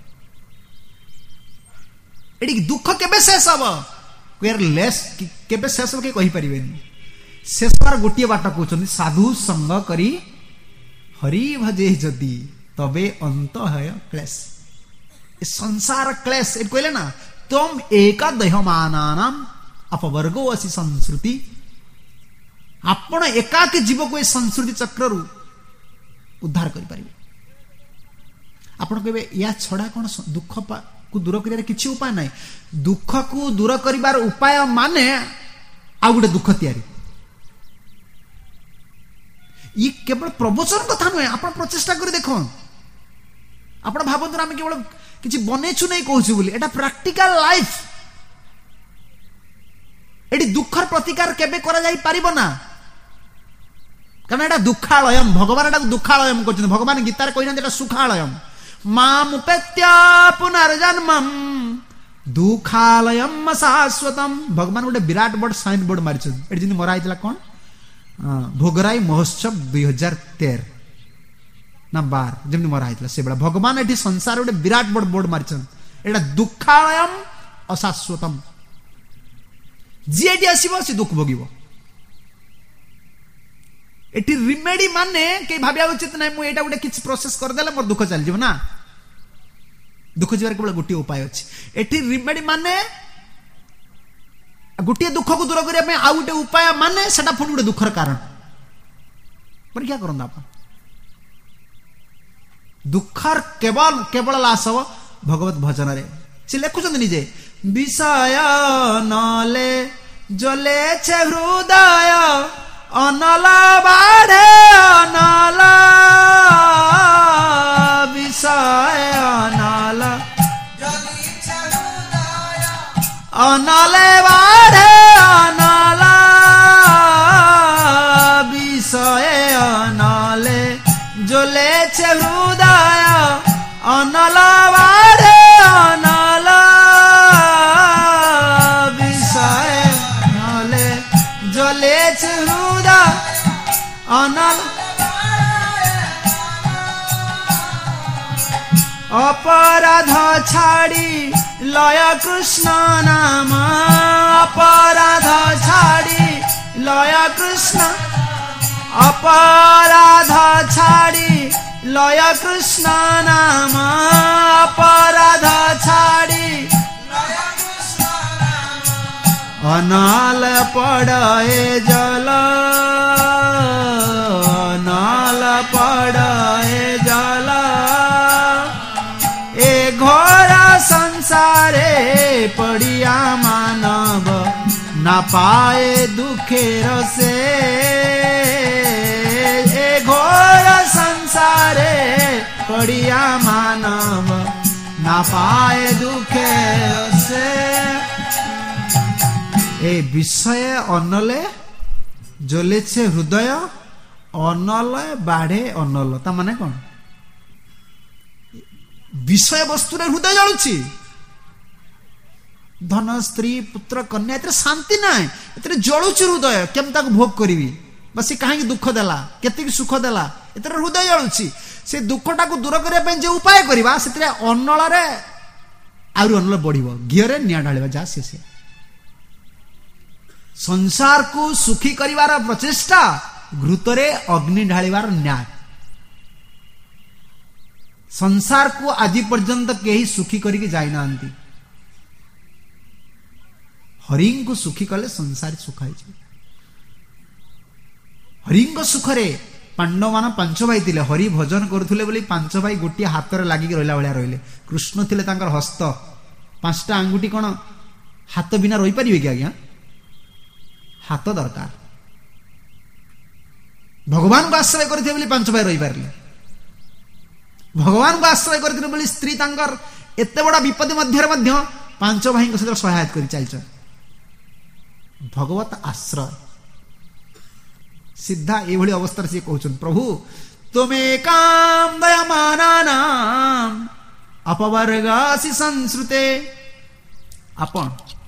ଏଠି ଦୁଃଖ କେବେ ଶେଷ ହବ? କେବେ ଶେଷ ହବ କେହି କହିପାରିବେନି। ଶେଷ ହବାର ଗୋଟିଏ ବାଟ କହୁଛନ୍ତି, ସାଧୁ ସଙ୍ଗ କରି ହରି ଭଜେ ଯଦି ତବେ ଅନ୍ତ ହୟ କ୍ଲେଶ। ଏ ସଂସାର କ୍ଲେଶ ଏଠି କହିଲେ ନା, ତମ ଏକା ଦେହମାନାନାଂ ଅପବର୍ଗୋ ଅସି ସଂସ୍କୃତି। ଆପଣ ଏକାକୀ ଜୀବକୁ ଏ ସଂସ୍କୃତି ଚକ୍ରରୁ ଉଦ୍ଧାର କରିପାରିବେ। ଆପଣ କହିବେ ୟା ଛଡା କଣ ଦୁଃଖକୁ ଦୂର କରିବାର କିଛି ଉପାୟ ନାହିଁ? ଦୁଃଖକୁ ଦୂର କରିବାର ଉପାୟ ମାନେ ଆଉ ଗୋଟେ ଦୁଃଖ ତିଆରି। ଇଏ କେବଳ ପ୍ରବଚନ କଥା ନୁହେଁ, ଆପଣ ପ୍ରଚେଷ୍ଟା କରି ଦେଖୁন। ଆପଣ ଭାବନ୍ତୁ ଆମେ କେବଳ କିଛି ବନେଇଛୁ ନାହିଁ କହୁଛୁ ବୋଲି, ଏଟା ପ୍ରାକ୍ଟିକାଲ ଲାଇଫ। ଏଠି ଦୁଃଖର ପ୍ରତିକାର କେବେ କରାଯାଇ ପାରିବ ନା, କାରଣ ଏଟା ଦୁଃଖାଳୟମ। ଭଗବାନ ଏଟାକୁ ଦୁଃଖାଳୟମ କରିଛନ୍ତି। ଭଗବାନ ଗୀତାରେ କହିନାହାନ୍ତି ଏଟା ସୁଖାଳୟମ। ମାମୁପେତ୍ୟ ପୁନର୍ଜନ୍ମଂ ଦୁଃଖାଳୟମ ଶାଶ୍ୱତମ୍। ଭଗବାନ ଗୋଟେ ବିରାଟ ବଡ ସାଇନ୍ ବୋର୍ଡ ମାରିଛନ୍ତି। ଏଠି ଯେମିତି ମରା ହେଇଥିଲା କଣ, ଭୋଗରାଇ ମହୋତ୍ସବ 2013 ନା 12 ଯେମିତି ମରା ହେଇଥିଲା ସେଭଳିଆ ଭଗବାନ ଏଠି ସଂସାର ଗୋଟେ ବିରାଟ ବଡ ବୋର୍ଡ ମାରିଛନ୍ତି, ଏଟା ଦୁଃଖାଳୟମ ଅଶାଶ୍ୱତମ୍। ଯିଏ ଏଠି ଆସିବ ସେ ଦୁଃଖ ଭୋଗିବ। ଏଠି ରିମେଡି ମାନେ କେହି ଭାବିବା ଉଚିତ ନାହିଁ ମୁଁ ଏଇଟା ଗୋଟେ କିଛି ପ୍ରୋସେସ କରିଦେଲେ ମୋର ଦୁଃଖ ଚାଲିଯିବ ନା। ଦୁଃଖ ଯିବାର କେବଳ ଗୋଟିଏ ଉପାୟ ଅଛି। ଏଠି ରିମେଡି ମାନେ ଗୋଟିଏ ଦୁଃଖକୁ ଦୂର କରିବା ପାଇଁ ଆଉ ଗୋଟେ ଉପାୟ, ମାନେ ସେଟା ପୁଣି ଗୋଟେ ଦୁଃଖର କାରଣ। ପରୀକ୍ଷା କରନ୍ତୁ ଆପଣ। ଦୁଃଖର କେବଳ ଲାଶ ହବ ଭଗବତ ଭଜନରେ। ସେ ଲେଖୁଛନ୍ତି ନିଜେ, ବିଷୟ ନଲେ ଜ୍ୱଲେ ହୃଦୟ ଅନଲ ବାଢେ ଅନଲ ବିଷୟ ଅନଲ ଅନଲେ ବାଢେ ଅନଲ ବିଷୟ ଅନଲେ জ্বলেছে হৃদয় অনল বাড়ে অনল বিষয় নলে জ্বলেছে হৃদয় অনল অপরাধ ছাড়ি লয় কৃষ্ণ নাম অপরাধ ছাড়ি লয় কৃষ্ণ অপরাধ ছাড়ি লয় কৃষ্ণ নাম অপরাধ ছাড়ি অনল পড়ে জল অনল পড়ে জল এ ঘোর সংসারে পড়িয়া মানব না পায়ে দুঃখের সে ঘোর সংসারে পড়িয়া মানব না পায়ে দুঃখের সে এই বিষয়ে অনলে জ্বলেছে হৃদয় অনলে বাড়ে অনল তা মানে কোন বিষয় বস্তুরে হৃদয় জଳୁଛି ধন স্ত্রী পুত্র কন্যা এতে শান্তি নাই এতে জଳୁଛି হৃদয় কেমন তাকে ভোগ করিবি বসি কাহিଁକି দুঃখ দেলা কেতিকি সুখ দেলা এতে হৃদয় জଳୁଛି সে দুঃখটাকে দূর করিয়া ପାଇଁ যে উপায় করিবা সেতে অনଳରେ আউরি অনল বଢିବ ঘিଅରେ ନିଆଁ ଢାଳିବା যা ସେ संसार को सुखी करिवार प्रचेष्टा घृतरे अग्नि ढालिवार न्याय संसार को आज पर्यंत केही सुखी करिके जाई नांती हरि को सुखी कले संसार सुखाई जाए हरि सुखरे पांडव मान पांच भाई थिले हरि भजन करुथुले बोली पांच भाई गोटे हाथ रे लागी रहिला भलिया रहिले कृष्ण थिले तांकर हस्त पांचटा आंगुठी कोन हाथ बिना रहि परिबे कि आज्ञा हाथ दरकार भगवान को आश्रय करते बोली पांच भाई रही पारे भगवान को आश्रय करते बोली स्त्री तांकर एते बड़ा विपद मध्य पांच भाई सहित सहायता कर चलछ भगवत आश्रय सीधा ये अवस्था से कहउछन प्रभु तुमे काम दयामानानाम अपवर्गासि संस्कृते आपण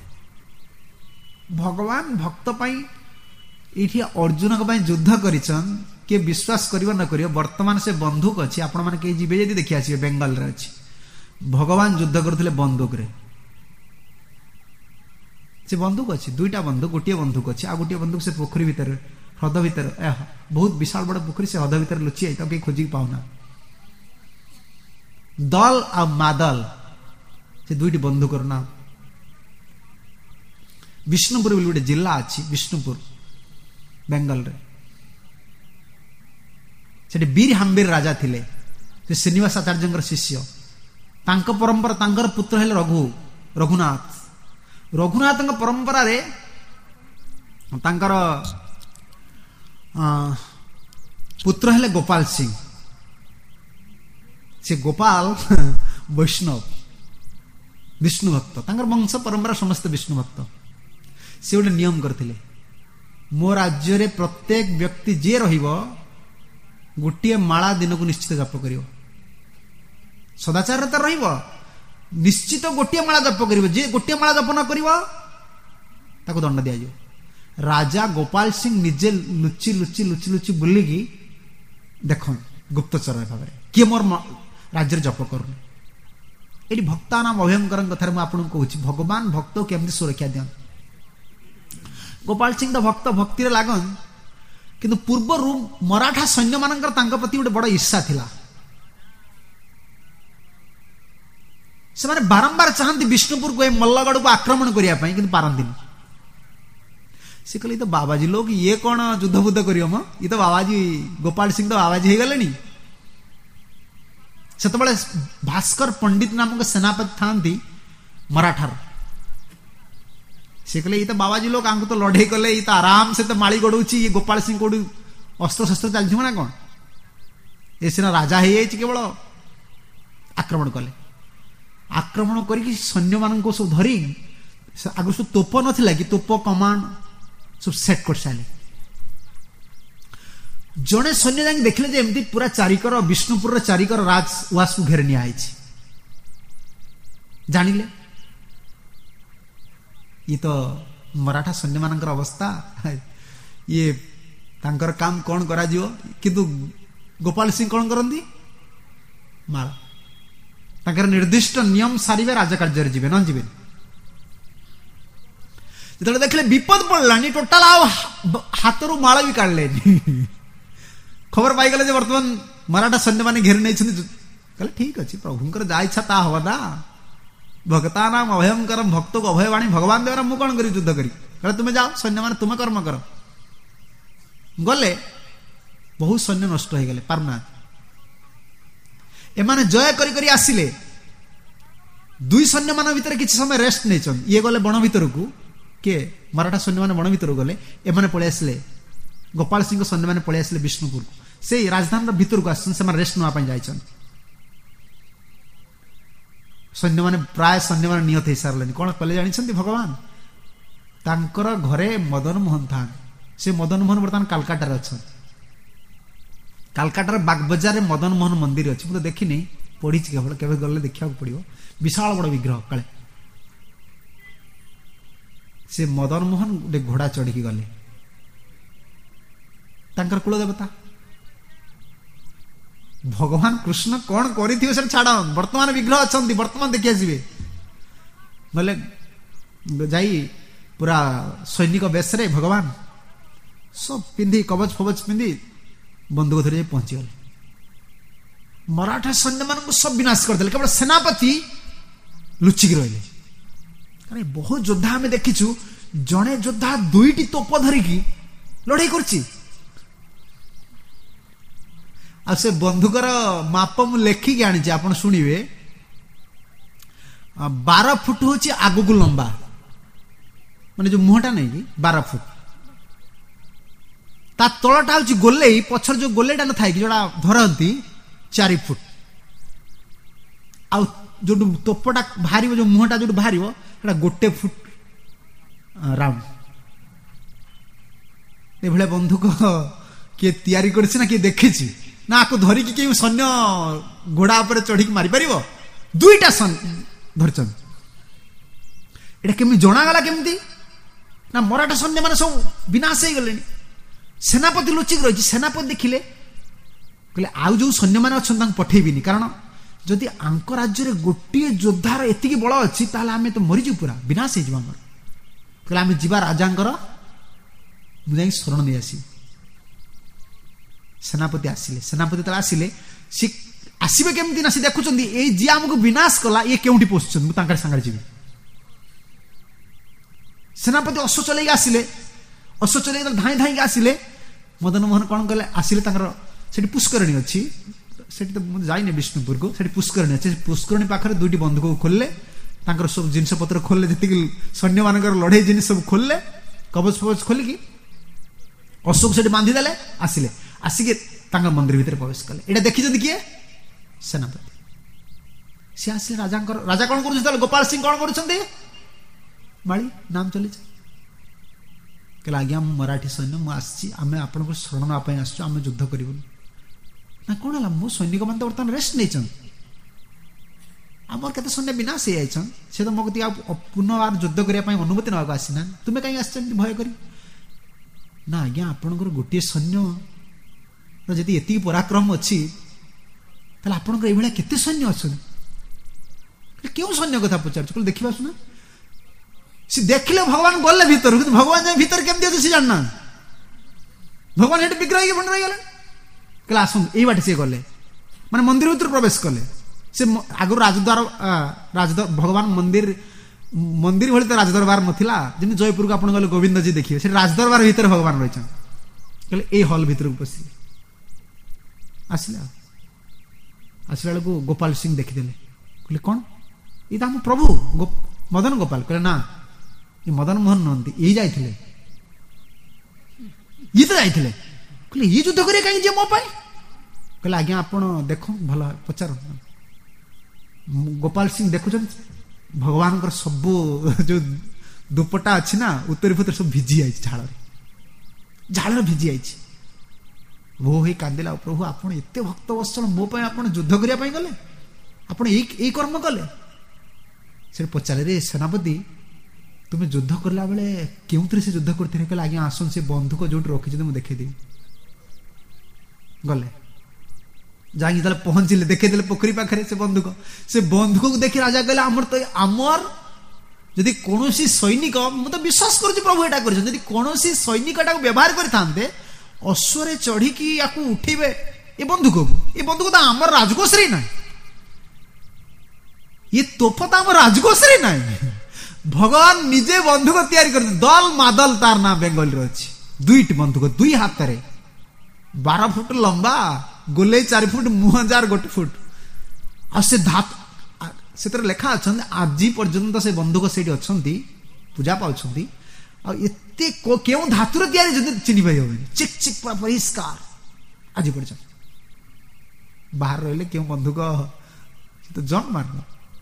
भगवान भक्त पाई इठी अर्जुन को पाई युद्ध करिछन के विश्वास करियो न करियो वर्तमान से बंदूक अछि आपण माने के जिबे जदी देखि आसी बेंगल रे अछि भगवान युद्ध करथले बंदूक रे से बंदूक अछि दुईटा बंदूक गोटिए बंदूक अछि आ गोटिए बंदूक से पोखरी भीतर ह्रद भीतर बहुत विशाल बड़ पोखरी से ह्रद भीतर लुचि आई तके खोजी पाउना दल आ मादल से दुईटी बंदूक रो नाम विष्णुपुर बोली गोटे जिला अच्छी विष्णुपुर बेंगल रे सेठी वीर हाम्बीर राजा थिले से श्रीनिवास आचार्य शिष्य तांक परंपरा तांकर पुत्र हेले रघुनाथ रघुनाथ परंपरा रे तांकर पुत्र हेले गोपाल सिंह से गोपाल वैष्णव विष्णु भक्त तांकर वंश परंपरा समस्त विष्णु भक्त से गोटे नियम करते मो राज्य रे प्रत्येक व्यक्ति जे रहिबो गोटे माला दिन को निश्चित जप करियो सदाचार तो रहिबो निश्चित गोटे माला जप करियो जे गोटे माला जप न करियो ताको दंड दिया जायो राजा गोपाल सिंह निजे लुचि लुचि लुचि लुचि बुली की देखो गुप्तचर भाव किए मोर राज्य जप करूनी ये भक्ता नाम अभयंकर कथार मुझे कहूँ भगवान भक्त केमती सुरक्षा दियन गोपाल सिंह तो भक्त भक्ति लागन किंतु पूर्वर मराठा सैन्य मानकर तांका प्रति गोटे बड़ ईर्षा थिला से माने बारंबार चाहती विष्णुपुर को मल्लगढ़ को आक्रमण करने किंतु पारंती से कहले तो बाबाजी लोग ये कौन युद्ध बुद्ध करियो म ये तो बाबाजी गोपाल सिंह तो बाबाजी हो गले से भास्कर पंडित नामक सेनापति था मराठार ସେ କହିଲେ ଏଇ ତ ବାବାଜୀ ଲୋକ ଆଙ୍କୁ ତ ଲଢେଇ କଲେ, ଏଇ ତ ଆରାମ ସେ ତ ମାଳି ଗଡଉଛି, ଗୋପାଳ ସିଂ କୋଉଠି ଅସ୍ତ୍ରଶସ୍ତ୍ର ଚାଲିଥିବ ନା କଣ? ଏ ସିନା ରାଜା ହେଇଯାଇଛି, କେବଳ ଆକ୍ରମଣ କଲେ। ଆକ୍ରମଣ କରିକି ସୈନ୍ୟମାନଙ୍କୁ ସବୁ ଧରି, ଆଗରୁ ସବୁ ତୋପ ନଥିଲା କି, ତୋପ କମାଣ୍ଡ ସବୁ ସେଟ୍ କରିସାରିଲେ। ଜଣେ ସୈନ୍ୟ ଯାଇକି ଦେଖିଲେ ଯେ ଏମିତି ପୁରା ଚାରିକର, ବିଷ୍ଣୁପୁରର ଚାରିକର ରାଜ ଉଆସକୁ ଘେରି ନିଆ ହେଇଛି। ଜାଣିଲେ ଇଏ ତ ମରାଠା ସୈନ୍ୟମାନଙ୍କର ଅବସ୍ଥା, ଇଏ ତାଙ୍କର କାମ କଣ କରାଯିବ। କିନ୍ତୁ ଗୋପାଳ ସିଂ କଣ କରନ୍ତି? ମାଳ, ତାଙ୍କର ନିର୍ଦ୍ଦିଷ୍ଟ ନିୟମ ସାରିବେ, ରାଜକାର୍ଯ୍ୟରେ ଯିବେ, ନ ଯିବେ। ଯେତେବେଳେ ଦେଖିଲେ ବିପଦ ପଡିଲାନି, ଟୋଟାଲ ଆଉ ହାତରୁ ମାଳ ବି କାଢିଲେନି। ଖବର ପାଇଗଲେ ଯେ ବର୍ତ୍ତମାନ ମରାଠା ସୈନ୍ୟମାନେ ଘେରି ନେଇଛନ୍ତି। କହିଲେ ଠିକ ଅଛି, ପ୍ରଭୁଙ୍କର ଯାହା ଇଚ୍ଛା ତା ହବ ନା। ଭକ୍ତା ନାମ ଅଭୟଙ୍କର, ଭକ୍ତକୁ ଅଭୟବାଣୀ ଭଗବାନ ଦେବର, ମୁଁ କଣ କରିବି ଯୁଦ୍ଧ କରି? କହିଲେ ତୁମେ ଯାଅ, ସୈନ୍ୟମାନେ ତୁମେ କର୍ମ କର। ଗଲେ, ବହୁ ସୈନ୍ୟ ନଷ୍ଟ ହେଇଗଲେ, ପାରୁନାହାନ୍ତି। ଏମାନେ ଜୟ କରି କରି ଆସିଲେ। ଦୁଇ ସୈନ୍ୟମାନଙ୍କ ଭିତରେ କିଛି ସମୟ ରେଷ୍ଟ ନେଇଛନ୍ତି। ଇଏ ଗଲେ ବଣ ଭିତରକୁ, କିଏ ମରାଠା ସୈନ୍ୟମାନେ ବଣ ଭିତରକୁ ଗଲେ, ଏମାନେ ପଳେଇ ଆସିଲେ, ଗୋପାଳ ସିଂଙ୍କ ସୈନ୍ୟମାନେ ପଳେଇ ଆସିଲେ ବିଷ୍ଣୁପୁରକୁ। ସେଇ ରାଜଧାନୀର ଭିତରକୁ ଆସିଛନ୍ତି, ସେମାନେ ରେଷ୍ଟ ନେବା ପାଇଁ ଯାଇଛନ୍ତି। ସୈନ୍ୟମାନେ, ପ୍ରାୟ ସୈନ୍ୟମାନେ ନିହତ ହେଇସାରିଲେଣି। କଣ କଲେ ଜାଣିଛନ୍ତି ଭଗବାନ? ତାଙ୍କର ଘରେ ମଦନ ମୋହନ ଥାନ୍ତି। ସେ ମଦନ ମୋହନ ବର୍ତ୍ତମାନ କାଲକାଟାରେ ଅଛନ୍ତି। କାଲକାଟାର ବାଗବଜାରରେ ମଦନ ମୋହନ ମନ୍ଦିର ଅଛି। ମୁଁ ତ ଦେଖିନି, ପଢିଛି କେବଳ, କେବେ ଗଲେ ଦେଖିବାକୁ ପଡିବ। ବିଶାଳ ବଡ ବିଗ୍ରହ କାଳେ। ସେ ମଦନ ମୋହନ ଗୋଟେ ଘୋଡା ଚଢିକି ଗଲେ, ତାଙ୍କର କୁଳ ଦେବତା। ଭଗବାନ କୃଷ୍ଣ କଣ କରିଥିବେ ସେଟା ଛାଡ, ବର୍ତ୍ତମାନ ବିଗ୍ରହ ଅଛନ୍ତି, ବର୍ତ୍ତମାନ ଦେଖି ଆସିବେ। ବୋଲେ ଯାଇ ପୁରା ସୈନିକ ବେଶରେ ଭଗବାନ ସବୁ ପିନ୍ଧି, କବଚ ଫବଚ ପିନ୍ଧି, ବନ୍ଧୁକ ଧରି ଯାଇ ପହଞ୍ଚିଗଲେ। ମରାଠା ସୈନ୍ୟମାନଙ୍କୁ ସବୁ ବିନାଶ କରିଦେଲେ, କେବଳ ସେନାପତି ଲୁଚିକି ରହିଲେ। ବହୁ ଯୋଦ୍ଧା ଆମେ ଦେଖିଛୁ, ଜଣେ ଯୋଦ୍ଧା ଦୁଇଟି ତୋପ ଧରିକି ଲଢେଇ କରୁଛି। ଆଉ ସେ ବନ୍ଧୁକର ମାପ ମୁଁ ଲେଖିକି ଆଣିଛି, ଆପଣ ଶୁଣିବେ। 12 ଫୁଟ ହଉଛି ଆଗକୁ ଲମ୍ବା, ମାନେ ଯୋଉ ମୁହଁଟା ନାଇଁ କି 12 ଫୁଟ। ତା ତଳଟା ହଉଛି ଗୋଲେଇ, ପଛର ଯୋଉ ଗୋଲେଇଟା ନଥାଏ କି, ଯୋଉଟା ଧରନ୍ତି, 4 ଫୁଟ। ଆଉ ଯୋଉଠୁ ତୋପଟା ବାହାରିବ, ଯୋଉ ମୁହଁଟା ଯୋଉଠୁ ବାହାରିବ, ସେଟା 1 ଫୁଟ ରାଉଣ୍ଡ। ଏଭଳିଆ ବନ୍ଧୁକ କିଏ ତିଆରି କରିଛି ନା କିଏ ଦେଖିଛି? ନା ଆକୁ ଧରିକି କେଉଁ ସୈନ୍ୟ ଘୋଡା ଉପରେ ଚଢିକି ମାରିପାରିବ? ଦୁଇଟା ଧରିଛନ୍ତି। ଏଟା କେମିତି ଜଣାଗଲା? କେମିତି ନା ମରାଠା ସୈନ୍ୟ ମାନେ ସବୁ ବିନାଶ ହେଇଗଲେଣି। ସେନାପତି ଲୁଚିକି ରହିଛି। ସେନାପତି ଦେଖିଲେ, କହିଲେ ଆଉ ଯୋଉ ସୈନ୍ୟମାନେ ଅଛନ୍ତି ତାଙ୍କୁ ପଠେଇବିନି, କାରଣ ଯଦି ଆଙ୍କ ରାଜ୍ୟରେ ଗୋଟିଏ ଯୋଦ୍ଧାର ଏତିକି ବଳ ଅଛି, ତାହେଲେ ଆମେ ତ ମରିଯିବୁ, ପୁରା ବିନାଶ ହେଇଯିବ ଆମର। କହିଲେ ଆମେ ଯିବା ରାଜାଙ୍କର, ମୁଁ ଯାଇକି ଶରଣ ନେଇ ଆସିବି। ସେନାପତି ଆସିଲେ। ସେନାପତି ଯେତେବେଳେ ଆସିଲେ, ସେ ଆସିବେ କେମିତି ନା, ସେ ଦେଖୁଛନ୍ତି ଏଇ ଯିଏ ଆମକୁ ବିନାଶ କଲା, ଇଏ କେଉଁଠି ପଶୁଛନ୍ତି, ମୁଁ ତାଙ୍କର ସାଙ୍ଗରେ ଯିବି। ସେନାପତି ଅଶ୍ଵ ଚଲେଇକି ଆସିଲେ। ଅଶ୍ଵ ଚଲେଇକି ଧାଇଁ ଧାଇଁକି ଆସିଲେ। ମଦନ ମୋହନ କଣ କଲେ? ଆସିଲେ, ତାଙ୍କର ସେଠି ପୁଷ୍କରଣୀ ଅଛି, ସେଠି ତ ମୁଁ ଯାଇନି ବିଷ୍ଣୁପୁରକୁ, ସେଠି ପୁଷ୍କରଣୀ ଅଛି। ପୁଷ୍କରଣୀ ପାଖରେ ଦୁଇଟି ବନ୍ଧୁକକୁ ଖୋଲିଲେ, ତାଙ୍କର ସବୁ ଜିନିଷ ପତ୍ର ଖୋଲିଲେ, ଯେତିକି ସୈନ୍ୟ ମାନଙ୍କର ଲଢେଇ ଜିନିଷ ସବୁ ଖୋଲିଲେ, କବଚ ଫବଚ ଖୋଲିକି ଅଶୋକ ସେଠି ବାନ୍ଧିଦେଲେ। ଆସିଲେ, ଆସିକି ତାଙ୍କ ମନ୍ଦିର ଭିତରେ ପ୍ରବେଶ କଲେ। ଏଇଟା ଦେଖିଛନ୍ତି କିଏ? ସେନାପତି। ସେ ଆସିଲେ ରାଜାଙ୍କର। ରାଜା କଣ କରୁଛନ୍ତି? ଗୋପାଳ ସିଂ କଣ କରୁଛନ୍ତି? ମାଳି ନାମ ଚଲେଇছে। କହିଲେ ଆଜ୍ଞା, ମୁଁ ମରାଠୀ ସୈନ୍ୟ, ମୁଁ ଆସିଛି, ଆମେ ଆପଣଙ୍କୁ ଶରଣ ନେବା ପାଇଁ ଆସିଛୁ, ଆମେ ଯୁଦ୍ଧ କରିବୁନି। ନା କଣ ହେଲା? ମୋ ସୈନିକ ମାନେ ତ ବର୍ତ୍ତମାନ ରେଷ୍ଟ ନେଇଛନ୍ତି, ଆମର କେତେ ସୈନ୍ୟ ବିନାଶ ହେଇଯାଇଛନ୍, ସେ ତ ମୋ କତିକି ଆଉ ପୁନର୍ବାର ଯୁଦ୍ଧ କରିବା ପାଇଁ ଅନୁମତି ନେବାକୁ ଆସିନା, ତୁମେ କାହିଁକି ଆସିଛନ୍ତି ଭୟ କରି? ନା ଆଜ୍ଞା, ଆପଣଙ୍କର ଗୋଟିଏ ସୈନ୍ୟ ଯଦି ଏତିକି ପରାକ୍ରମ ଅଛି, ତାହେଲେ ଆପଣଙ୍କର ଏଇଭଳିଆ କେତେ ସୈନ୍ୟ ଅଛନ୍ତି? କେଉଁ ସୈନ୍ୟ କଥା ପଚାରୁଛୁ? କହିଲେ ଦେଖିବା ଶୁଣା। ସେ ଦେଖିଲେ ଭଗବାନ ଗଲେ ଭିତରୁ, କିନ୍ତୁ ଭଗବାନ ଯାଇ ଭିତରେ କେମିତି ଅଛି ସେ ଜାଣିନା। ଭଗବାନ ସେଠି ବିଗ୍ରହ ହେଇକି ବନ୍ଦ ରହିଗଲେ। କହିଲେ ଆସନ୍ତୁ, ଏଇ ବାଟେ ସିଏ ଗଲେ, ମାନେ ମନ୍ଦିର ଭିତରୁ ପ୍ରବେଶ କଲେ। ସେ ଆଗରୁ ରାଜଦ୍ୱାର, ଭଗବାନ ମନ୍ଦିର ଭଳି ତ ରାଜଦରବାର ନଥିଲା, ଯେମିତି ଜୟପୁରକୁ ଆପଣ ଗଲେ ଗୋବିନ୍ଦଜୀ ଦେଖିବେ, ସେଠି ରାଜଦରବାର ଭିତରେ ଭଗବାନ ରହିଛନ୍ତି। କହିଲେ ଏଇ ହଲ୍ ଭିତରକୁ ପଶିଲେ। ଆସିଲେ, ଆସିଲା ବେଳକୁ ଗୋପାଳ ସିଂ ଦେଖିଦେଲେ। କହିଲେ କଣ? ଏଇଟା ଆମ ପ୍ରଭୁ ମଦନ ଗୋପାଳ। କହିଲେ ନା, ମଦନ ମୋହନ ନୁହନ୍ତି, ଏଇ ଯାଇଥିଲେ, ଇଏ ତ ଯାଇଥିଲେ। କହିଲେ ଇଏ ଯୁଦ୍ଧ କରିବେ କାହିଁକି ଯିଏ ମୋ ପାଇଁ? କହିଲେ ଆଜ୍ଞା ଆପଣ ଦେଖ ଭଲ ପଚାର। ଗୋପାଳ ସିଂ ଦେଖୁଛନ୍ତି ଭଗବାନଙ୍କର ସବୁ ଯୋଉ ଦୁପଟା ଅଛି ନା ଉତ୍ତରୀ ଫୁତ୍ତରୀ ସବୁ ଭିଜି ଯାଇଛି, ଝାଳରେ ଭିଜି ଯାଇଛି। ବୋ ହେଇ କାନ୍ଦିଲା, ପ୍ରଭୁ ଆପଣ ଏତେ ଭକ୍ତ ବତ୍ସଳ, ମୋ ପାଇଁ ଆପଣ ଯୁଦ୍ଧ କରିବା ପାଇଁ ଗଲେ, ଆପଣ ଏଇ କର୍ମ କଲେ। ସେ ପଚାରିଲେ ସେନାପତି ତୁମେ ଯୁଦ୍ଧ କଲା ବେଳେ କେଉଁଥିରେ ସେ ଯୁଦ୍ଧ କରିଥିଲେ? କହିଲେ ଆଜ୍ଞା ଆସନ୍ତୁ ସେ ବନ୍ଧୁକ ଯୋଉଠି ରଖିଛନ୍ତି ମୁଁ ଦେଖେଇଦେବି। ଗଲେ, ଯାଇକି ଯେତେବେଳେ ପହଞ୍ଚିଲେ ଦେଖେଇଦେଲେ ପୋଖରୀ ପାଖରେ ସେ ବନ୍ଧୁକକୁ ଦେଖି ରାଜା କହିଲେ ଆମର ଯଦି କୌଣସି ସୈନିକ, ମୁଁ ତ ବିଶ୍ୱାସ କରୁଛି ପ୍ରଭୁ ଏଇଟା କରିଛନ୍ତି, ଯଦି କୌଣସି ସୈନିକ ଏଟାକୁ ବ୍ୟବହାର କରିଥାନ୍ତେ ଅଶ୍ୱରେ ଚଢିକି ୟାକୁ ଉଠେଇବେ ଏ ବନ୍ଧୁକ ତ ଆମର ରାଜକୋଷରେ ନାହିଁ, ଇଏ ତୋପ ତ ଆମର ରାଜକୋଷରେ ନାହିଁ। ଭଗବାନ ନିଜେ ବନ୍ଧୁକ ତିଆରି କରିଛନ୍ତି, ଦଲ ମାଦଲ ତାର ନାଁ ବେଙ୍ଗଲରେ ଅଛି। 2ଟି ବନ୍ଧୁକ, 2 ହାତରେ, 12 ଫୁଟ ଲମ୍ବା, ଗୋଲେଇ 4 ଫୁଟ, ମୁହଁ 1 ଫୁଟ। ଆଉ ସେ ସେଥିରେ ଲେଖା ଅଛନ୍ତି ଆଜି ପର୍ଯ୍ୟନ୍ତ ସେ ବନ୍ଧୁକ ସେଇଠି ଅଛନ୍ତି, ପୂଜା ପାଉଛନ୍ତି। ଆଉ ଏତେ କେଉଁ ଧାତୁରେ ତିଆରି ଚିହ୍ନି ପାଇ ହବନି, ଚିକ୍ ଚିକ୍ ପୁରା ପରିଷ୍କାର ଆଜି ପର୍ଯ୍ୟନ୍ତ। ବାହାରେ ରହିଲେ କେଉଁ ବନ୍ଧୁକ ତ ଜନ୍ ମାରିବ।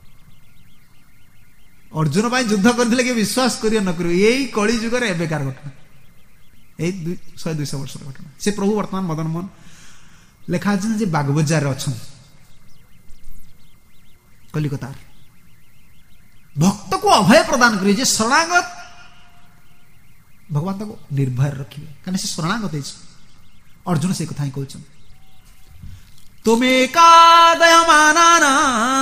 ଅର୍ଜୁନ ପାଇଁ ଯୁଦ୍ଧ କରିଥିଲେ କିଏ ବିଶ୍ୱାସ କରିବ ନ କରିବ, ଏଇ କଳି ଯୁଗରେ ଏବେକାର ଘଟଣା, ଏଇ 100-200 ବର୍ଷର ଘଟଣା। ସେ ପ୍ରଭୁ ବର୍ତ୍ତମାନ ମଦନ ମୋହନ ଲେଖା ଅଛନ୍ତି ଯେ ବାଗବଜାରରେ ଅଛନ୍ତି, କଲିକତାର। ଭକ୍ତକୁ ଅଭୟ ପ୍ରଦାନ କରିବେ, ଯେ ଶରଣାଗତ ଭଗବାନ ତାକୁ ନିର୍ଭୟ ରଖିବେ, କାରଣ ସେ ଶରଣାଗତ ହେଇଛି। ଅର୍ଜୁନ ସେଇ କଥା ହିଁ କହୁଛନ୍ତି, ତୁମେ କାଦୟମାନାନା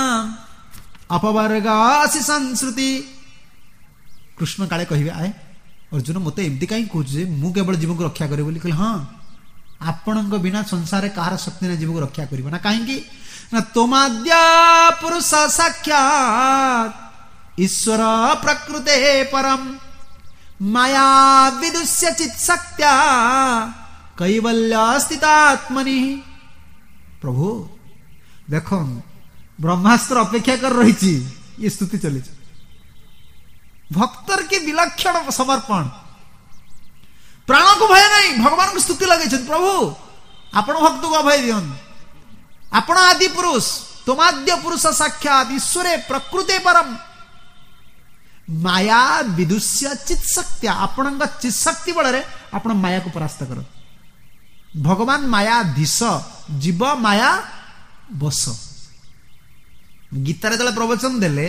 ଅପବର୍ଗାସି ସଂସ୍କୃତି। କୃଷ୍ଣ କାଳେ କହିବେ ଆଏ ଅର୍ଜୁନ ମୋତେ ଏମିତି କାହିଁକି କହୁଛୁ ଯେ ମୁଁ କେବଳ ଜୀବକୁ ରକ୍ଷା କରିବି ବୋଲି? କହିଲେ ହଁ, ଆପଣଙ୍କ ବିନା ସଂସାରରେ କାହାର ଶକ୍ତି ନାହିଁ ଜୀବକୁ ରକ୍ଷା କରିବ ନା। କାହିଁକି ନା ତୋମାଦ୍ୟା ପୁରୁଷ ସାକ୍ଷାତ୍ ଈଶ୍ୱର ପ୍ରକୃତେ ପରମ୍ ମାୟା ବିଦୁଷ୍ୟ ଚିତ୍ ଶକ୍ତ୍ୟା କୈବଲ୍ୟ ସ୍ଥିତାତ୍ମନି। ପ୍ରଭୁ ଦେଖ, ବ୍ରହ୍ମାସ୍ତ୍ର ଅପେକ୍ଷା କରି ରହିଛି, ଇଏ ସ୍ତୁତି ଚଲିଛି। ଭକ୍ତର କି ବିଲକ୍ଷଣ ସମର୍ପଣ, ପ୍ରାଣକୁ ଭୟ ନାହିଁ, ଭଗବାନଙ୍କୁ ସ୍ତୁତି ଲଗେଇଛନ୍ତି। ପ୍ରଭୁ ଆପଣ ଭକ୍ତକୁ ଅଭୟ ଦିଅନ୍ତୁ, ଆପଣ ଆଦି ପୁରୁଷ, ତୋମାଦ୍ୟ ପୁରୁଷ ସାକ୍ଷାତ ଈଶ୍ୱରେ ପ୍ରକୃତେ ପରମ୍ ମାୟା ବିଦୁଷ୍ୟ ଚିତ୍ ଶକ୍ତ୍ୟା। ଆପଣଙ୍କ ଚିତ୍ ଶକ୍ତି ବଳରେ ଆପଣ ମାୟାକୁ ପରାସ୍ତ କର। ଭଗବାନ ମାୟା ଧୀଶ, ଜୀବ ମାୟା ବଶ। ଗୀତାରେ ଯେତେବେଳେ ପ୍ରବଚନ ଦେଲେ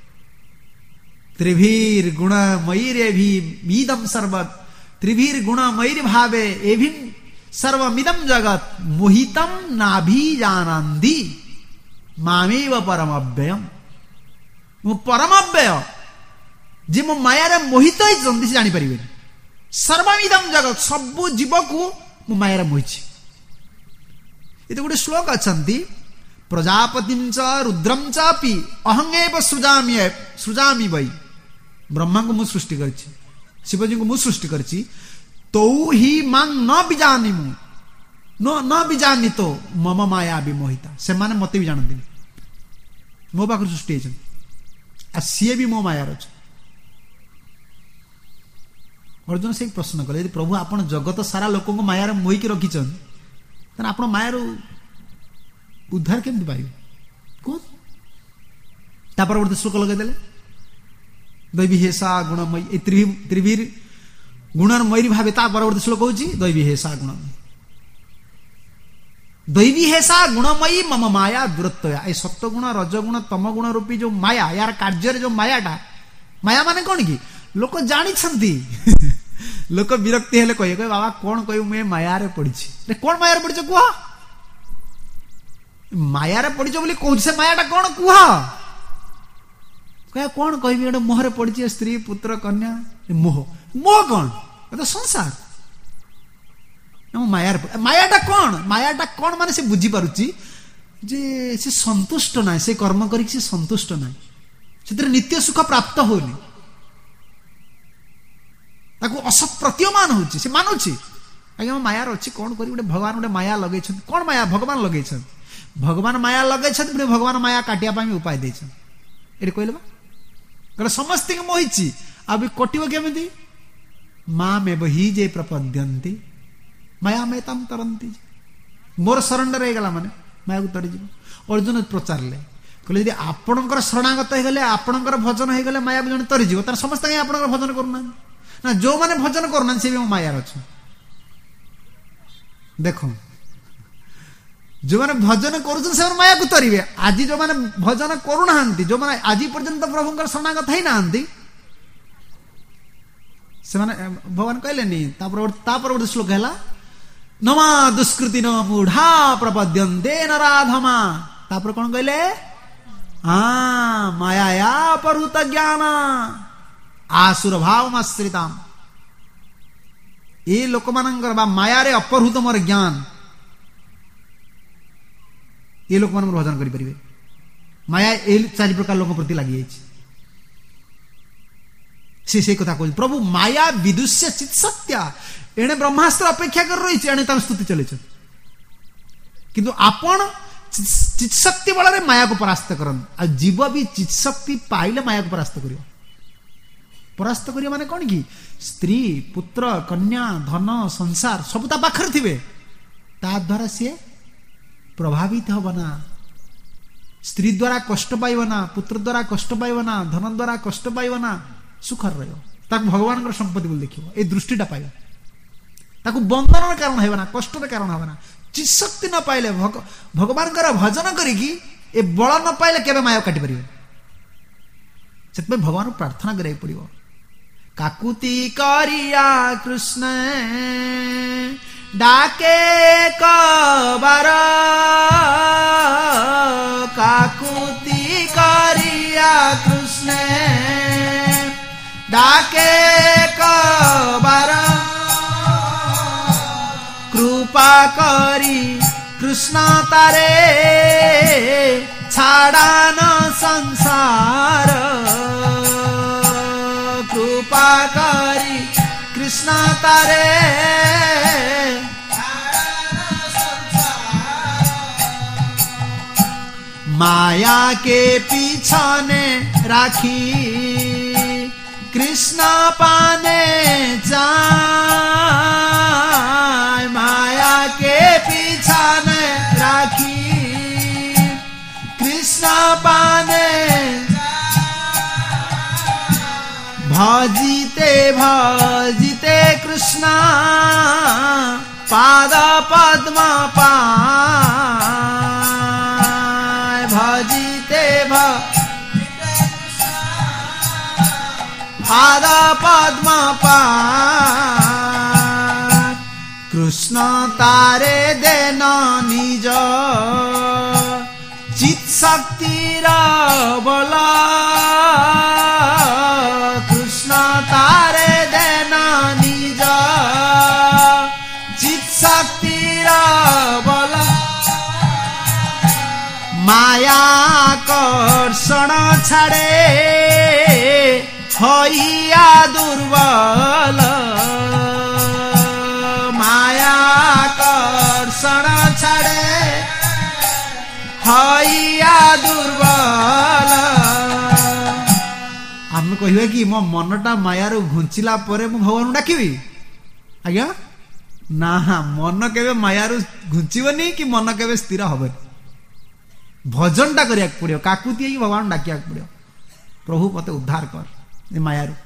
ତ୍ରିଭୀର ଗୁଣମୟୀରେଭିଦମ୍ ସର୍ବତ୍ ତ୍ରିଭୀର ଗୁଣମୟୀର ଭାବେ ଏଭିଂ ସର୍ବମିଦମ୍ ଜଗତ୍ ମୋହିତମ୍ ନାଭିଜାନନ୍ତି ମାମେବ ପରମବ୍ୟୟମ୍। ମୁଁ ପରମବ୍ୟୟ, ଯେ ମୋ ମାୟାରେ ମୋହିତ ହେଇଛନ୍ତି ସେ ଜାଣିପାରିବେନି। ସର୍ବମିଦମ୍ ଜଗତ୍, ସବୁ ଜୀବକୁ ମୁଁ ମାୟାରେ ମୋହିଛି। ଏତେ ଗୋଟେ ଶ୍ଲୋକ ଅଛନ୍ତି, ପ୍ରଜାପତିଂ ଚ ରୁଦ୍ରଂ ଚାପି ଅହଂ ଏବ ସୃଜାମି ବୈ। ବ୍ରହ୍ମାଙ୍କୁ ମୁଁ ସୃଷ୍ଟି କରିଛି, ଶିବଜୀଙ୍କୁ ମୁଁ ସୃଷ୍ଟି କରିଛି। ତୌ ହି ମାଂ ନ ବିଜାନିମୁ ନ ବିଜାନିତୋ ମମ ମାୟା ବିମୋହିତା। ସେମାନେ ମତେ ବି ଜାଣନ୍ତିନି, ମୋ ପାଖରୁ ସୃଷ୍ଟି ହେଇଛନ୍ତି, ଆଉ ସିଏ ବି ମୋ ମାୟାର ଅଛି। ଅର୍ଜୁନ ସେ ପ୍ରଶ୍ନ କଲେ, ଯଦି ପ୍ରଭୁ ଆପଣ ଜଗତ ସାରା ଲୋକଙ୍କୁ ମାୟାରେ ମୋହିକି ରଖିଛନ୍ତି, ତାହେଲେ ଆପଣ ମାୟାରୁ ଉଦ୍ଧାର କେମିତି ପାଇବେ କୁହ? ତା ପରବର୍ତ୍ତୀ ଶ୍ଲୋକ ଲଗେଇଦେଲେ, ଦୈବୀ ହେସା ଗୁଣମୟୀ, ଏ ତ୍ରିଭୀର ଗୁଣମୟୀ ଭାବେ। ତା ପରବର୍ତ୍ତୀ ଶ୍ଲୋକ ହଉଛି ଦୈବୀ ହେସା ଗୁଣମୟୀ, ଦୈବୀ ହେସା ଗୁଣମୟୀ ମମ ମାୟା ଦୂରତ୍ୱୟା। ଏ ସତ୍ୱଗୁଣ ରଜଗୁଣ ତମଗୁଣ ରୂପୀ ଯୋଉ ମାୟା, ୟାର କାର୍ଯ୍ୟରେ ଯୋଉ ମାୟାଟା, ମାୟା ମାନେ କଣ କି? ଲୋକ ଜାଣିଛନ୍ତି, ଲୋକ ବିରକ୍ତି ହେଲେ କହିବେ ବାବା କଣ କହିବୁ, ମୁଁ ଏ ମାୟାରେ ପଡିଛି। କଣ ମାୟାରେ ପଡିଛ କୁହ? ମାୟାରେ ପଡିଛ ବୋଲି କହୁଛି, ସେ ମାୟାଟା କଣ କୁହ? କଣ କହିବି, ଗୋଟେ ମୋହରେ ପଡିଛି, ସ୍ତ୍ରୀ ପୁତ୍ର କନ୍ୟା, ମୋହ। ମୋହ କଣ? ଏ ସଂସାର। ମାୟାଟା କଣ? ମାୟାଟା କଣ ମାନେ ସେ ବୁଝିପାରୁଛି ଯେ ସେ ସନ୍ତୁଷ୍ଟ ନାହିଁ, ସେ କର୍ମ କରିକି ସେ ସନ୍ତୁଷ୍ଟ ନାହିଁ, ସେଥିରେ ନିତ୍ୟ ସୁଖ ପ୍ରାପ୍ତ ହଉନି, ତାକୁ ଅସପ୍ରତୀୟମାନ ହଉଛି। ସେ ମାନୁଛି ଆଜ୍ଞା ମୋ ମାୟାର ଅଛି, କଣ କରିବି? ଗୋଟେ ଭଗବାନ ଗୋଟେ ମାୟା ଲଗେଇଛନ୍ତି। କଣ ମାୟା? ଭଗବାନ ଲଗେଇଛନ୍ତି। ଭଗବାନ ମାୟା ଲଗେଇଛନ୍ତି, ପୁଣି ଭଗବାନ ମାୟା କାଟିବା ପାଇଁ ଉପାୟ ଦେଇଛନ୍ତି। ଏଠି କହିଲେ ବା, କହିଲେ ସମସ୍ତଙ୍କୁ ମୋହିଛି, अभी कटिव केमिति मामेव हि जे प्रपद्यन्ति माया मेताम तरन्ति मोर सरेंडर हो गला माने माया को तरी जीव अर्जुन प्रचारले कहले यदि आपणकर शरणागत हो गले आपणकर भजन हो गले माया जन तरी जीव तार समस्त कहीं आपणकर भजन करूना ना जो माने भजन करूना से भी माया अछि देखो जो माने भजन करूछन से माया को तरीबे आज जो माने भजन करूना हंती जो माने आज पर्यंत प्रभुकर शरणागत है ना हंती से माने भगवान कहले नी तापर श्लोक हैला नमा दुष्कृति न मूढ़ा प्रपद्यन्ते नराधमा तापर कौन कहले माया अपहृत ज्ञान आसुर भावमाश्रिताम ये लोक मानकर बा माया रे अपहृत मोर ज्ञान ये लोक मान भजन करि परिबे माया ए चारि प्रकार लोक प्रति लागि अछि से कथा कहै प्रभु माया विदुष्य चित सत्य एणे ब्रह्मास्त्र अपेक्षा कर रही एणे तार स्तुति चले किंतु आपण चित शक्ति बल रे माया को परास्त करन आ जीव भी चित शक्ति पाइले माया को परास्त करियो माने कोन की स्त्री पुत्र कन्या धन संसार सब ता पाखर थिबे ता द्वारा से प्रभावित होबना स्त्री द्वारा कष्ट पाइबना पुत्र द्वारा कष्ट पाइबना धन द्वारा कष्ट पाइबना सुखर रहियो ताक भगवान कर संपत्ति बोल देखियो ए दृष्टिटा पाइबा ताकू बंधन कारण हेबना कष्ट कारण हेबना चित शक्ति न पाइले भगवान कर भजन करिकी ए बल न पाइले केबे माया काटि परिबे सेतबे भगवान प्रार्थना करे पड़िबो काकुति करिया कृष्ण डाके कबार काकुति करिया कृष्ण डाके कबार कृपा करी कृष्ण तारे छाड़ान संसार कृपा करी कृष्ण तारे माया के पीछने राखी कृष्ण पाने जाए माया के पीछने राखी कृष्ण पाने भजिते भजिते कृष्ण पाद पद्म पाय भजिते पाद पद्म पाय कृष्ण तारे देन निज चित शक्तिर बल कृष्ण तारे देन निज चित शक्तिर बल माया कर्षण छाड़े हइया दुर्बल माया कर्षण छाड़े हइया दुर्बल आम कहिबे कि मो मनटा माया रो घुंचिला परे मु भगवान डाकिबी आज्ञा ना मन केबे माया रो घुंचिबनी कि मन केबे स्थिर हबे भजनटा करिया पड़ियो काकुति कि भगवान डाकिया पड़ियो प्रभु मते उद्धार कर ए माया रो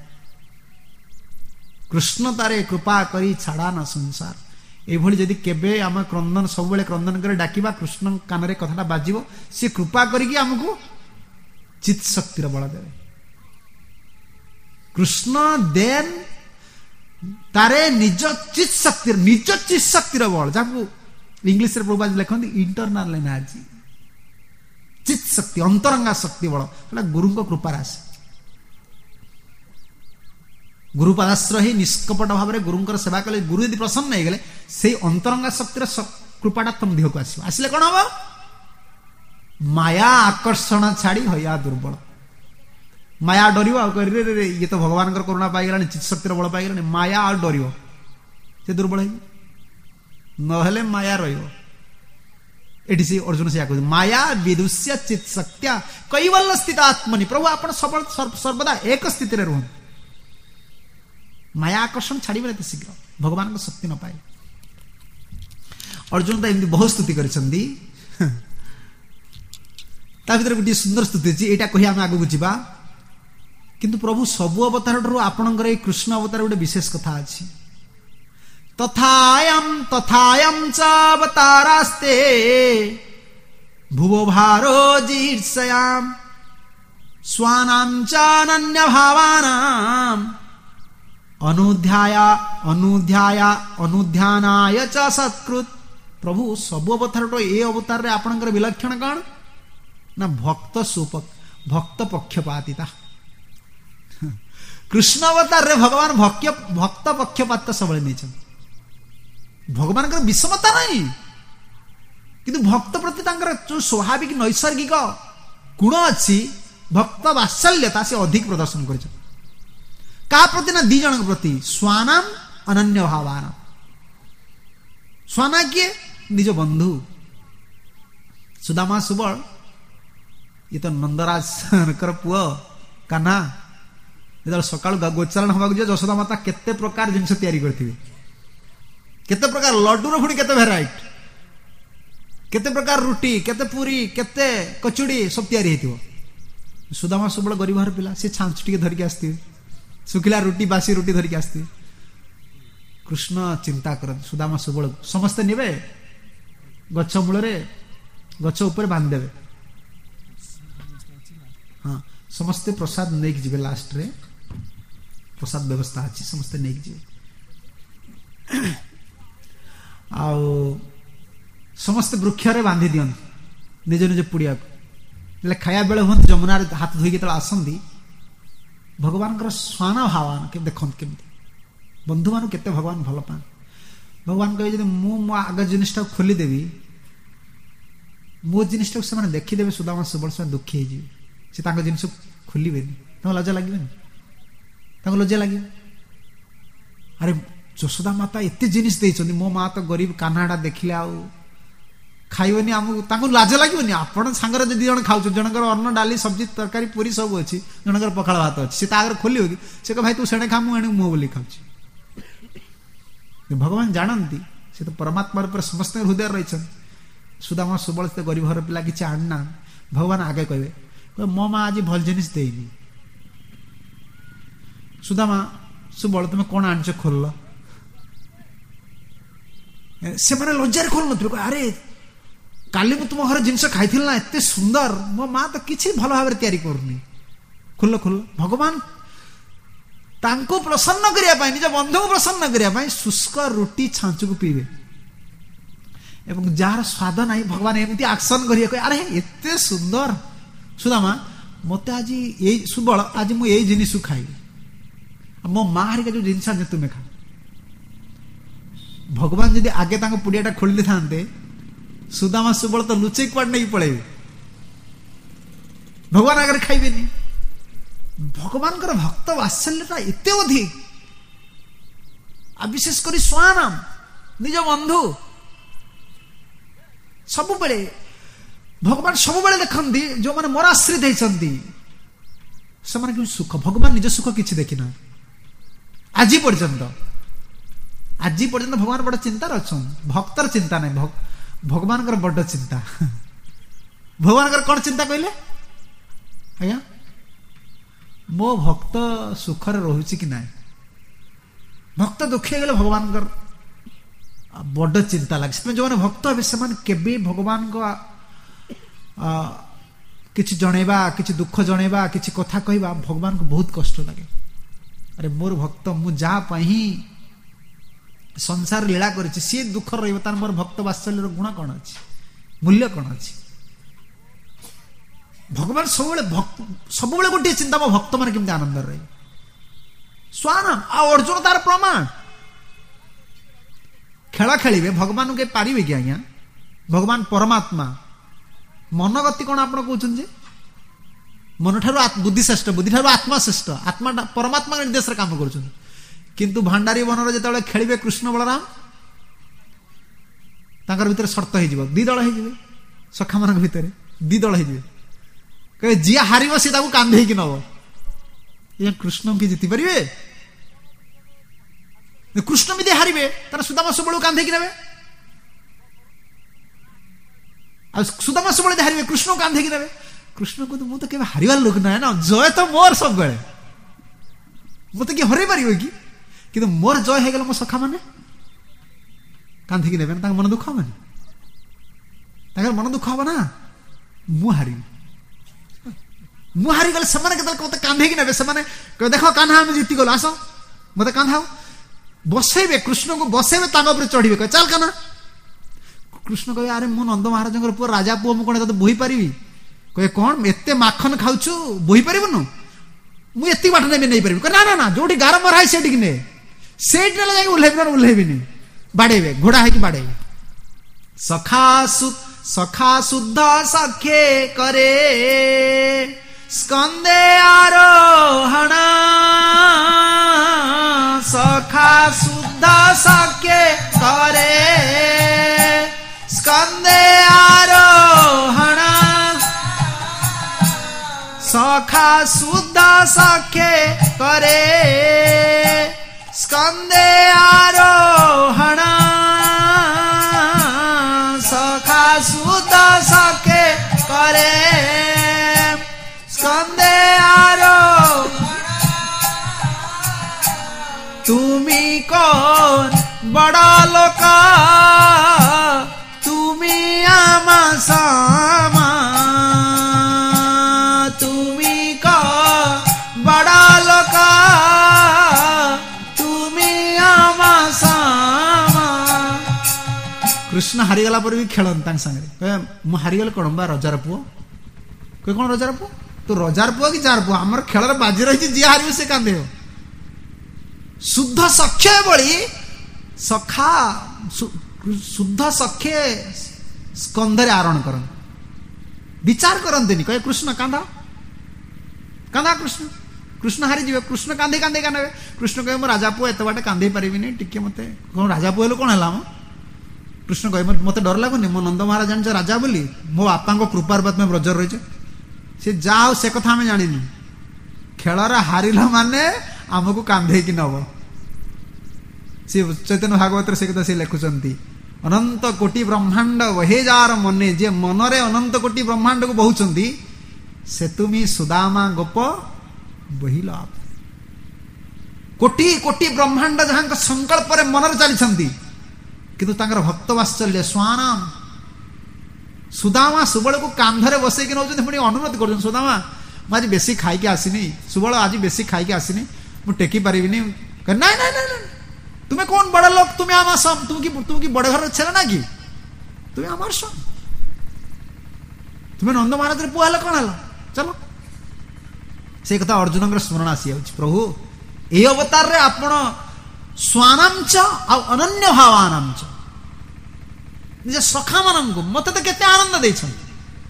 कृष्ण तारे कृपा करी छाड़ा न संसार एभली जदि केबे आम क्रंदन सब बेले क्रंदन करे डाकिबा कृष्ण कानरे कथाटा बाजिबो से कृपा करिकि हमकु चित शक्तिर बल देबे कृष्ण देन तारे निज चित शक्तिर बल जाकु इंग्लिश रे प्रभु लिखନ୍ତି इंटरनल एनर्जी चित शक्ति अंतरंगा शक्ति बल गुरु कृपा राशि गुरुपादाश्रय ही निष्कपट भाव में गुरुंकर सेवा कले गुरु यदि प्रसन्न हो गले से अंतरंगा शक्तिर कृपाटा तुम देह को आसले कौन हम माया आकर्षण छाड़ी हया दुर्बल माया डर ये तो भगवान करुणा पाईगला चित शक्तिर बल पाईगला माया आ डर से दुर्बल नहले माया रही से अर्जुन से माया विदुष्य चित शक्त्या कैवल्य स्थित आत्मनि प्रभु आप सर्वदा एक स्थिति रुहन ମାୟା ଆକର୍ଷଣ ଛାଡ଼ିବେ ଏତେ ଶୀଘ୍ର ଭଗବାନଙ୍କ ଶକ୍ତି ନ ପାଏ। ଅର୍ଜୁନ ତ ଏମିତି ବହୁତ ସ୍ତୁତି କରିଛନ୍ତି। ତା ଭିତରେ ଗୋଟିଏ ସୁନ୍ଦର ସ୍ତୁତି ଅଛି, ଏଇଟା କହି ଆମେ ଆଗକୁ ଯିବା। କିନ୍ତୁ ପ୍ରଭୁ ସବୁ ଅବତାର ଠାରୁ ଆପଣଙ୍କର ଏଇ କୃଷ୍ଣ ଅବତାର ଗୋଟେ ବିଶେଷ କଥା ଅଛି। ତଥାୟମ୍ ଚ ଅବତାରାସ୍ତେ ଭୁବ ଭାରୋ ଜିର୍ଷୟାମ୍ ସ୍ୱାନାମ୍ ଚ ଅନନ୍ୟ ଭାବାନାମ୍ ଅନୁଧ୍ୟାନାୟ ଚ ସତ୍କୃତ। ପ୍ରଭୁ ସବୁ ଅବତାରଠୁ ଏ ଅବତାରରେ ଆପଣଙ୍କର ବିଲକ୍ଷଣ କଣ ନା ଭକ୍ତ ପକ୍ଷପାତିତା। କୃଷ୍ଣ ଅବତାରରେ ଭଗବାନ ଭକ୍ତ ପକ୍ଷପାତ ସବୁବେଳେ ନେଇଛନ୍ତି। ଭଗବାନଙ୍କର ବିଷମତା ନାହିଁ, କିନ୍ତୁ ଭକ୍ତ ପ୍ରତି ତାଙ୍କର ଯୋଉ ସ୍ୱାଭାବିକ ନୈସର୍ଗିକ ଗୁଣ ଅଛି ଭକ୍ତ ବାତ୍ସଲ୍ୟତା ସେ ଅଧିକ ପ୍ରଦର୍ଶନ କରିଛନ୍ତି। କାହା ପ୍ରତି ନା ଦି ଜଣଙ୍କ ପ୍ରତି, ସ୍ୱାନାମ୍ ଅନନ୍ୟ ଭାବାନାମ୍। ସ୍ୱାନା କିଏ? ନିଜ ବନ୍ଧୁ ସୁଦାମା ସୁବଳ, ଇଏ ତ ନନ୍ଦରାଜଙ୍କର ପୁଅ କାହ୍ନା। ଯେତେବେଳେ ସକାଳୁ ଗୋଚାରଣ ହେବାକୁ ଯିବ ଯଶୋଦା ମାତା କେତେ ପ୍ରକାର ଜିନିଷ ତିଆରି କରିଥିବେ, କେତେ ପ୍ରକାର ଲଡୁର ପୁଣି କେତେ ଭେରାଇଟି, କେତେ ପ୍ରକାର ରୁଟି, କେତେ ପୁରୀ, କେତେ କଚୁଡି ସବୁ ତିଆରି ହେଇଥିବ। ସୁଦାମା ସୁବଳ ଗରିବ ଘର ପିଲା, ସେ ଛାଞ୍ଚ ଟିକେ ଧରିକି ଆସିଥିବେ, ଶୁଖିଲା ରୁଟି ବାସି ରୁଟି ଧରିକି ଆସିଥିବେ। କୃଷ୍ଣ ଚିନ୍ତା କରନ୍ତି ସୁଦାମା ସୁବଳ ସମସ୍ତେ ନେବେ, ଗଛ ମୂଳରେ ଗଛ ଉପରେ ବାନ୍ଧିଦେବେ। ହଁ, ସମସ୍ତେ ପ୍ରସାଦ ନେଇକି ଯିବେ, ଲାଷ୍ଟରେ ପ୍ରସାଦ ବ୍ୟବସ୍ଥା ଅଛି, ସମସ୍ତେ ନେଇକି ଯିବେ। ଆଉ ସମସ୍ତେ ବୃକ୍ଷରେ ବାନ୍ଧି ଦିଅନ୍ତି ନିଜ ନିଜ ପୁଡ଼ିଆକୁ। ଯେତେବେଳେ ଖାଇବା ବେଳେ ହୁଅନ୍ତି ଯମୁନାରେ ହାତ ଧୋଇକି ଯେତେବେଳେ ଆସନ୍ତି, ଭଗବାନଙ୍କର ସ୍ୱାନ ଭାବାନ ଦେଖନ୍ତୁ କେମିତି, ବନ୍ଧୁମାନଙ୍କୁ କେତେ ଭଗବାନ ଭଲ ପାଆନ୍ତି। ଭଗବାନ କହିବେ ଯଦି ମୁଁ ମୋ ଆଗ ଜିନିଷଟାକୁ ଖୋଲିଦେବି, ମୋ ଜିନିଷଟାକୁ ସେମାନେ ଦେଖିଦେବେ ସୁଦାମା ସୁବଳ, ସେମାନେ ଦୁଃଖୀ ହେଇଯିବେ, ସେ ତାଙ୍କ ଜିନିଷ ଖୋଲିବେନି। ତାଙ୍କୁ ଲଜ୍ଜା ଲାଗିବନି? ତାଙ୍କୁ ଲଜ୍ଜା ଲାଗିବ। ଆରେ ଯଶୋଦା ମାତା ଏତେ ଜିନିଷ ଦେଇଛନ୍ତି, ମୋ ମା ତ ଗରିବ, କାହ୍ନାଟା ଦେଖିଲେ ଆଉ ଖାଇବନି, ଆମକୁ ତାଙ୍କୁ ଲାଜ ଲାଗିବନି? ଆପଣ ସାଙ୍ଗରେ ଯଦି ଜଣ ଖାଉଛନ୍ତି, ଜଣଙ୍କର ଅନ୍ନ ଡାଲି ସବଜି ତରକାରୀ ପୁରୀ ସବୁ ଅଛି, ଜଣଙ୍କର ପଖାଳ ଭାତ ଅଛି, ସେ ତା ଆଗରେ ଖୋଲିବ କି? ସେ କହ ଭାଇ ତୁ ସେଣେ ଖା, ମୁଁ ଏଣେ ମୁହଁ ବୋଲି ଖାଉଛି। ଭଗବାନ ଜାଣନ୍ତି ସେ ତ ପରମାତ୍ମାର ଉପରେ ସମସ୍ତଙ୍କ ହୃଦୟରେ ରହିଛନ୍ତି। ସୁଦାମା ସୁବଳ ତ ଗରିବ ଘର ପିଲା, କିଛି ଆଣିନା, ଭଗବାନ ଆଗେ କହିବେ ମୋ ମା ଆଜି ଭଲ ଜିନିଷ ଦେଇନି। ସୁଦାମା ସୁବଳ ତୁମେ କଣ ଆଣିଛ ଖୋଲ। ସେମାନେ ଲଜ୍ଜାରେ ଖୋଲୁନଥିବେ, ଆରେ କାଲି ମୁଁ ତୁମ ଘରେ ଜିନିଷ ଖାଇଥିଲି ନା, ଏତେ ସୁନ୍ଦର, ମୋ ମା ତ କିଛି ଭଲ ଭାବରେ ତିଆରି କରୁନି, ଖୋଲ ଖୋଲ। ଭଗବାନ ତାଙ୍କୁ ପ୍ରସନ୍ନ କରିବା ପାଇଁ, ନିଜ ବନ୍ଧୁକୁ ପ୍ରସନ୍ନ କରିବା ପାଇଁ ଶୁଷ୍କ ରୁଟି ଛାଞ୍ଚକୁ ପିଇବେ, ଏବଂ ଯାହାର ସ୍ୱାଦ ନାହିଁ ଭଗବାନ ଏମିତି ଆକ୍ସନ କରିବା, କହେ ଆରେ ଏତେ ସୁନ୍ଦର ସୁଦାମା, ମତେ ଆଜି ଏଇ ସୁବଳ, ଆଜି ମୁଁ ଏଇ ଜିନିଷ ଖାଇବି, ମୋ ମା ହେରିକା ଯୋଉ ଜିନିଷ ଆଣିଛ ତୁମେ ଖାଅ। ଭଗବାନ ଯଦି ଆଗେ ତାଙ୍କ ପୁଡ଼ିଆଟା ଖୋଲି ଦେଇଥାନ୍ତେ, ସୁଦାମା ସୁବଳ ତ ଲୁଚେଇ କୁଆଡେ ନେଇକି ପଳେଇବେ, ଭଗବାନ ଆଗରେ ଖାଇବେନି। ଭଗବାନଙ୍କର ଭକ୍ତ ବାତ୍ସଲ୍ୟତା ଏତେ ଅଧିକ, ଆଉ ବିଶେଷ କରି ସ୍ୱାନାମ ନିଜ ବନ୍ଧୁ। ସବୁବେଳେ ଭଗବାନ ସବୁବେଳେ ଦେଖନ୍ତି ଯୋଉମାନେ ମୋର ଆଶ୍ରିତ ହେଇଛନ୍ତି ସେମାନେ କେମିତି ସୁଖ, ଭଗବାନ ନିଜ ସୁଖ କିଛି ଦେଖିନାହାନ୍ତି ଆଜି ପର୍ଯ୍ୟନ୍ତ। ଆଜି ପର୍ଯ୍ୟନ୍ତ ଭଗବାନ ବଡ ଚିନ୍ତାରେ ଅଛନ୍ତି, ଭକ୍ତର ଚିନ୍ତା ନାହିଁ, ଭଗବାନଙ୍କର ବଡ ଚିନ୍ତା। ଭଗବାନଙ୍କର କଣ ଚିନ୍ତା କହିଲେ? ଆଜ୍ଞା, ମୋ ଭକ୍ତ ସୁଖରେ ରହୁଛି କି ନାହିଁ। ଭକ୍ତ ଦୁଃଖୀ ହେଇଗଲେ ଭଗବାନଙ୍କର ବଡ ଚିନ୍ତା ଲାଗେ। ସେଥିପାଇଁ ଯୋଉମାନେ ଭକ୍ତ ହେବେ ସେମାନେ କେବେ ଭଗବାନଙ୍କ କିଛି ଜଣେଇବା, କିଛି ଦୁଃଖ ଜଣେଇବା, କିଛି କଥା କହିବା ଭଗବାନଙ୍କୁ ବହୁତ କଷ୍ଟ ଲାଗେ। ଆରେ ମୋର ଭକ୍ତ, ମୁଁ ଯାହା ପାଇଁ ହିଁ ସଂସାର ଲୀଳା କରିଛି ସିଏ ଦୁଃଖ ରହିବ, ତାର ମୋର ଭକ୍ତ ବାତ୍ସଲ୍ୟର ଗୁଣ କଣ ଅଛି, ମୂଲ୍ୟ କଣ ଅଛି? ଭଗବାନ ସବୁବେଳେ ଗୋଟିଏ ଚିନ୍ତା, ମୋ ଭକ୍ତ ମାନେ କେମିତି ଆନନ୍ଦରେ ରହିବେ। ସ୍ୱାନାମ ଆଉ ଅର୍ଜୁନ ତାର ପ୍ରମାଣ। ଖେଳ ଖେଳିବେ, ଭଗବାନଙ୍କୁ କେହି ପାରିବେ କି ଆଜ୍ଞା? ଭଗବାନ ପରମାତ୍ମା, ମନ ଗତି କଣ ଆପଣ କହୁଛନ୍ତି ଯେ ମନଠାରୁ ବୁଦ୍ଧି ଶ୍ରେଷ୍ଠ, ବୁଦ୍ଧିଠାରୁ ଆତ୍ମା ଶ୍ରେଷ୍ଠ, ଆତ୍ମାଟା ପରମାତ୍ମା ନିର୍ଦ୍ଦେଶରେ କାମ କରୁଛନ୍ତି। କିନ୍ତୁ ଭାଣ୍ଡାରୀ ବନରେ ଯେତେବେଳେ ଖେଳିବେ କୃଷ୍ଣ ବଳରାମ, ତାଙ୍କର ଭିତରେ ସର୍ତ୍ତ ହେଇଯିବ, ଦି ଦଳ ହେଇଯିବେ, ସଖାମାନଙ୍କ ଭିତରେ ଦି ଦଳ ହେଇଯିବେ, କହିବେ ଯିଏ ହାରିବ ସେ ତାକୁ କାନ୍ଧେଇକି ନବ। କୃଷ୍ଣ କି ଜିତି ପାରିବେ? କୃଷ୍ଣ ଯଦି ହାରିବେ ତାହେଲେ ସୁଦାମା ସବୁବେଳକୁ କାନ୍ଧେଇକି ନେବେ, ଆଉ ସୁଦାମା ସବୁବେଳେ ଯଦି ହାରିବେ କୃଷ୍ଣକୁ କାନ୍ଧେଇକି ନେବେ। କୃଷ୍ଣ କହୁଛି ମୁଁ ତ କେବେ ହାରିବାର ଲୋକ ନାହିଁ ନା, ଜୟ ତ ମୋର ସବୁବେଳେ, ମତେ କିଏ ହରେଇ ପାରିବ କି? କିନ୍ତୁ ମୋର ଜୟ ହେଇଗଲେ ମୋ ସଖା ମାନେ କାନ୍ଧିକି ନେବେ ନା, ତାଙ୍କ ମନ ଦୁଃଖ ହବନି? ତାଙ୍କର ମନ ଦୁଃଖ ହବ ନା, ମୁଁ ହାରିବି। ମୁଁ ହାରିଗଲେ ସେମାନେ କେତେବେଳେ ମତେ କାନ୍ଧେଇକି ନେବେ, ସେମାନେ କହିବେ ଦେଖ କାହ୍ନା ଆମେ ଜିତିଗଲୁ, ଆସ ମତେ କାନ୍ଧାଉ। ବସେଇବେ, କୃଷ୍ଣଙ୍କୁ ବସେଇବେ, ତାଙ୍କ ଉପରେ ଚଢିବେ, କହିବେ ଚାଲ କାହ୍ନା। କୃଷ୍ଣ କହିବେ ଆରେ ମୁଁ ନନ୍ଦ ମହାରାଜଙ୍କର ପୁଅ, ରାଜା ପୁଅ, ମୁଁ କଣ ତତେ ବୋହି ପାରିବି? କହିବେ କଣ ଏତେ ମାଖନ ଖାଉଛୁ ବୋହି ପାରିବୁନୁ? ମୁଁ ଏତିକି ବାଟ ନେବି, ନେଇପାରିବି? ନା ନା ନା, ଯୋଉଠି ଗାର ମରା ହେଇ ସେଠିକି ନେ, ସେଇଠି ନେଲେ ଯାଇକି ଓହ୍ଲେଇବିନି। ବାଡେଇବେ, ଘୋଡା ହେଇକି ବାଡେଇବେ। ସଖା ଶୁଦ୍ଧ ସଖେ କରେ ସ୍କନ୍ଦେ ଆରୋହଣ, ସଖା ଶୁଦ୍ଧ ସଖେ କରେ ସ୍କନ୍ଦେ ଆରୋହଣ, ସଖା ଶୁଦ୍ଧ ସଖେ କରେ ସ୍କନ୍ଦେ ଆରୋହଣ, ସଖା ଶୁଦ୍ଧ ସଖେ କରେ স্কন্দে আরোহণ। তুমি কোন বড় লোক, তুমি আমা সামা, তুমি কোন বড় লোক, তুমি আমা সামা। কৃষ্ণ হারিগলা পরে ବି ଖେଳନ୍ତି ତାଙ୍କ ସାଙ୍ଗରେ, କହିବେ ମୁଁ ହାରିଗଲେ କଣ ବା ରଜାର ପୁଅ? କହିବେ କଣ ରଜାର ପୁଅ? ତୁ ରଜାର ପୁଅ କି ଯାର ପୁଅ, ଆମର ଖେଳରେ ବାଜି ରହିଛି, ଯିଏ ହାରିବ ସେ କାନ୍ଦିବ। ଶୁଦ୍ଧ ସଖ୍ୟ ବଳି ସଖା, ଶୁଦ୍ଧ ସଖ୍ୟ ସ୍କନ୍ଧରେ ଆରୋହଣ କରନ୍ତି, ବିଚାର କରନ୍ତିନି, କହିବେ କୃଷ୍ଣ କାନ୍ଦ, କାନ୍ଦ କୃଷ୍ଣ। କୃଷ୍ଣ ହାରିଯିବେ, କୃଷ୍ଣ କାନ୍ଦେଇ କାନ୍ଦେଇ କାନ୍ଦେବେ। କୃଷ୍ଣ କହିବେ ମୁଁ ରାଜା ପୁଅ ଏତେ ବାଟେ କାନ୍ଦେଇ ପାରିବିନି, ଟିକେ ମତେ କଣ ରାଜା ପୁଅ ହେଲେ କଣ ହେଲା ମ? କୃଷ୍ଣ କହିବେ ମତେ ଡର ଲାଗୁନି, ମୋ ନନ୍ଦ ମହାରାଜ ଜାଣିଛ ରାଜା ବୋଲି, ମୋ ବାପାଙ୍କ କୃପାର ତମେ ବ୍ରଜରେ ରହିଛ। ସେ ଯାହା ହଉ ସେ କଥା ଆମେ ଜାଣିନୁ, ଖେଳରେ ହାରିଲ ମାନେ ଆମକୁ କାନ୍ଧେଇକି ନବ। ସେ ଚୈତନ୍ୟ ଭାଗବତରେ ସେ କଥା ସେ ଲେଖୁଛନ୍ତି, ଅନନ୍ତ କୋଟି ବ୍ରହ୍ମାଣ୍ଡ ବହେ ଯାର ମନେ, ଯେ ମନରେ ଅନନ୍ତ କୋଟି ବ୍ରହ୍ମାଣ୍ଡକୁ ବହୁଛନ୍ତି, ସେ ତୁମି ସୁଦାମା ଗୋପ ବହିଲ। କୋଟି କୋଟି ବ୍ରହ୍ମାଣ୍ଡ ଯାହାଙ୍କ ସଂକଳ୍ପରେ ମନରେ ଚାଲିଛନ୍ତି, କିନ୍ତୁ ତାଙ୍କର ଭକ୍ତ ବାତ୍ସଲ୍ୟ ସ୍ୱାନାମ ସୁଦାମା ସୁବଳକୁ କାନ୍ଧରେ ବସେଇକି ନଉଛନ୍ତି, ପୁଣି ଅନୁରୋଧ କରୁଛନ୍ତି ସୁଦାମା ମୁଁ ଆଜି ବେଶୀ ଖାଇକି ଆସିନି, ସୁବଳ ଆଜି ବେଶୀ ଖାଇକି ଆସିନି, ମୁଁ ଟେକି ପାରିବିନି। ନାଇଁ ନାଇଁ ନାଇଁ, তুমি কোন বড় লোক, তুমি আমার সম, তুমি কি বড় ঘরের ছেলে নাকি? তুমি আমার সম, তুমি নন্দ মহারাজের পুয়া হলে কোন হলো, চলো। সেই কথা অর্জুনଙ୍କର স্মরণ আসি যাଉଛି, প্রভু এই অবতারে আপন স্বানাঞ্চ ଆଉ ଅନନ୍ୟ ଭାବାନାଞ୍ଚ, ନିଜ ସଖା ମାନଙ୍କୁ ମତେ ତ କେତେ ଆନନ୍ଦ ଦେଇଛନ୍ତି,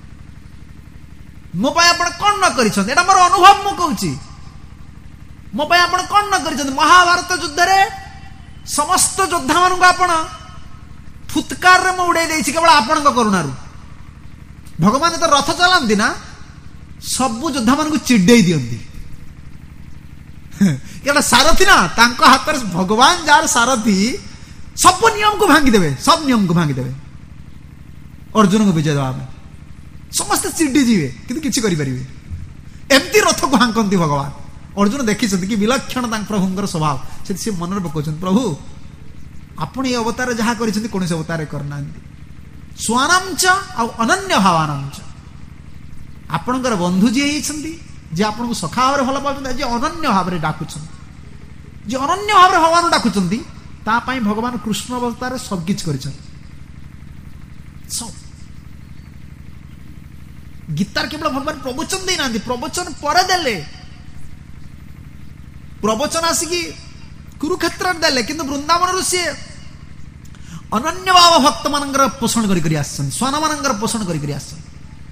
ମୋ ପାଇଁ ଆପଣ କଣ ନ କରିଛନ୍ତି, ଏଟା ମୋର ଅନୁଭବ, ମୁଁ କହୁଛି ମୋ ପାଇଁ ଆପଣ କଣ ନ କରିଛନ୍ତି। ମହାଭାରତ ଯୁଦ୍ଧରେ ସମସ୍ତ ଯୋଦ୍ଧା ମାନଙ୍କୁ ଆପଣ ଫୁତ୍କାରରେ ମୁଁ ଉଡେଇ ଦେଇଛି କେବଳ ଆପଣଙ୍କ କରୁଣାରୁ। ଭଗବାନ ତ ରଥ ଚଲାନ୍ତି ନା, ସବୁ ଯୋଦ୍ଧା ମାନଙ୍କୁ ଚିଡେଇ ଦିଅନ୍ତି, କେବଳ ସାରଥୀ ନା, ତାଙ୍କ ହାତରେ ଭଗବାନ ଯାହାର ସାରଥୀ ସବୁ ନିୟମକୁ ଭାଙ୍ଗିଦେବେ, ସବୁ ନିୟମକୁ ଭାଙ୍ଗିଦେବେ ଅର୍ଜୁନଙ୍କୁ ବିଜୟ ଦେବା ପାଇଁ। ସମସ୍ତେ ଚିଡି ଯିବେ କିନ୍ତୁ କିଛି କରିପାରିବେ, ଏମିତି ରଥକୁ ହାଙ୍କନ୍ତି ଭଗବାନ। ଅର୍ଜୁନ ଦେଖିଛନ୍ତି କି ବିଲକ୍ଷଣ ତାଙ୍କ ପ୍ରଭୁଙ୍କର ସ୍ୱଭାବ, ସେଠି ସେ ମନରେ ପକାଉଛନ୍ତି ପ୍ରଭୁ ଆପଣ এই ଅବତାରରେ ଯାହା କରିଛନ୍ତି କୌଣସି ଅବତାରରେ କରିନାହାନ୍ତି। ସ୍ୱାନାଞ୍ଚ ଆଉ ଅନନ୍ୟ ଭାବାନାଞ୍ଚ, ଆପଣଙ୍କର ବନ୍ଧୁ ଯିଏ ହେଇଛନ୍ତି, ଯିଏ ଆପଣଙ୍କୁ ସଖା ଭାବରେ ଭଲ ପାଉଛନ୍ତି, ଯିଏ ଅନନ୍ୟ ଭାବରେ ଡାକୁଛନ୍ତି, ଯିଏ ଅନନ୍ୟ ଭାବରେ ଭଗବାନ ଡାକୁଛନ୍ତି, ତା ପାଇଁ ଭଗବାନ କୃଷ୍ଣ ଅବତାରରେ ସବୁ କିଛି କରିଛନ୍ତି। ଗୀତାରେ କେବଳ ଭଗବାନ ପ୍ରବଚନ ଦେଇନାହାନ୍ତି, ପ୍ରବଚନ ପରେ ଦେଲେ, ପ୍ରବଚନ ଆସିକି କୁରୁକ୍ଷେତ୍ରରେ ଦେଲେ, କିନ୍ତୁ ବୃନ୍ଦାବନରୁ ସିଏ ଅନନ୍ୟ ଭାବ ଭକ୍ତ ମାନଙ୍କର ପୋଷଣ କରି ଆସିଛନ୍ତି, ସ୍ୱାନ ମାନଙ୍କର ପୋଷଣ କରି ଆସିଛନ୍ତି।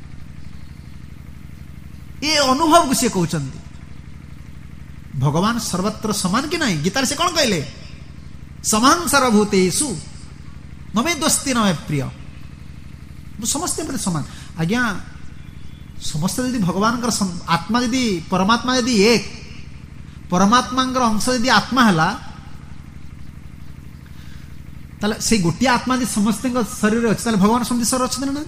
ଏ ଅନୁଭବକୁ ସିଏ କହୁଛନ୍ତି ଭଗବାନ ସର୍ବତ୍ର ସମାନ କି ନାହିଁ। ଗୀତାରେ ସେ କଣ କହିଲେ, ସମାନ ସର୍ବଭୂତେଷୁ ନମେ ଦୋସ୍ତି ନମେ ପ୍ରିୟ, ମୁଁ ସମସ୍ତେ ସମାନ। ଆଜ୍ଞା ସମସ୍ତେ ଯଦି ଭଗବାନଙ୍କର ଆତ୍ମା, ଯଦି ପରମାତ୍ମା ଯଦି ଏକ, ପରମାତ୍ମାଙ୍କର ଅଂଶ ଯଦି ଆତ୍ମା ହେଲା, ताले से गोटे आत्मा जी समस्त शरीर अच्छे ताले भगवान समझ शरीर अच्छे ना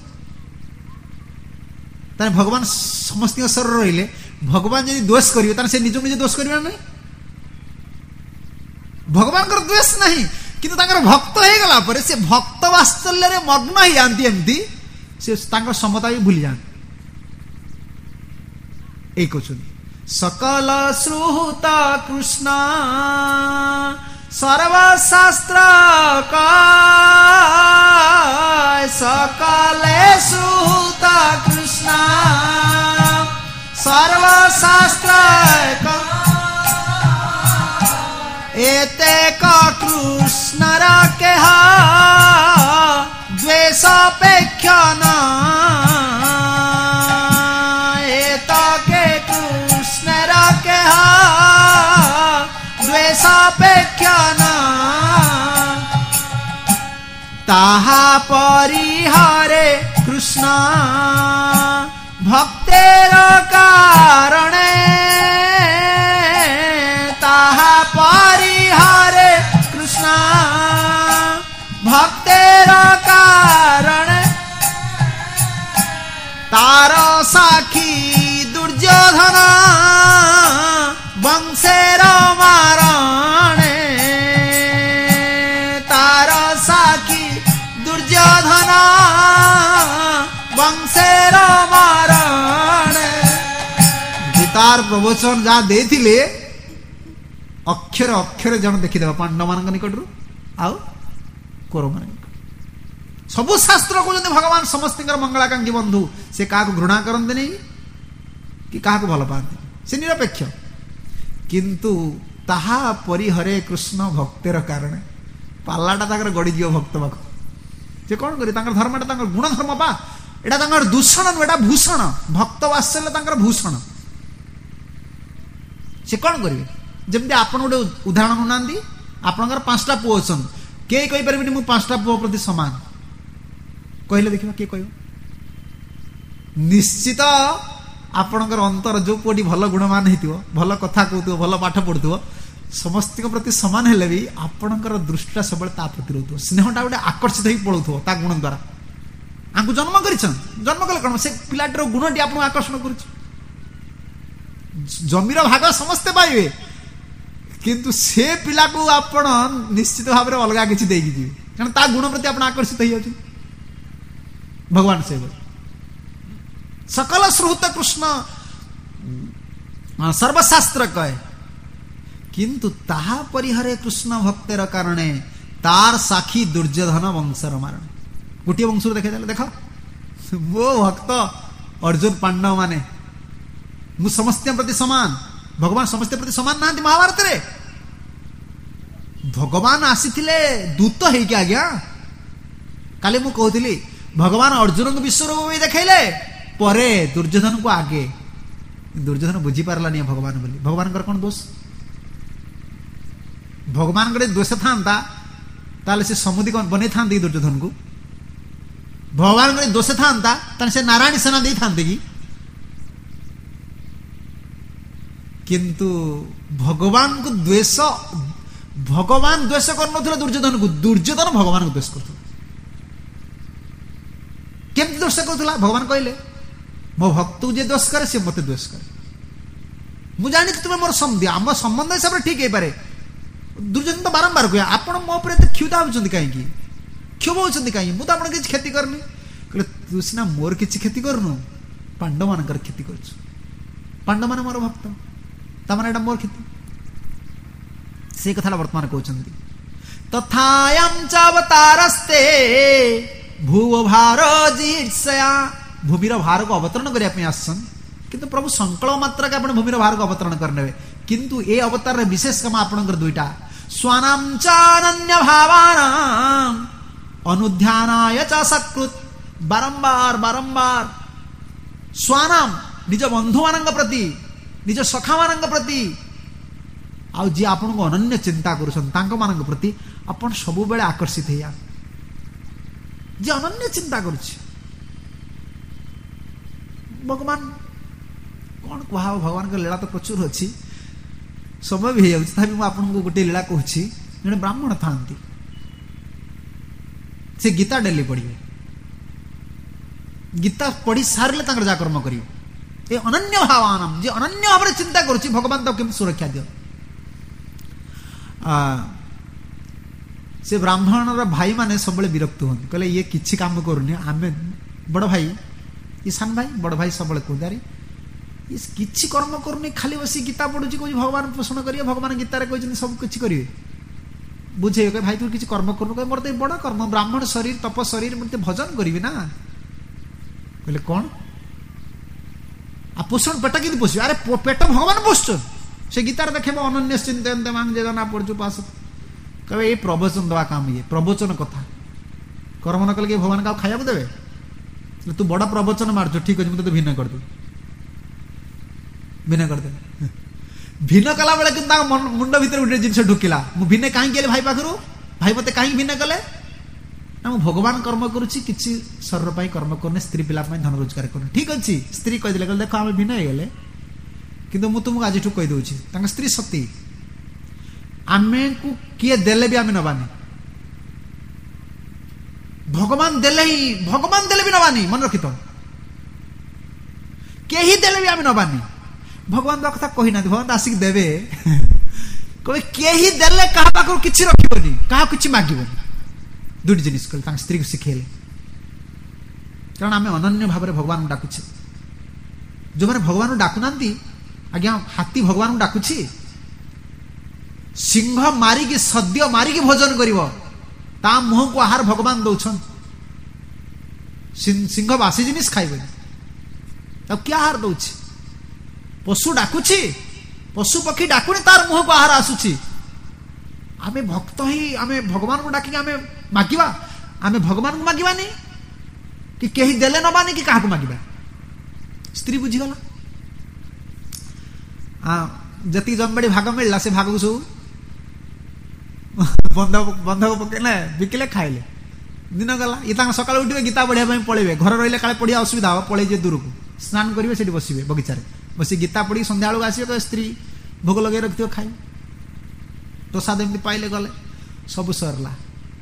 ताले भगवान समस्त शरीर रहिले भगवान यदि द्वेष करिवे ताले से निज निज दोष करिवे ना भगवान कर द्वेष नहीं किंतु तांकर भक्त हे गला परे से भक्त वात्सल्य रे मग्न ही जानती एमती से तांकर समता भी भूली जान एक सकल श्रुत कृष्ण सर्वशास्त्र सकले श्रुत कृष्ण सर्वशास्त्र एते का कृष्ण केहा द्वेषापेक्षा न एतके कृष्ण केहा द्वेषापेक्षा न ताहा परिहारे कृष्ण भक्तेर कारणे ताहा परिहारे कृष्ण भक्तेर कारण तार साखी दुर्योधन वंशेर मारणे तार साखी दुर्योधन वंशेर मारणे गीतार प्रवचन जहाँ देथिले अक्षर अक्षर जन देखिदेवा पांडव मान निकट आउ कौरव मान सबु शास्त्र कहते भगवान समस्त मंगलाकांक्षी बंधु से क्या घृणा करते नहीं कि क्या भल पाते से निरपेक्ष किंतु ताहा परिहरे कृष्ण भक्तिर कारण पालाटा गड़ी जीव भक्त पाख से कौन करी धर्मटा गुण धर्म पा एटा दूषण नुह भूषण भक्त वात्सल्य भूषण से कौन करेंगे जमी आप गोटे उदाहरण ना आपंकर 5टा पुओ अच्छा किए कहीपर मुझे 5टा पुओ प्रति सामान कहले देखा किए कह निश्चित आपणकर अंतर जो पुओटी भल गुणमान हो भल कथा कहू भल पाठ पढ़ु समस्त प्रति सामान हेले भी आपणकर दृष्टिटा सब प्रति रोक स्नेहटा गोटे आकर्षित हो पड़ू ता गुण द्वारा आपको जन्म कर जन्म कले कौन से पिलाटर गुणटी आपको आकर्षण कर जमीर भाग समस्ते पाइबे किंतु से पिला को आपण निश्चित भाव में अलग किसी देगी जी कारण ता गुण प्रति आप आकर्षित हो भगवान से सकल श्रुत कृष्ण सर्वशास्त्र कहे किंतु ताहा परिहरे कृष्ण भक्तेर कारणे तार साखी दुर्योधन वंशर मारण गोटे वंश देखे देख मो भक्त अर्जुन पांडव माने मु समस्त प्रति समान भगवान समस्त प्रति समान ना महाभारत रे भगवान आसी दूत है कि आज्ञा काली मु कहती भगवान अर्जुन को विश्वरूप भी देखले परे दुर्योधन को आगे दुर्योधन बुझी पारला नहीं भगवान बोली भगवान कौन दोष भगवान दोष था ताले से समुद्री कौन बने था दुर्योधन को भगवान दोष था से नारायण सेना दे था कि किंतु भगवान को द्वेष भगवान द्वेष कर दुर्योधन को दुर्योधन भगवान को द्वेष कर केमती द्वेष करूला भगवान कहले मो भक्त जे द्वेष करे से मते द्वेष करे मु जानी तुम्हें मोर समझ आम संबंध हिसाब से ठीक है पारे दुर्योधन तो बारंबार कहे आपण मो पर क्षुधा होउछंती कहीं क्षोभ होउछंती कहीं मु तो आपण किछ क्षति करनी कहले तू सिना मोर किछ क्षति करनु पांडव मानकर क्षति करछु पांडव माने मोर भक्त तमने एटा मोर क्षति से कथा वर्तमान कहउछंती तथायं च अवतारस्ते भूव भार जीर्षया भूमिर भार को अवतरण करने पे आसन किंतु प्रभु संकल्प मात्र के आपण भूमिर भार को अवतरण करने किंतु ए अवतार रे विशेष काम आपणकर दुईटा स्वानाम च अनन्य भावानाम अनुध्यानाय च सकृत बारंबार बारंबार स्वानाम निज बंधु मानक प्रति निज सखा मानक प्रति आ जी आपण को अनन्य चिंता करूछन तांको मानक प्रति आपण सबु बेले आकर्षित हेया जे अनन्य चिंता करुछि भगवान कौन कह भगवान का लीला तो प्रचुर अच्छी समय भी हो गोटे लीला कहूँ जड़े ब्राह्मण था से गीता डेली पढ़िए, गीता पढ़ी सारे जहाँ कर्म करेंगे। ये अनन्य भावान जे अनन्य भाव में चिंता करुच्ची भगवान तो केमती सुरक्षा दियो। से ब्राह्मण भाई माने सब विरक्त हूँ, कहले ये किसी काम करूनी, आम बड़ भाई ये सान भाई बड़ भाई सब कहते अरे ये किसी कर्म करूनी, खाली बस गीता पढ़ुची कौन भगवान पोषण करिए, भगवान गीतार कहते सब किसी करेंगे। बुझे भाई तू किसी कर्म करूँ, कह मोर तो बड़ कर्म ब्राह्मण शरीर तप शरीर मुझे भजन करी ना। कहले कौन आ पोषण पेट कि पोष, अरे पेट भगवान पोषण से गीतार देखे अनन्य चिंतन जना पढ़ु पास कहे ये प्रवचन दवा काम, ये प्रवचन कथा कर्म न कल के भगवान का खाया देवे, तू बड़ा प्रवचन मार्च ठीक अच्छे मुझे तो भिन्न कर दे, भिन्न कर दे भिन्न कला बेले कि मुंड भीतर गोटे जिन ढुकिला मु भिन्न कहीं भाई पाखु भाई मत कहीं भिन्न कले ना मु भगवान कर्म करुच्ची किसी शरीर पर कर्म करने स्त्री पिला धन रोजगार कर ठीक अच्छे। स्त्री कहीदे कहले देख आम भिन्न हो गले कि मुझे तुमको आज कही दूसरी स्त्री सती आमे को किए देले भी आमे नबानी, भगवान देले भी नबानी, मन रखी तो कहीं देले भी आमे नबानी। भगवान कथा कही ना, भगवान आसिक देवे कहे कहीं देले क्या पाखु किसी रखिबनी, क्या किसी मागिबनी। दुटी जिनिस कहले स्त्री को शिखेले, कारण आम अनन्य भाव में भगवान डाकुचे। जो मैंने भगवान डाकुना आज्ञा हाथी भगवान डाकुची, सिंह मारिकी सद्य मारिकी भोजन कर मुह को आहार भगवान दौन, सिंह बासी जिनिस खाइबनी तो क्या आहार दौर, पशु डाकुची पशु पक्षी डाकुनी तार मुह को आहार आसुची। आमे भक्त ही आमे भगवान को डाकी आमे मागिबा, आमे भगवान को मागिबानी कि कहीं देले नबानी कि काहाको मागिबा। स्त्री बुझीगला जति जमबाड़ी भाग मिलला से भाग को सब बंधक पकेले बिकिले खाइले, दिन गला ये सकाल उठे गीता पढ़िया पलैबे, घर रही काले पढ़िया असुविधा हम पलैजे दूर को स्नान करेंगे से बसवे बगीचार बस गीता पढ़ी सन्ध्या बेलू आसवे स्त्री भोग लगे रखिथ खाई प्रसाद एमती पाइले गले सब सरला।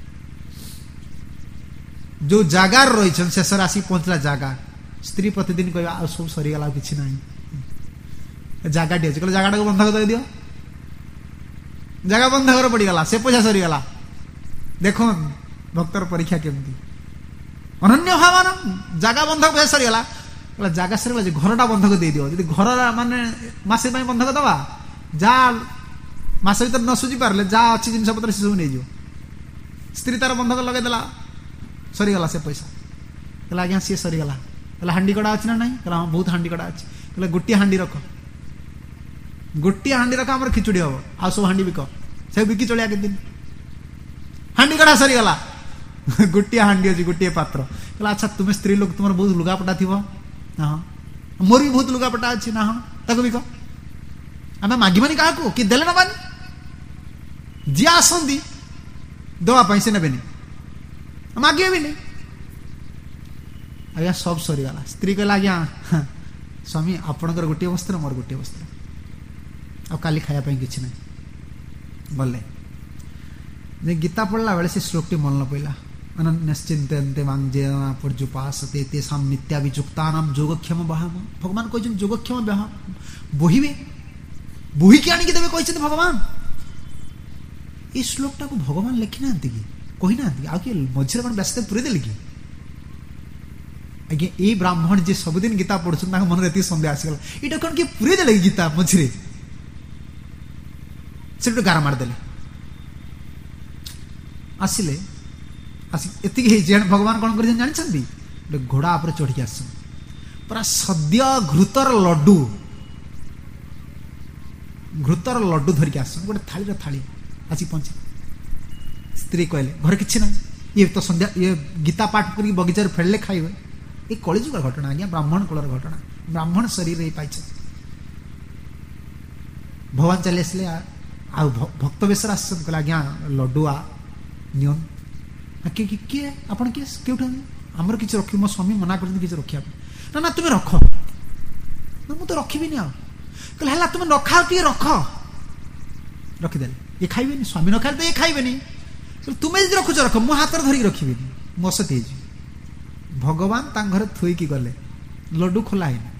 जो जगार रही शेष आसिक पहुंचला जगह स्त्री प्रतिदिन कह सब सरीगला कि ना जगाटी अच्छे कहले जगह बंधक दे दियो, जगह बंधक पड़गला से पैसा सरीगला। देख भक्तर परीक्षा केमती अनन्य भावन जगह बंधक पैसा सरीगला, कहला जगह सरीगला घरटा बंधक दे दियो, यदि घर माने मासे बंधक दवा जा मास भर न सुझी पारे जहाँ अच्छी जिन पत्र से सब नहीं जाओ। स्त्री तार बंधक लगेदेला सरीगला से पैसा, कहला आज्ञा सी सरीगला, कहला हांडी कड़ा अच्छी ना ना, कहला हाँ बहुत हांडी कड़ा अच्छी, कहले गोटे हांडी रख, गोटे हांडी रख आम खिचुड़ी हम आ सब हांडी बिक से बिकी चलिया के दिन हांडी कड़ा सरीगला गोटे हांडी अच्छी गोटे पात्र, कहला अच्छा तुम्हें स्त्री लोग तुम बहुत लुगापटा थी हाँ मोर भी बहुत लुगापटा अच्छी ना हाँ ताको बिक आम मागिबानी क्या कि देले नबानी, जी आसती दवाई से ने मागे भी नहीं। आज्ञा सब सरीगला। स्त्री कहला आज्ञा स्वामी आपणकर गोटे वस्त्र मोर गोटे वस्त्र आ काली खायापाई किसी ना गले। गीता पढ़ला बेले से श्लोकटी मन न पड़ा अनन्यश्चिन्तयन्ते मां येन पर्युपासते तेषां नित्याभियुक्तानां योगक्षेम बहाम। भगवान कहते योगक्षेम बोहिबे बोहिकी आनिकी देवे कहते भगवान। ये श्लोकटा को भगवान लिखि ना कि कही ना कि मझे कौन व्यस्त पूरे देले कि आज्ञा ये ब्राह्मण जे सबुदिन गीता पढ़ुन मन में सन्देह आसगला ये कौन किए पूरे देले गीता मझे से गार मारदेले आसिले एति भगवान कौन कर जानते घोड़ा पर चढ़ी आस पूरा सद्य घृतर लड्डू धरिक आस गोटे थाली थाली आसिक पहुंचे। स्त्री कहले घर किसी ना ये तो सन्ध्या ये गीता पाठ कर बगीचार फेड़े खाइबे ये कलिजुगर घटना आज्ञा ब्राह्मण कुलर घटना ब्राह्मण शरीर पाई भगवान चली आसले आ भक्त बेसर आस आज्ञा लड्डू आ नियन किए आप किए क्यों आमर किसी रख मो स्वामी मना कर किसी रखा ना ना तुम्हें रख ना मुझे रखी आ कहला तुम न खाओ किए रख रखीदे ये खाइबे स्वामी न खाए तो ये खाइबे तुम्हें यदि रखुच रख मो हाथ धरिक रखी ମସତ ହେଇଯିବ। ଭଗବାନ ତାଙ୍କ ଘରେ ଥୋଇକି ଗଲେ, ଲଡୁ ଖୋଲା ହେଇନି।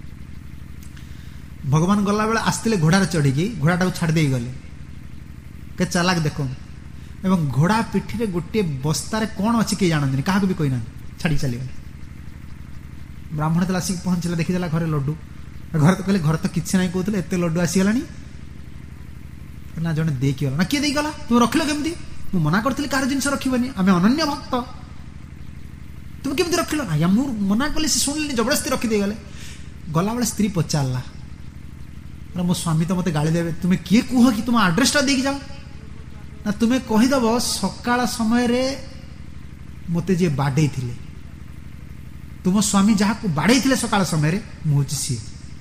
ଭଗବାନ ଗଲାବେଳେ ଆସିଥିଲେ ଘୋଡ଼ାରେ ଚଢ଼ିକି, ଘୋଡ଼ାଟାକୁ ଛାଡ଼ି ଦେଇ ଗଲେ। କେ ଚାଲାକ ଦେଖ। ଏବଂ ଘୋଡ଼ା ପିଠିରେ ଗୋଟିଏ ବସ୍ତାରେ କ'ଣ ଅଛି କେହି ଜାଣନ୍ତିନି, କାହାକୁ ବି କହିନାହାନ୍ତି, ଛାଡ଼ି ଚାଲିଗଲେ। ବ୍ରାହ୍ମଣ ଯେତେବେଳେ ଆସିକି ପହଞ୍ଚିଲା, ଦେଖିଦେଲା ଘରେ ଲଡୁ। ଘରେ ତ କହିଲେ ଘରେ ତ କିଛି ନାହିଁ କହୁଥିଲେ, ଏତେ ଲଡୁ ଆସିଗଲାଣି। ନା ଜଣେ ଦେଇକି ଗଲା। ନା କିଏ ଦେଇଗଲା? ତୁମେ ରଖିଲ କେମିତି? ମୁଁ ମନା କରିଥିଲି କାହାର ଜିନିଷ ରଖିବନି, ଆମେ ଅନନ୍ୟ ଭକ୍ତ, ତୁମେ କେମିତି ରଖିଲ? ଆଜ୍ଞା ମୁଁ ମନା କଲି, ସେ ଶୁଣିଲେନି, ଜବରଦସ୍ତି ରଖିଦେଇଗଲେ। ଗଲାବେଳେ ସ୍ତ୍ରୀ ପଚାରିଲା, ମୋ ସ୍ୱାମୀ ତ ମୋତେ ଗାଳି ଦେବେ, ତୁମେ କିଏ କୁହ କି, ତୁମ ଆଡ୍ରେସଟା ଦେଇକି ଯାଅ। ନା ତୁମେ କହିଦେବ ସକାଳ ସମୟରେ ମୋତେ ଯିଏ ବାଡ଼େଇଥିଲେ, ତୁମ ସ୍ୱାମୀ ଯାହାକୁ ବାଡ଼େଇଥିଲେ ସକାଳ ସମୟରେ, ମୁଁ ହେଉଛି ସିଏ।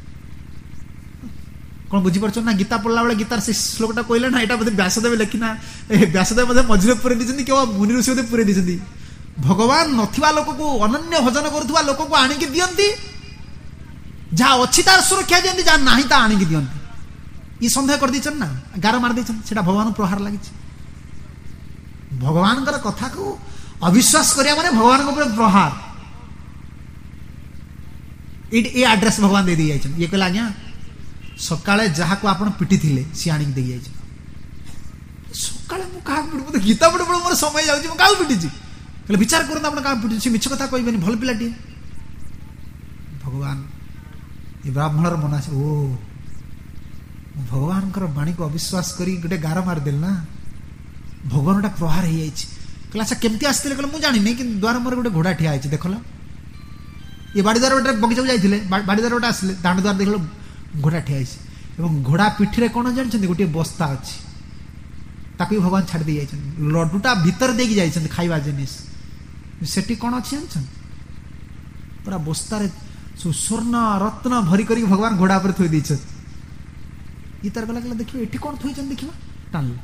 କ'ଣ ବୁଝିପାରୁଛ ନା? ଗୀତା ପଢ଼ିଲା ବେଳେ ଗୀତାର ସେ ଶ୍ଲୋକଟା କହିଲେ ନା, ଏଇଟା ବୋଧେ ବ୍ୟାସଦେବ ଲେଖିନା, ବ୍ୟାସଦେବ ବୋଧେ ମଝିରେ ପୁରେଇ ଦେଇଛନ୍ତି, କେବଳ ମୁନି ଋଷି ବୋଧେ ପୁରେଇ ଦେଇଛନ୍ତି। ଭଗବାନ ନଥିବା ଲୋକକୁ, ଅନନ୍ୟ ଭଜନ କରୁଥିବା ଲୋକକୁ ଆଣିକି ଦିଅନ୍ତି, ଯାହା ଅଛି ତାର ସୁରକ୍ଷା ଦିଅନ୍ତି, ଯାହା ନାହିଁ ତା ଆଣିକି ଦିଅନ୍ତି। ଇଏ ସନ୍ଦେହ କରିଦେଇଛନ୍ତି ନା, ଗାର ମାରି ଦେଇଛନ୍ତି, ସେଟା ଭଗବାନଙ୍କୁ ପ୍ରହାର ଲାଗିଛି। ଭଗବାନଙ୍କର କଥାକୁ ଅବିଶ୍ୱାସ କରିବା ମାନେ ଭଗବାନଙ୍କ ଉପରେ ପ୍ରହାର। ଏ ଆଡ୍ରେସ ଭଗବାନ ଦେଇ ଯାଇଛନ୍ତି। ଇଏ କହିଲେ ଆଜ୍ଞା ସକାଳେ ଯାହାକୁ ଆପଣ ପିଟିଥିଲେ ସିଏ ଆଣିକି ଦେଇ ଯାଇଛନ୍ତି। ସକାଳେ ମୁଁ କାହାକୁ ପିଟି, ମୋତେ ଗୀତା ପଢ଼ି ପଢ଼ି ମୋର ସମୟ ଯାଉଛି, ମୁଁ କାହାକୁ ପିଟିଛି? କହିଲେ ବିଚାର କରନ୍ତୁ ଆପଣ କାହାକୁ ପିଟିଛି, ମିଛ କଥା କହିବେନି, ଭଲ ପିଲାଟିଏ। ଭଗବାନ ଏ ବ୍ରାହ୍ମଣର ମନ ଆସେ, ଓ ମୁଁ ଭଗବାନଙ୍କର ବାଣୀକୁ ଅବିଶ୍ୱାସ କରି ଗୋଟେ ଗାର ମାରିଦେଲି ନା, ଭଗବାନଟା ପ୍ରହାର ହେଇଯାଇଛି। କହିଲେ ଆଚ୍ଛା କେମିତି ଆସିଥିଲେ? କହିଲେ ମୁଁ ଜାଣିନି, କିନ୍ତୁ ଦ୍ୱାର ମୋର ଗୋଟେ ଘୋଡ଼ା ଠିଆ ହେଇଛି, ଦେଖିଲ। ଏ ବାଡ଼ିଦ୍ୱାର ଗୋଟେ ବଗିଚାକୁ ଯାଇଥିଲେ, ବାଡ଼ିଦ୍ୱାର ଗୋଟେ ଆସିଲେ, ଦାଣ୍ଡ ଦ୍ୱାର ଦେଖିଲ ଘୋଡ଼ା ଠିଆ ହେଇଛି। ଏବଂ ଘୋଡ଼ା ପିଠିରେ କ'ଣ ଜାଣିଛନ୍ତି? ଗୋଟିଏ ବସ୍ତା ଅଛି, ତାକୁ ବି ଭଗବାନ ଛାଡ଼ି ଦେଇ ଯାଇଛନ୍ତି। ଲଡୁଟା ଭିତରେ ଦେଇକି ଯାଇଛନ୍ତି, ଖାଇବା ଜିନିଷ। ସେଠି କ'ଣ ଅଛି ଜାଣିଛନ୍ତି? ପୁରା ବସ୍ତାରେ ସୁସ୍ୱର୍ଣ୍ଣ ରତ୍ନ ଭରି କରିକି ଭଗବାନ ଘୋଡ଼ା ଉପରେ ଥୋଇ ଦେଇଛନ୍ତି। ଇ ତାର ଗଲା କହିଲା ଦେଖିବ ଏଠି କ'ଣ ଥୋଇଛନ୍ତି, ଦେଖିବା। ଟାଣିଲା,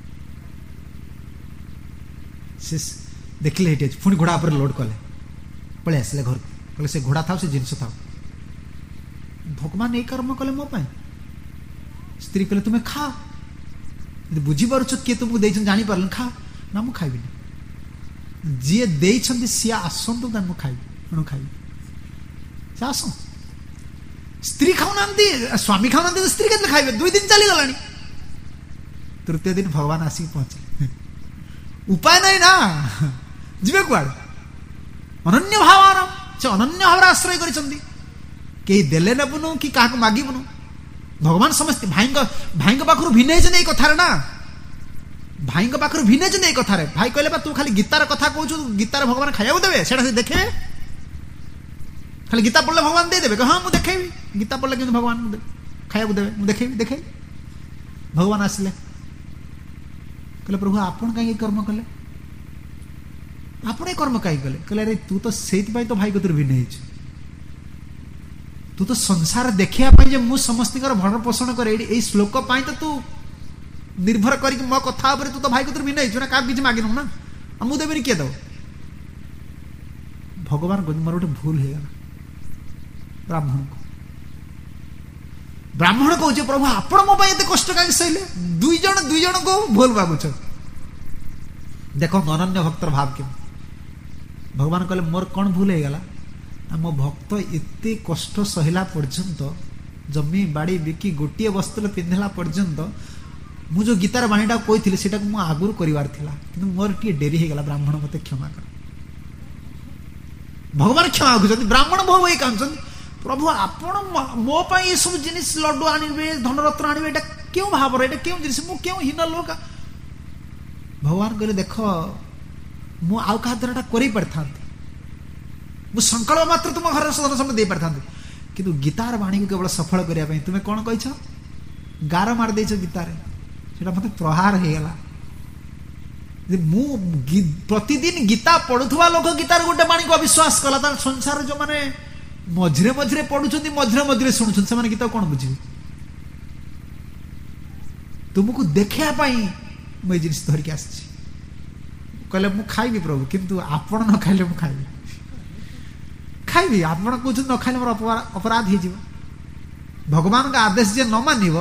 ସେ ଦେଖିଲେ ଏଠି ଅଛି। ପୁଣି ଘୋଡ଼ା ଉପରେ ଲୋଡ୍ କଲେ, ପଳେଇ ଆସିଲେ ଘରକୁ। କହିଲେ ସେ ଘୋଡ଼ା ଥାଉ, ସେ ଜିନିଷ ଥାଉ। ଭଗବାନ ଏଇ କର୍ମ କଲେ ମୋ ପାଇଁ। ସ୍ତ୍ରୀ କହିଲେ ତୁମେ ଖାଅ, ଯଦି ବୁଝିପାରୁଛ କିଏ ତୁମକୁ ଦେଇଛନ୍ତି, ଜାଣିପାରିଲନି, ଖାଅ। ନା ମୁଁ ଖାଇବିନି, ଯିଏ ଦେଇଛନ୍ତି ସିଏ ଆସନ୍ତୁ, ତାହେଲେ ମୁଁ ଖାଇବି। ମୁଁ ଖାଇବି, ସେ ଆସ। ସ୍ତ୍ରୀ ଖାଉନାହାନ୍ତି, ସ୍ୱାମୀ ଖାଉନାହାନ୍ତି, ସ୍ତ୍ରୀ କେତେ ଖାଇବେ? 2 ଦିନ ଚାଲିଗଲାଣି। ତୃତୀୟ ଦିନ ଭଗବାନ ଆସିକି ପହଞ୍ଚିଲେ। ଉପାୟ ନାହିଁ ନା, ଯିବେ କୁଆଡେ? ଅନନ୍ୟ ଭାବର, ସେ ଅନନ୍ୟ ଭାବରେ ଆଶ୍ରୟ କରିଛନ୍ତି। କେହି ଦେଲେ ନେବୁନୁ କି କାହାକୁ ମାଗିବୁନୁ। ଭଗବାନ ସମସ୍ତେ ଭାଇଙ୍କ ପାଖରୁ ଭିନ୍ନ ହେଇଛନ୍ତି ଏଇ କଥାରେ ନା, ଭାଇଙ୍କ ପାଖରୁ ଭିନ୍ନ ହେଇଛନ୍ତି ଏଇ କଥାରେ। ଭାଇ କହିଲେ ବା ତୁ ଖାଲି ଗୀତାର କଥା କହୁଛୁ, ଗୀତାର ଭଗବାନ ଖାଇବାକୁ ଦେବେ? ସେଟା ସେ ଦେଖେ, ଖାଲି ଗୀତା ପଢିଲେ ଭଗବାନ ଦେଇଦେବେ? ହଁ ମୁଁ ଦେଖେଇବି, ଗୀତା ପଢିଲେ କିନ୍ତୁ ଭଗବାନ ଖାଇବାକୁ ଦେବେ, ମୁଁ ଦେଖେଇବି। ଭଗବାନ ଆସିଲେ, କହିଲେ ପ୍ରଭୁ ଆପଣ କାହିଁକି କର୍ମ କଲେ? ଆପଣ ଏ କର୍ମ କାହିଁକି କଲେ? କହିଲେ ଆରେ ତୁ ତ ସେଇଥିପାଇଁ ତ ଭାଇ କତିରୁ ଭିନ୍ନ ହେଇଛୁ। ତୁ ତ ସଂସାର ଦେଖିବା ପାଇଁ ଯେ ମୁଁ ସମସ୍ତଙ୍କର ଭରଣ ପୋଷଣ କରେ, ଏଇ ଶ୍ଲୋକ ପାଇଁ ତ ତୁ ନିର୍ଭର କରିକି ମୋ କଥା ଉପରେ ତୁ ତ ଭାଇ କତିରୁ ଭିନ୍ନ ହେଇଛୁ ନା, କାହାକୁ କିଛି ମାଗିନୁ ନା, ଆଉ ମୁଁ ଦେବିନି, କିଏ ଦବ? ଭଗବାନ କହୁଛନ୍ତି ମୋର ଗୋଟେ ଭୁଲ ହେଇଗଲା। ବ୍ରାହ୍ମଣ କହୁଛି ପ୍ରଭୁ ଆପଣ ମୋ ପାଇଁ ଏତେ କଷ୍ଟ କାହିଁକି ସହିଲେ? 2 ଜଣଙ୍କୁ ଭୁଲ ଭାବୁଛ। ଦେଖ ଅନନ୍ୟ ଭକ୍ତର ଭାବ କେମିତି। ଭଗବାନ କହିଲେ ମୋର କ'ଣ ଭୁଲ ହେଇଗଲା? ମୋ ଭକ୍ତ ଏତେ କଷ୍ଟ ସହିଲା ପର୍ଯ୍ୟନ୍ତ, ଜମି ବାଡ଼ି ବିକି ଗୋଟିଏ ବସ୍ତ୍ର ପିନ୍ଧିଲା ପର୍ଯ୍ୟନ୍ତ, ମୁଁ ଯୋଉ ଗୀତାର ବାଣୀଟା କହିଥିଲି ସେଟାକୁ ମୁଁ ଆଗରୁ କରିବାର ଥିଲା, କିନ୍ତୁ ମୋର ଟିକେ ଡେରି ହେଇଗଲା, ବ୍ରାହ୍ମଣ ମତେ କ୍ଷମା କର। ଭଗବାନ କ୍ଷମା ମାଗୁଛନ୍ତି, ବ୍ରାହ୍ମଣ ବହୁ ହେଇ କାନ୍ଦୁଛନ୍ତି, ପ୍ରଭୁ ଆପଣ ମୋ ପାଇଁ ଏସବୁ ଜିନିଷ ଲଡୁ ଆଣିବେ, ଧନରତ୍ନ ଆଣିବେ, ଏଇଟା କେଉଁ ଭାବର, ଏଇଟା କେଉଁ ଜିନିଷ, ମୁଁ କେଉଁ ହୀନ ଲୋକ? ଭଗବାନ କହିଲେ ଦେଖ ମୁଁ ଆଉ କାହା ଦ୍ୱାରା ଏଟା କରି ପାରିଥାନ୍ତି, ମୁଁ ସଂକଳ୍ପ ମାତ୍ର ତୁମ ଘରର ଧନ ସମ୍ପତ୍ତି ଦେଇ ପାରିଥାନ୍ତି, କିନ୍ତୁ ଗୀତାର ବାଣୀକୁ କେବଳ ସଫଳ କରିବା ପାଇଁ ତୁମେ କ'ଣ କହିଛ? ଗାର ମାରି ଦେଇଛ ଗୀତାରେ, ସେଟା ମତେ ପ୍ରହାର ହେଇଗଲା। ମୁଁ ପ୍ରତିଦିନ ଗୀତା ପଢୁଥିବା ଲୋକ ଗୀତାର ଗୋଟେ ବାଣୀକୁ ଅବିଶ୍ୱାସ କଲା, ତାର ସଂସାର ଯୋଉମାନେ ମଝିରେ ମଝିରେ ପଢୁଛନ୍ତି, ମଝିରେ ମଝିରେ ଶୁଣୁଛନ୍ତି, ସେମାନେ ଗୀତା କ'ଣ ବୁଝିବେ? ତୁମକୁ ଦେଖେଇବା ପାଇଁ ମୁଁ ଏଇ ଜିନିଷ ଧରିକି ଆସିଛି। କହିଲେ ମୁଁ ଖାଇବି ପ୍ରଭୁ, କିନ୍ତୁ ଆପଣ ନ ଖାଇଲେ ମୁଁ ଖାଇବି। ଆପଣ କହୁଛନ୍ତି ନ ଖାଇଲେ ମୋର ଅପରାଧ ହେଇଯିବ। ଭଗବାନଙ୍କ ଆଦେଶ ଯିଏ ନ ମାନିବ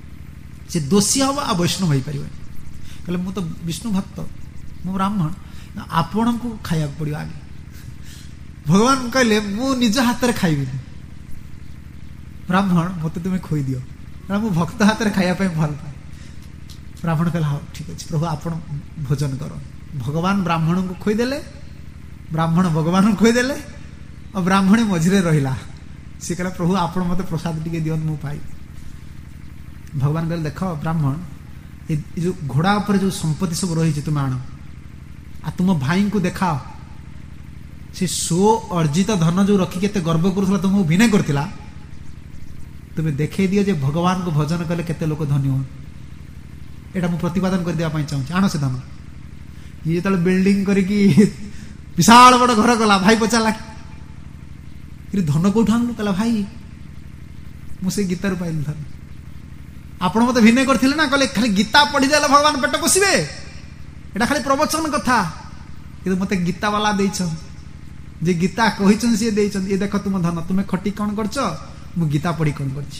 ସେ ଦୋଷୀ ହବ ଆଉ ବୈଷ୍ଣବ ହେଇପାରିବନି। କହିଲେ ମୁଁ ତ ବିଷ୍ଣୁ ଭକ୍ତ, ମୁଁ ବ୍ରାହ୍ମଣ, आपण को खाया पड़ो आगे। भगवान कहले मु निज हाथ में खाइबी ब्राह्मण मत तुम्हें खोई दियो मु भक्त हाथ में खाया भल पाए। ब्राह्मण कहला हाँ ठीक अच्छे प्रभु आपण भोजन कर। भगवान ब्राह्मण को खोईदेले ब्राह्मण भगवान को खोईदेले और ब्राह्मण मझे रहा सी कहला प्रभु आपण मत प्रसाद टी दियो मु पाई। भगवान कहले देख ब्राह्मण जो घोड़ा पर जो संपत्ति सब रही तुम आण आ तुम भाई को देखाओ से सो अर्जित धन जो रखी के गर्व करुला तुमको भिने करथिला तुम्हें देखे दियो जे भगवान को भजन कले केते लोक धन्य हो। एटा मु प्रतिपादन कर दिया चाहूँ आण से धन ये जो बिल्डिंग करिकी विशाल बड़ घर गला भाई पचारा धन कौट आणलु कहला भाई मुझे गीता रू पाइल धन आपण मत भिने करथिले ना कहले खाली गीता पढ़ी देला भगवान पेट पोषिबे एटा खाली प्रवचन कथा किंतु मते गीता वाला देछ जे गीता कहिछन से देछन ये देख तुम धन तुम्हें खटी कौन करछ मु गीता पढ़ी कौन करछि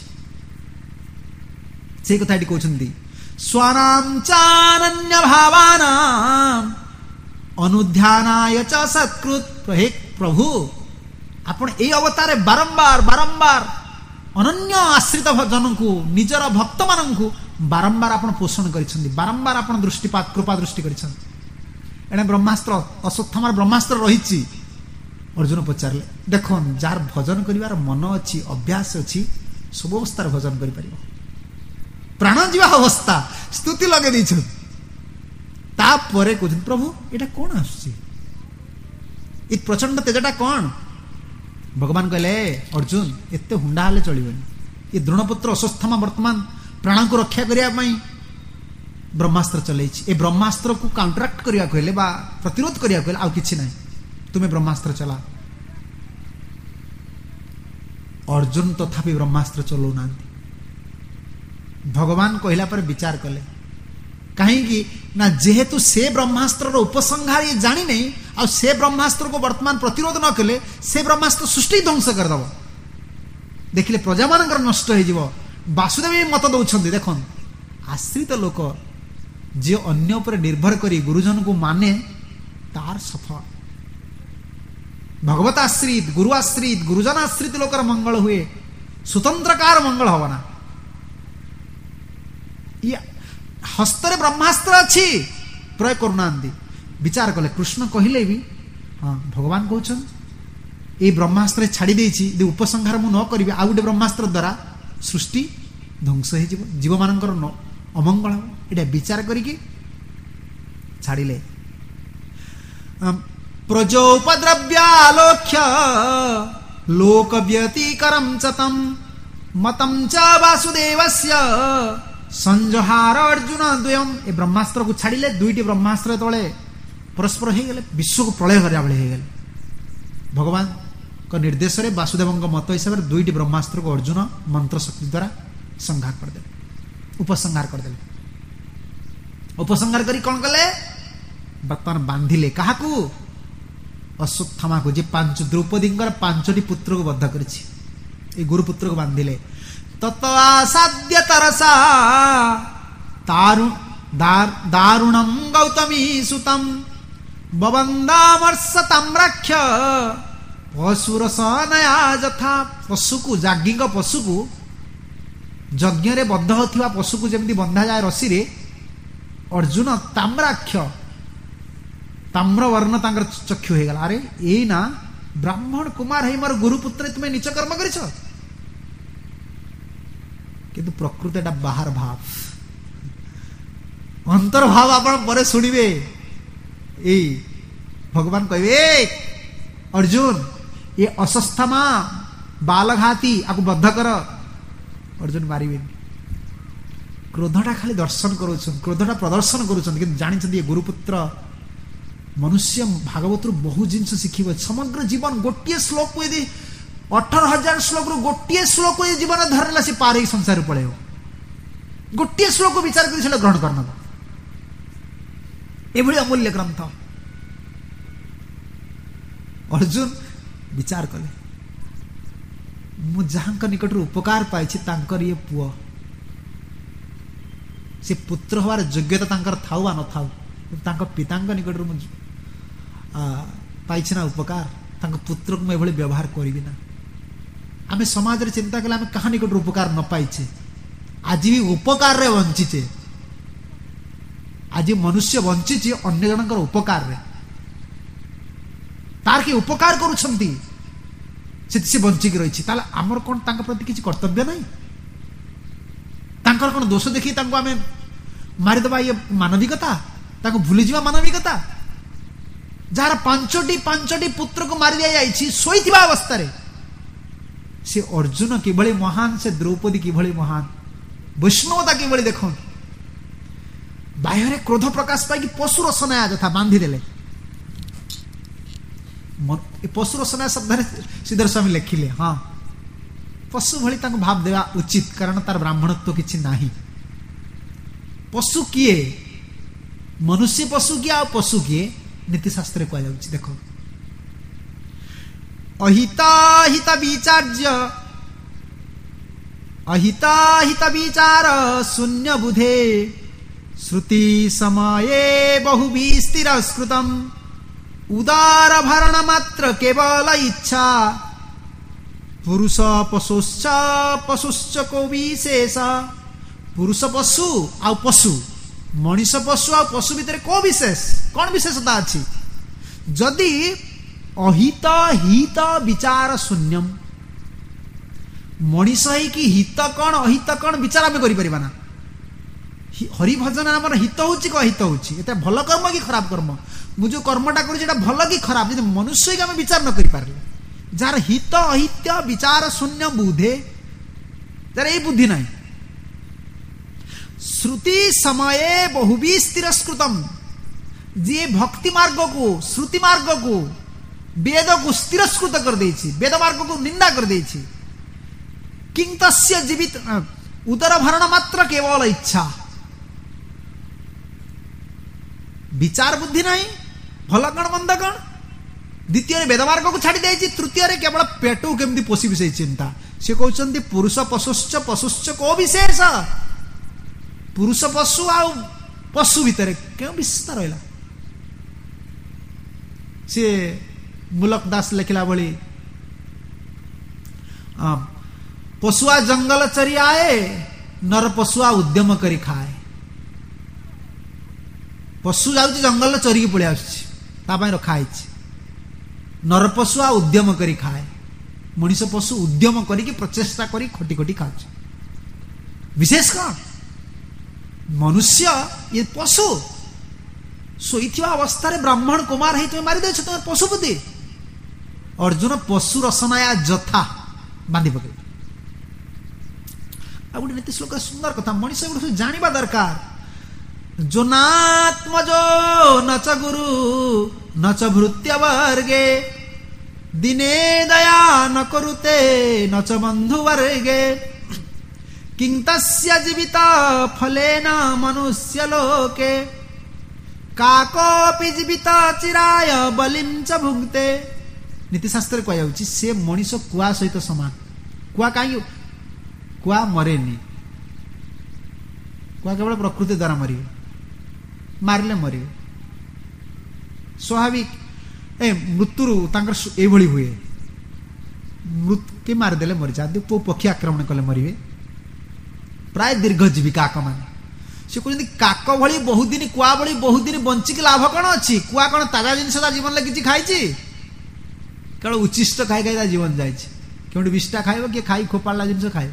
से कथा कहउछन्ती स्वानां चानन्य भावानां अनुध्यानाय च सत्कृत प्रभु आपण ए अवतारे बारंबार बारंबार अनन्य आश्रित जन को निजर भक्त मान को बारंबार आपण पोषण करिछन्ती बारंबार आपण दृष्टिपात कृपा दृष्टि करिछन्ती। एने ब्रह्मास्त्र अश्वत्थामार ब्रह्मास्त्र रहिछि। अर्जुन पचारे देख जार भजन करिवार मन अच्छी अभ्यास अच्छी सब अवस्था भजन करि परिबो प्राण जीवा अवस्था स्तुति लगे दी तापरे कहते प्रभु एटा कौन आसुची प्रचंड तेजटा कौन। भगवान कहले अर्जुन एते हुंडा हाले चलिबनी ये द्रोणपुत्र अश्वत्थामा वर्तमान प्राण को रक्षा करिया पई ब्रह्मास्त्र चलैछि ए ब्रह्मास्त्र को काउंटरैक्ट करिया कहले बा प्रतिरोध करिया कहले आ किछि नै तुम्हें ब्रह्मास्त्र चला। अर्जुन तथापि ब्रह्मास्त्र चलो ना भगवान कहला पर विचार कले कहीं ना जेहेतु से ब्रह्मास्त्र उपसंहार ये जानी नहीं आ से ब्रह्मास्त्र को वर्तमान प्रतिरोध न कले से ब्रह्मास्त्र सृष्टि ध्वंस करदेव देखिले प्रजा मान नष्ट हो। वासुदेव मत दौरान देख आश्रित लोक जे अन्य पर निर्भर करी गुरुजन को माने तार सफल भगवत आश्रित गुरु आश्रित गुरुजन आश्रित लोकर मंगल हुए स्वतंत्रकार मंगल हवना। हस्तरे ब्रह्मास्त्र अच्छी प्रयोग करूना विचार कले कृष्ण कहले भी हाँ भगवान कहन ये ब्रह्मास्त्र छाड़ी देछि उपसंहार मु न करी आ गोटे ब्रह्मास्त्र द्वारा सृष्टि ध्वंस हो जीव मानकर अमंगल हम ये विचार करिकी छाड़िले। प्रजोपद्रव्यालोक्य लोक व्यतिकरं च तं मतं च वासुदेवस्य संजहार अर्जुन द्वयम ए ब्रह्मास्त्र को छाड़िले दुईटी ब्रह्मास्त्र तले परस्पर हो गले विश्व को प्रलय करा बेले हो गले भगवान को निर्देश रे वासुदेव मत हिसाब से दुईटी ब्रह्मास्त्र को अर्जुन मंत्र शक्ति द्वारा संहार करदे उपसंहार करदे उपसंहार करी कौन कले वर्तमान बांधिले काहाकू अश्वत्थामा को जे पांच द्रौपदी पांचटी पुत्र को बद्ध करिछि ए गुरुपुत्र को बांधिले तत्वासाद्य तरसा दारुणं गौतमी सुतम बबंदामर्षतं रक्ष पशुरसनया जथा पशु को जागिंग पशु को यज्ञ रे बद्ध होथिबा पशु को जेमती बंधा जाए रसी रे अर्जुन ताम्राक्ष ताम्र वर्ण तांकर चक्षु हो गला अरे ए ना ब्राह्मण कुमार है मोर गुरुपुत्र तुम्हें नीच कर्म करिछ किंतु प्रकृति एटा बाहर भाव अंतर भाव आपण परे सुनिबे ए भगवान कहबे अर्जुन ये अश्वत्थामा बालघाती आकु बद्ध कर अर्जुन मारिबे क्रोधटा खाली दर्शन करूछन क्रोधटा प्रदर्शन करूछन कि जानि छथि गुरुपुत्र मनुष्य भागवत बहु जिनस शिखिब समग्र जीवन गोटे श्लोक को यदि 18,000 श्लोक रु गोटे श्लोक को जीवन धरला से पार संसार पड़ेगा गोटे श्लोक को विचार कर ग्रहण करना एभली अमूल्य ग्रंथ अर्जुन विचार कले मु जहां निकट उपकार पाई ये पुआ से पुत्र हवार योग्यता तांकर थाउ वा न थाउ पिता निकट पाइछि ना उपकार तांको पुत्र को एभली व्यवहार करिबि ना। आमे समाज रे चिंता कले आमे कहानी को उपकार न पाइछे, आज भी उपकार रे वंचिचे। आज मनुष्य वंचिचे अन्य जनकर उपकार रे, तार के उपकार करूछंती से बंचिक रही। ताले आमर कोन तांका प्रति किछि कर्तव्य नहीं? तांकर कोन दोष देखि तांको आमे मारि दबा? ये मानविकता? तांको भूली जीवा मानविकता? जार पांचटी पुत्र को मारि दिया जाइछि सोइथिबा अवस्था रे, से अर्जुन किभଳି महान, से द्रौपदी किभଳି महान, वैष्णवता किभଳି देखो। बाह्य क्रोध प्रकाश पाई कि पशु रसना यथा बांधी देले। पशु रसना शब्द श्रीधर स्वामी लिखिले। हाँ, पशु भली तांको भाव देवा उचित, कारण तार ब्राह्मणत्व किछि नाही। पशु किए? मनुष्य पशु किए, आ पशु किए? नीति शास्त्र कह जाउछि देखो, अहिता विचार शून्य बुधे श्रुति समये बहु विस्तिर स्कृतम उदार भरण मात्र केवल इच्छा पुरुष पशुश्च को विशेष। पुरुष पशु आ पशु, मनीष पशु आ पशु भितर को विशेष, कौन विशेषता अछि? जदि अहित हित विचार शून्यम, मनीष है कि हित कौन अहित कौन विचार आम करिपरिबा ना। हरि भजन आमर हित होछि कि अहित होछि, एटा भल कर्म कि खराब कर्म, मु जो कर्मटा करूछि एटा भल कि खराब, जदि मनुष्य के आम विचार न करि पारले, जार हित अहित विचार शून्य बुद्धे, जार ए बुद्धि नाही। श्रुति समये बहुवी स्थिरस्कृतम, जे भक्ति मार्ग को, श्रुति मार्ग को, वेद को स्थिरस्कृत कर देछि, वेद मार्ग को निंदा कर देछि। किं तस्य जीवित उदर भरण मात्र केवल इच्छा, विचार बुद्धि नहीं, भल कण मंद कण। द्वितीय वेद मार्ग को छाड़ी देछि, तृतीय केवल पेटू केमती पोषिबि से चिंता। से कहउछन्ति पुरुष पशुश्च को विशेष, पुरुष पशु आ पशु भितर क्यों विशेषता रहिला? से मूलक दास लिखला भली, पशुआ जंगल चरी आए, नर पशुआ उद्यम करी खाए। पशु जाउछि जंगल चरी के पळे आछि, ता पय रखा आइछि। नर पशुआ उद्यम करी खाए, मनीष पशु उद्यम करी कि प्रचेष्टा करी खटी खटी खाउछि। विशेष कौन? मनुष्य ये पशु सोईथिबा अवस्था रे ब्राह्मण कुमार है तुम मारि देछ, तुम पशु बुद्धि। अर्जुन पशु रसनाया जथा बांधी पके। आ गोटे नीति श्लोक सुंदर कथा, मनीष गोटे जानिबा दरकार। जो नात्मजो न च गुरु न च भृत्य वर्गे, दिने दया न करुते न च बंधु वर्गे, किं तस्य जीवित फलेन मनुष्य लोके, काकोपि जीवित चिराय बलिं च भुंक्ते। नीति शास्त्र कह जाउछि से मनीष कुआ सहित समान। कुआ काई? कुआ मरेनी, कुआ केवल प्रकृति द्वारा मरिबे, मारले मरिबे स्वाभाविक। मृत्यु तांकर एभली हुए, मृत्यु मारिदेले मरि जाते, को पक्षी आक्रमण कले मरिबे, प्राय दीर्घजीवी काक मान। से कहते काक भली बहुत दिन, कुआ भली बहुत दिन बंचिक लाभ कौन अच्छी? कुआ कौन ताजा जिनस जीवन में किसी खाई? केवल उचिष्ट खाई खाई जीवन जाए, क्योंकि विष्टा खाइब कि खाई खोपाड़ा जिनस खाइब।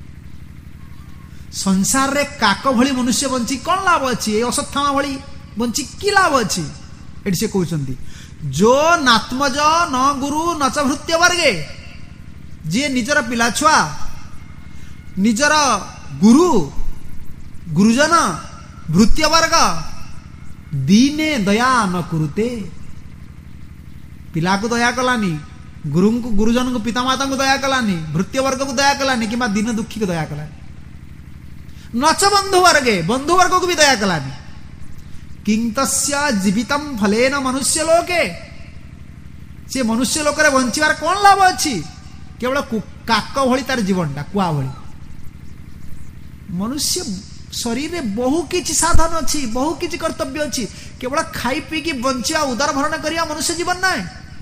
संसार रे काक भली मनुष्य बंची कौन लाभ अच्छी? अश्वत्थामा भली बंची कि लाभ अच्छी? एटी से कहते जो नात्मज न गुरु न च भृत्य वर्गे, जी निजर पिला छुआ, निजर गुरु गुरुजन भृत्य वर्ग, दीने दया न कुरुते। पिला को दया कलानी, गुरु को गुरुजन को पितामाता को दया कलानी, भृत्य वर्ग को दया कलानी, कि दीन दुखी को दया कलानी। नच बंधु वर्गे, बंधु वर्ग को भी दया कलानी। किं तस्य जीवितम फलेन मनुष्य लोके, से मनुष्य लोक बंचार कौन लाभ अच्छी? केवल काक भली तार जीवनटा, कुआ भली। मनुष्य शरीर में बहु किछि साधन अच्छी, बहु किछि कर्तव्य अच्छी। केवल खाई पी की बंचिया उदार भरण करिया मनुष्य जीवन ना।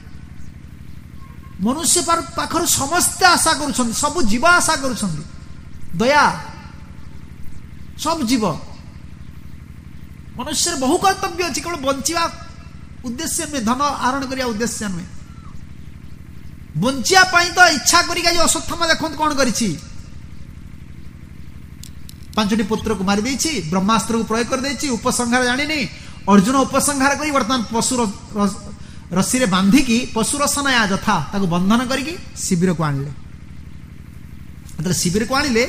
मनुष्य पाखर समस्ते आशा करुछन्ति, सब जीव आशा करुछन्ति दया, सब जीव। मनुष्य बहु कर्तव्य अच्छी, केवल बंचिया उद्देश्य में, धन आहरण करिया उद्देश्य में। बंचिया पाई तो इच्छा करिका जो अश्वत्थामा देखंत कोन करिछि, 5टी पुत्र को मारी देछि, ब्रह्मास्त्र को प्रयोग कर देछि, उपसंहार जानि नहीं। अर्जुन उपसंहार करी वर्तमान पशु रस्सी रे बांधी की पशु रसनाया जथा ताको बंधन करिकी शिविर को आनिले। मतलब शिविर को आनिले,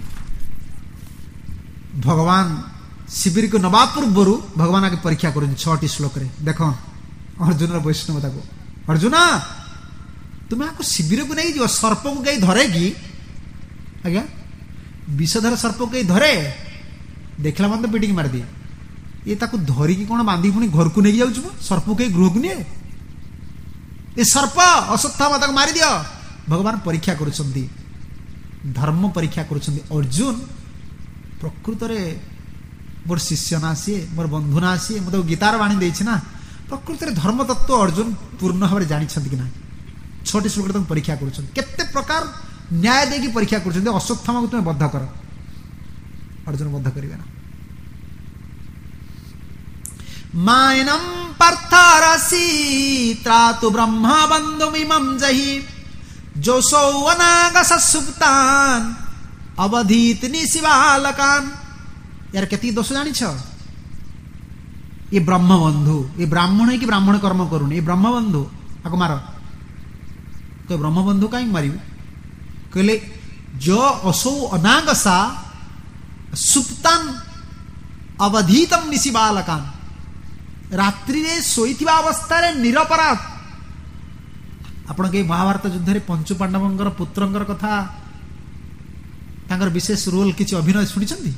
भगवान शिविर को नवा पूर्व भगवान आगे परीक्षा करुन 6टी श्लोक रे। देखो अर्जुन वैष्णवता को, अर्जुन तुम्हें आपको शिविर को नहीं जो सर्प को कहीं धरे की, आज्ञा विषधर सर्प को कहीं धरे, देखला मतलब पिटिकी मार दिए। ये ताको धरिकी कौन बांधी पुणी घर को नहीं जाऊँ, सर्प को कहीं गृह को निए, ये सर्प अश्वत्थामा ताको मारी दियो। भगवान परीक्षा करुछन्ति, धर्म परीक्षा करुछन्ति। अर्जुन प्रकृत रे मोर शिष्य ना सी, मोर बंधु ना सी, मत गीतार वाणी देछि ना। प्रकृत रे धर्म तत्व अर्जुन पूर्ण भाव जानी कि ना। 6टी श्लोक रे परीक्षा करुछन्ति, केते प्रकार न्याय देकी परीक्षा करुछन्ति। अश्वत्थामा को तुम बद्ध कर, अर्जुन बद्ध करिवे ना। मायनम पार्थारसी त्रातु ब्रह्मा बंधुमिमं जहि, जोसौ अनागस सुप्तान अवधीत निशिबालकान। यार केती दोष जानी छ, ये ब्रह्म बंधु, ये ब्राह्मण है कि ब्राह्मण कर्म करूनी, ये ब्रह्म बंधु आको मार। तो ब्रह्म बंधु कहीं मारी कहले, जो असौ अनागसा सुप्तान अवधीतम निशिबालकान, रात्रि रे सोईथिबा अवस्था रे निरपराध। आपण के महाभारत युद्ध रे पंचु पांडवंकर पुत्रंकर कथा, तांकर विशेष रोल किछि अभिनय सुनिछन्ति?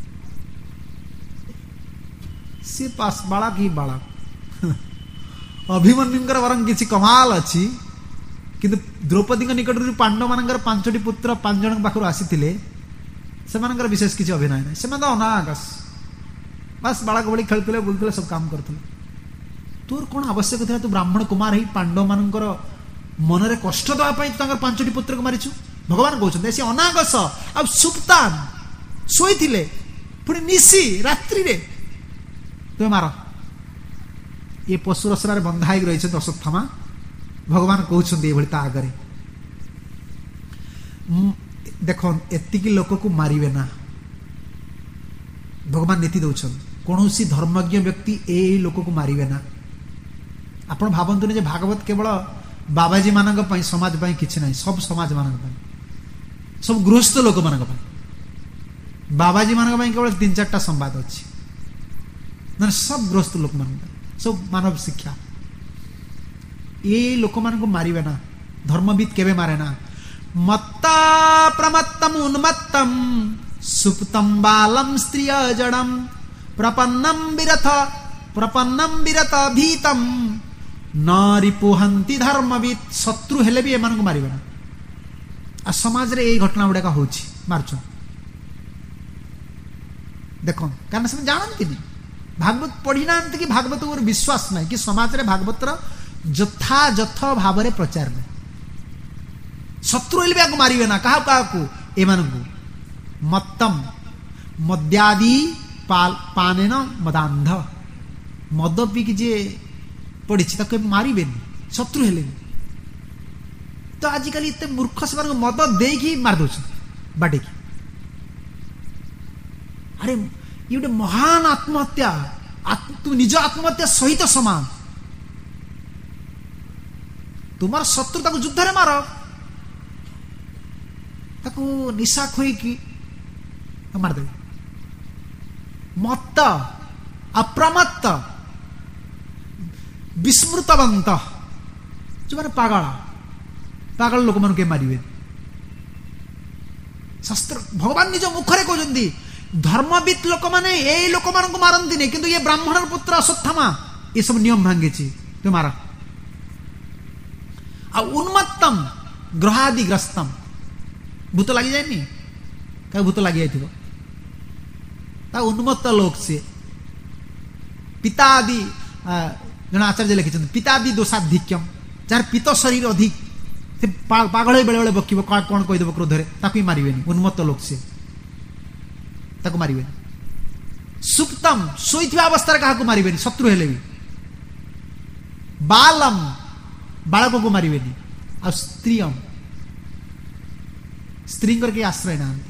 सी पास बालक ही बालक। अभिमन्युंकर वरं किछि कमाल अछि, किंतु द्रौपदी निकट पांडव मानकर 5टी पुत्र 5 जन पाखर आसीथिले, सेमानकर विशेष किछि अभिनय नै। सेमान तो अनागस बस बालक भली खेलुले बुलुले सब काम करथुले। तोर कोन आवश्यक था तू ब्राह्मण कुमार ही पांडव मानकर मनरे कष्ट दवा पई तांकर 5टी पुत्र को मारिछु? भगवान कहउछन से अनागस आ सुप्तान सोईथिले, पुणी निशी रात्रि रे तुम मार। ये पशु रसना बंधा हो रही अश्वत्थामा। भगवान कहते ये ता आगे देख एतिकी लोक को मारे ना, भगवान नीति दौरान कौन सी धर्मज्ञ व्यक्ति ए लोक को मारे ना। आपण भावतुनि भागवत केवल बाबाजी मान समाज किसी ना, सब समाज मान सब गृहस्थ लोक मान बाबाजी मान केवल 3-4टा संवाद अच्छी, ना सब गृहस्थ लोक मान सब मानव शिक्षा। ये लोक मान को मारे ना, धर्मविद केवे मारे ना। मत्ता प्रमत्तम उन्मत्तम सुप्तम बालम स्त्रिय जड़म प्रपन्नम विरथ भीतम नारी पुहंती धर्मविद। शत्रु हेले भी एमान को मारिबे ना। आ समाज रे एई घटना गुडा होछि मारछ देखो, कारण से जानती नहीं भागवत पढ़ी ना कि भागवत को विश्वास नहीं कि समाज रे भागवत यथायथ भाव में प्रचार नहीं। शत्रु हेले भी आको मारिबे ना, कहा को एमान को मत्तम मद्यादि पाने न मदांध, मद पी जे पड़ी मारे शत्रु हेले। तो आजिकल इतने मूर्ख से मद दे मार दौ बाटे की। अरे ये गोटे महान आत्महत्या, तू निज आत्महत्या सहित समान। तुम्हार शत्रु ताको युद्ध रे मार, ताको निशा खोईकी मारदे। मत्त अप्रमत्त विस्मृतवंत जो माने पागल पागल लोक मन के मारिबे। शास्त्र भगवान निज मुखरे कहते धर्मविद लोक माने ए लोक मान को मारती नहीं, किंतु ये ब्राह्मण पुत्र अश्वत्थामा ये सब नियम भांगी तो मार। आ उन्मत्तम ग्रहादिग्रस्तम, भूत लगी जाए क्या भूत लगी जाए ତା ଉନ୍ମତ୍ତ ଲୋକ ସିଏ। ପିତା ଆଦି ଜଣେ ଆଚାର୍ଯ୍ୟ ଲେଖିଛନ୍ତି ପିତାଦି ଦୋଷାଧିକ୍ୟମ୍, ଯାହାର ପିତ ଶରୀର ଅଧିକ ସେ ପାଗଳ ବେଳେ ବେଳେ ବକିବ, କଣ କହିଦେବ କ୍ରୋଧରେ, ତାକୁ ହିଁ ମାରିବେନି। ଉନ୍ମତ୍ତ ଲୋକ ସେ, ତାକୁ ମାରିବେନି। ସୁପ୍ତମ, ଶୋଇଥିବା ଅବସ୍ଥାରେ କାହାକୁ ମାରିବେନି ଶତ୍ରୁ ହେଲେ ବି। ବାଲମ, ବାଳକକୁ ମାରିବେନି। ଆଉ ସ୍ତ୍ରୀୟମ, ସ୍ତ୍ରୀଙ୍କର କେହି ଆଶ୍ରୟ ନାହାନ୍ତି।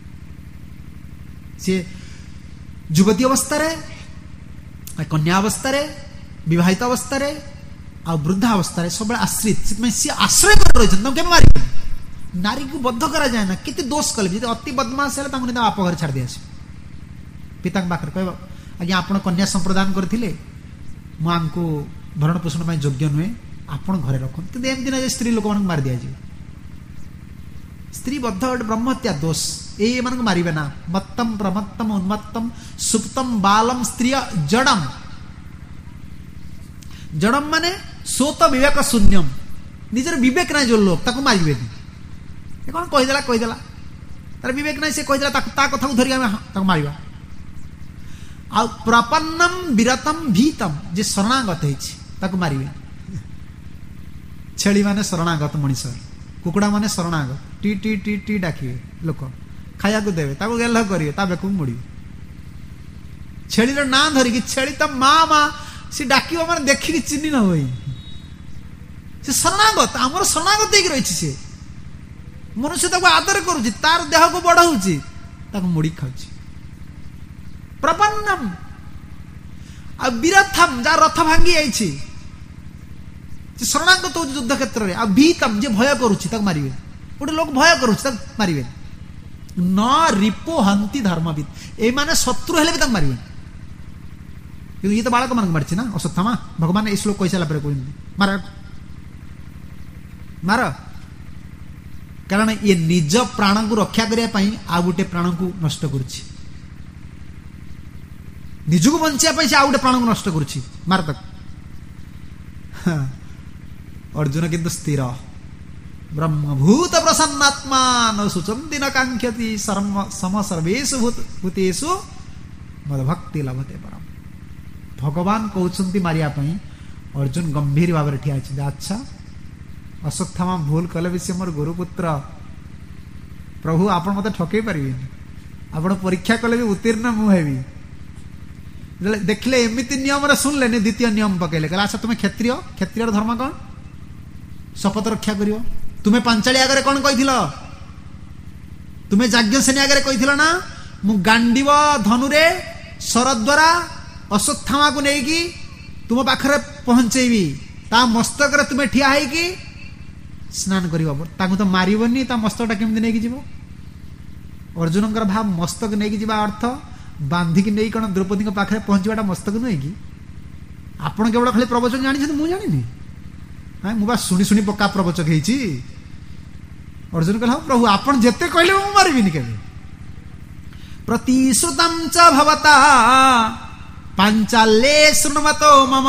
ସେ ଯୁବତୀ ଅବସ୍ଥାରେ, କନ୍ୟା ଅବସ୍ଥାରେ, ବିବାହିତ ଅବସ୍ଥାରେ ଆଉ ବୃଦ୍ଧା ଅବସ୍ଥାରେ ସବୁବେଳେ ଆଶ୍ରିତ। ସେଥିପାଇଁ ସିଏ ଆଶ୍ରୟ କରି ରହିଛନ୍ତି, ତାଙ୍କୁ କେବେ ମାରିବେନି। ନାରୀକୁ ବଦ୍ଧ କରାଯାଏ ନା, କେତେ ଦୋଷ କଲେ ବି। ଯଦି ଅତି ବଦମାସ ହେଲେ ତାଙ୍କୁ ବାପ ଘରେ ଛାଡ଼ି ଦେଇ ଆସିବ। ପିତାଙ୍କ ପାଖରେ କହିବ ଆଜ୍ଞା ଆପଣ କନ୍ୟା ସମ୍ପ୍ରଦାନ କରିଥିଲେ, ମୁଁ ଆମକୁ ଭରଣ ପୋଷଣ ପାଇଁ ଯୋଗ୍ୟ ନୁହେଁ, ଆପଣ ଘରେ ରଖନ୍ତୁ। କିନ୍ତୁ ଏମିତି ନା ଯେ ସ୍ତ୍ରୀ ଲୋକମାନଙ୍କୁ ମାରି ଦିଆଯିବ। ସ୍ତ୍ରୀ ବଦ୍ଧ ଗୋଟେ ବ୍ରହ୍ମହତ୍ୟା ଦୋଷ, ଏମାନଙ୍କୁ ମାରିବେ ନା। ମତ୍ତମ ପ୍ରମତ୍ତମ ଉନ୍ମତ୍ତମ ସୁପ୍ତମ ବାଲମ ସ୍ତ୍ରୀୟ ଜଡମ। ଜଡମ ମାନେ ସୋତ ବିବେକ ଶୂନ୍ୟମ, ନିଜର ବିବେକ ନାହିଁ ଯୋଉ ଲୋକ, ତାକୁ ମାରିବେନି। ଏ କଣ କହିଦେଲା ତାର ବିବେକ ନାହିଁ, ସେ କହିଦେଲା, ତା କଥାକୁ ଧରିକି ଆମେ ତାକୁ ମାରିବା। ଆଉ ପ୍ରପନ୍ନମ ବିରତମ ଭୀତମ, ଯେ ଶରଣାଗତ ହେଇଛି ତାକୁ ମାରିବେ। ଛେଳି ମାନେ ଶରଣାଗତ ମଣିଷ, କୁକୁଡ଼ା ମାନେ ଶରଣାଗତ, ଟି ଟି ଟି ଟି ଡାକିବେ, ଲୋକ ଖାଇବାକୁ ଦେବେ, ତାକୁ ଗେଲ କରିବେ, ତା ବେକକୁ ମୋଡ଼ିବେ। ଛେଳିର ନାଁ ଧରିକି, ଛେଳି ତ ମା ସେ ଡାକିବ ମାନେ ଦେଖିକି ଚିହ୍ନି ନ ହୁଏ। ସେ ଶରଣାଗତ, ଆମର ଶରଣାଗତ ହେଇକି ରହିଛି। ସେ ମନୁଷ୍ୟ ତାକୁ ଆଦର କରୁଛି, ତାର ଦେହକୁ ବଢଉଛି, ତାକୁ ମୋଡି ଖାଉଛି। ପ୍ରପନ୍ନମ ଆଉ ବିରଥମ, ଯାହା ରଥ ଭାଙ୍ଗି ଯାଇଛି, ସେ ଶରଣାଗତ ହଉଛି ଯୁଦ୍ଧ କ୍ଷେତ୍ରରେ। ଆଉ ଭୀତମ, ଯେ ଭୟ କରୁଛି, ତାକୁ ମାରିବେ। ଗୋଟେ ଲୋକ ଭୟ କରୁଛି, ତାକୁ ମାରିବେ। ନ ରିପୋ ହନ୍ତି ଧର୍ମବିଦ, ଏମାନେ ଶତ୍ରୁ ହେଲେ ବି ତାକୁ ମାରିବେନି। କିନ୍ତୁ ଇଏ ତ ବାଳକ ମାନଙ୍କୁ ମାରିଛି ନା ଅଶ୍ୱତ୍ଥାମା। ଭଗବାନ ଏଇ ଶ୍ଲୋକ କହିସାରିଲା ପରେ କହୁଛନ୍ତି ମାର, କାରଣ ଇଏ ନିଜ ପ୍ରାଣକୁ ରକ୍ଷା କରିବା ପାଇଁ ଆଉ ଗୋଟେ ପ୍ରାଣକୁ ନଷ୍ଟ କରୁଛି। ନିଜକୁ ବଞ୍ଚିବା ପାଇଁ ସେ ଆଉ ଗୋଟେ ପ୍ରାଣକୁ ନଷ୍ଟ କରୁଛି, ମାର ତାକୁ। ଅର୍ଜୁନ କିନ୍ତୁ ସ୍ଥିର, ବ୍ରହ୍ମଭୂତ ପ୍ରସନ୍ନାତ୍ମା ନ ସୁଚନ୍ତି ନ କାଙ୍କ୍ଷତି ସମ ସର୍ବେଷୁ ଭୂତେଷୁ ମଦ ଭକ୍ତି ଲଭତେ ପରମ। ଭଗବାନ କହୁଛନ୍ତି ମାରିବା ପାଇଁ, ଅର୍ଜୁନ ଗମ୍ଭୀର ଭାବରେ ଠିଆ ହେଇଛନ୍ତି। ଆଚ୍ଛା, ଅଶ୍ୱତ୍ଥାମା ଭୁଲ କଲେ ବି ସେ ମୋର ଗୁରୁପୁତ୍ର, ପ୍ରଭୁ ଆପଣ ମତେ ଠକେଇ ପାରିବେନି, ଆପଣ ପରୀକ୍ଷା କଲେ ବି ଉତ୍ତୀର୍ଣ୍ଣ ମୁଁ ହେବି। ଦେଖିଲେ ଏମିତି ନିୟମରେ ଶୁଣିଲେନି, ଦ୍ୱିତୀୟ ନିୟମ ପକେଇଲେ, କହିଲେ ଆଚ୍ଛା ତୁମେ କ୍ଷତ୍ରିୟ, କ୍ଷତ୍ରିୟର ଧର୍ମ କଣ? ଶପଥ ରକ୍ଷା କରିବ। ତୁମେ ପାଞ୍ଚାଳି ଆଗରେ କଣ କହିଥିଲ? ତୁମେ ଯାଜ୍ଞସେନୀ ଆଗରେ କହିଥିଲ ନା, ମୁଁ ଗାଣ୍ଡିବ ଧନୁରେ ଶର ଦ୍ୱାରା ଅଶ୍ୱତ୍ଥାମାକୁ ନେଇକି ତୁମ ପାଖରେ ପହଞ୍ଚେଇବି, ତା ମସ୍ତକରେ ତୁମେ ଠିଆ ହେଇକି ସ୍ନାନ କରିବ। ତାଙ୍କୁ ତ ମାରିବନି, ତା ମସ୍ତକଟା କେମିତି ନେଇକି ଯିବ? ଅର୍ଜୁନଙ୍କର ଭାବ, ମସ୍ତକ ନେଇକି ଯିବା ଅର୍ଥ ବାନ୍ଧିକି ନେଇ କଣ ଦ୍ରୌପଦୀଙ୍କ ପାଖରେ ପହଞ୍ଚିବାଟା ମସ୍ତକ ନୁହେଁ କି? ଆପଣ କେବଳ ଖାଲି ପ୍ରବଚନ ଜାଣିଛନ୍ତି, ମୁଁ ଜାଣିନି। ମୁଁ ବା ଶୁଣି ଶୁଣି ପକ୍କା ପ୍ରବଚକ ହେଇଛି। ଅର୍ଜୁନ କହିଲା, ହଉ ପ୍ରଭୁ ଆପଣ ଯେତେ କହିଲେ ମୁଁ ମାରିବିନି କେବେ। ପ୍ରତିଶ୍ରୁତଂ ଚ ଭବତା ପାଞ୍ଚାଲ୍ୟେ ଶୃଣ୍ୱतो ମମ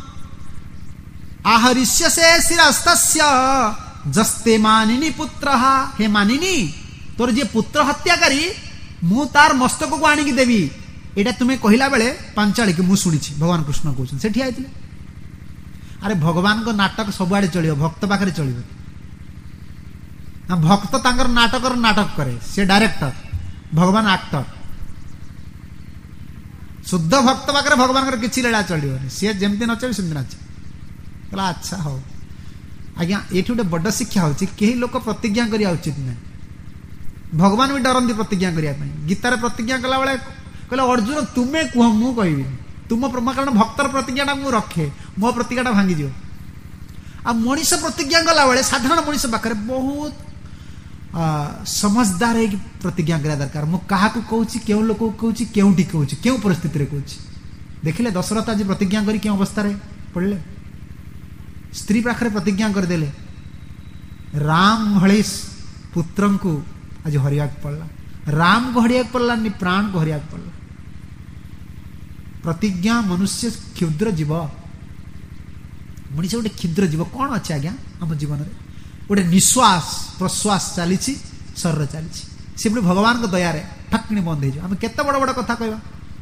आहरिष्यसे शिरस्तस्य जस्ते मानिनी पुत्रः। हे मानिनी, तोर जे पुत्र हत्याकारी मु तार मस्तक को आनिकी देवी, एटा तुम्हें कहला बेले पांचाली के मु शुणी भगवान कृष्ण कहते से ठिया होइतिले। अरे भगवान को नाटक सबुआडे चलियो, भक्त पाखरे चलियो ना। भक्त तांकर नाटक करे, से डायरेक्टर, भगवान एक्टर। शुद्ध भक्त पाखरे भगवान किसी लीला चलियोनी, सी जमती नचे सेमती नाचे। कहला अच्छा हो आज्ञा, ये गोटे बड़ शिक्षा होची, कई लोक प्रतिज्ञा करिया उचित ना। भगवान भी डरती प्रतिज्ञा करने। गीतार प्रतिज्ञा कला बेले कहले अर्जुन तुम्हें कह मु कहबी तुम, कारण भक्तर प्रतिज्ञा मु रखे, मो प्रतिज्ञा भांगी जाओ। आ मनीष प्रतिज्ञा कला बेले साधारण मनीष पाखे बहुत समझदार है प्रतिज्ञा करा दरकार। मु क्या कहूँ, क्यों लोक कहूँ, क्योंटी कहूँ, क्यों परिस्थिति रे कहूँ। देखिले दशरथ आज प्रतिज्ञा करी क्यों अवस्था पड़े, स्त्री पाखे प्रतिज्ञा करदेले, राम भले पुत्र को आज हरिया पड़ला, राम को हरिया पड़ला, प्राण को हरिया पड़ला। प्रतिज्ञा मनुष्य क्षुद्र जीव, मनीष गोटे क्षुद्र जीव। कौन अच्छे आज्ञा आम जीवन में गोटे निश्वास प्रश्वास चली शरीर चली, भगवान को दया ଠକ୍କିଣି ବନ୍ଦ ହେଇଯିବ। ଆମେ କେତେ ବଡ଼ ବଡ଼ କଥା କହିବା,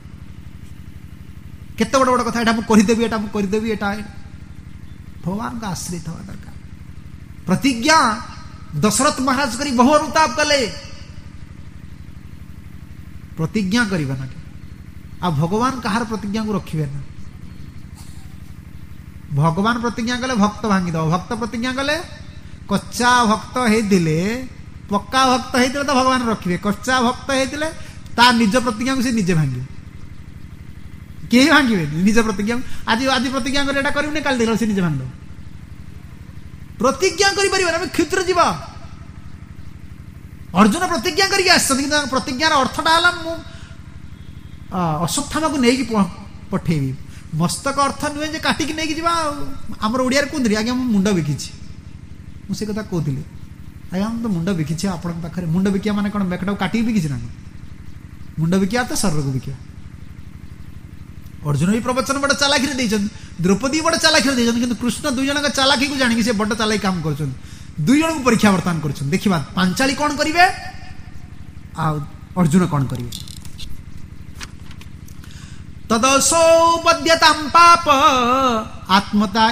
କେତେ ବଡ଼ ବଡ଼ କଥା, ଏଇଟା ମୁଁ କରିଦେବି, ଏଇଟା ମୁଁ କରିଦେବି, ଏଇଟା ଭଗବାନଙ୍କ ଆଶ୍ରିତ ହେବା ଦରକାର। ପ୍ରତିଜ୍ଞା ଦଶରଥ ମହାରାଜ କରି ବହୁ ଅନୁତାପ କଲେ, ପ୍ରତିଜ୍ଞା କରିବେ ନା, ଆଉ ଭଗବାନ କାହାର ପ୍ରତିଜ୍ଞାକୁ ରଖିବେ ନା। ଭଗବାନ ପ୍ରତିଜ୍ଞା କଲେ ଭକ୍ତ ଭାଙ୍ଗିଦବ, ଭକ୍ତ ପ୍ରତିଜ୍ଞା କଲେ, କଚ୍ଚା ଭକ୍ତ ହେଇଥିଲେ, ପକ୍କା ଭକ୍ତ ହେଇଥିଲେ ତ ଭଗବାନ ରଖିବେ, କଚ୍ଚା ଭକ୍ତ ହେଇଥିଲେ ତା ନିଜ ପ୍ରତିଜ୍ଞାକୁ ସେ ନିଜେ ଭାଙ୍ଗିବେ, କେହି ଭାଙ୍ଗିବେନି ନିଜ ପ୍ରତିଜ୍ଞା। ଆଜି ଆଜି ପ୍ରତିଜ୍ଞା କରି ଏଟା କରିବୁନି, କାଲି ଦେଖିଲା ସେ ନିଜେ ଭାଙ୍ଗିଦବ। ପ୍ରତିଜ୍ଞା କରିପାରିବେନି, ଆମେ କ୍ଷୁଦ୍ର ଯିବ। ଅର୍ଜୁନ ପ୍ରତିଜ୍ଞା କରିକି ଆସିଛନ୍ତି, କିନ୍ତୁ ପ୍ରତିଜ୍ଞାର ଅର୍ଥଟା ହେଲା ମୁଁ ଅଶ୍ୱତ୍ଥାମାକୁ ନେଇକି ପଠେଇବି। ମସ୍ତକ ଅର୍ଥ ନୁହେଁ ଯେ କାଟିକି ନେଇକି ଯିବା। ଆଉ ଆମର ଓଡ଼ିଆରେ କୁହନ୍ତି, ଆଜ୍ଞା ମୁଁ ମୁଣ୍ଡ ବିକିଛି, ମୁଁ ସେ କଥା କହୁଥିଲି, ଆଜ୍ଞା ମୁଁ ତ ମୁଣ୍ଡ ବିକିଛି ଆପଣଙ୍କ ପାଖରେ। ମୁଣ୍ଡ ବିକିବା ମାନେ କ'ଣ ବେକଟାକୁ କାଟିକି ବିକିଛି ନା? ମୁଣ୍ଡ ବିକିବା ତ ଶରୀରକୁ ବିକିବା। ଅର୍ଜୁନ ବି ପ୍ରବଚନ ବଡ଼ ଚାଲାଖିରେ ଦେଇଛନ୍ତି, ଦ୍ରୌପଦୀ ବଡ଼ ଚାଲାଖିରେ ଦେଇଛନ୍ତି, କିନ୍ତୁ କୃଷ୍ଣ ଦୁଇ ଜଣଙ୍କ ଚାଲାଖିକୁ ଜାଣିକି ସେ ବଡ଼ ଚାଲାକି କାମ କରୁଛନ୍ତି। ଦୁଇ ଜଣଙ୍କୁ ପରୀକ୍ଷା ବର୍ତ୍ତମାନ କରୁଛନ୍ତି। ଦେଖିବା ପାଞ୍ଚାଳି କ'ଣ କରିବେ ଆଉ ଅର୍ଜୁନ କ'ଣ କରିବେ। ତଦସୌପଦ୍ୟତାଂ ପାପ ଆତ୍ମତା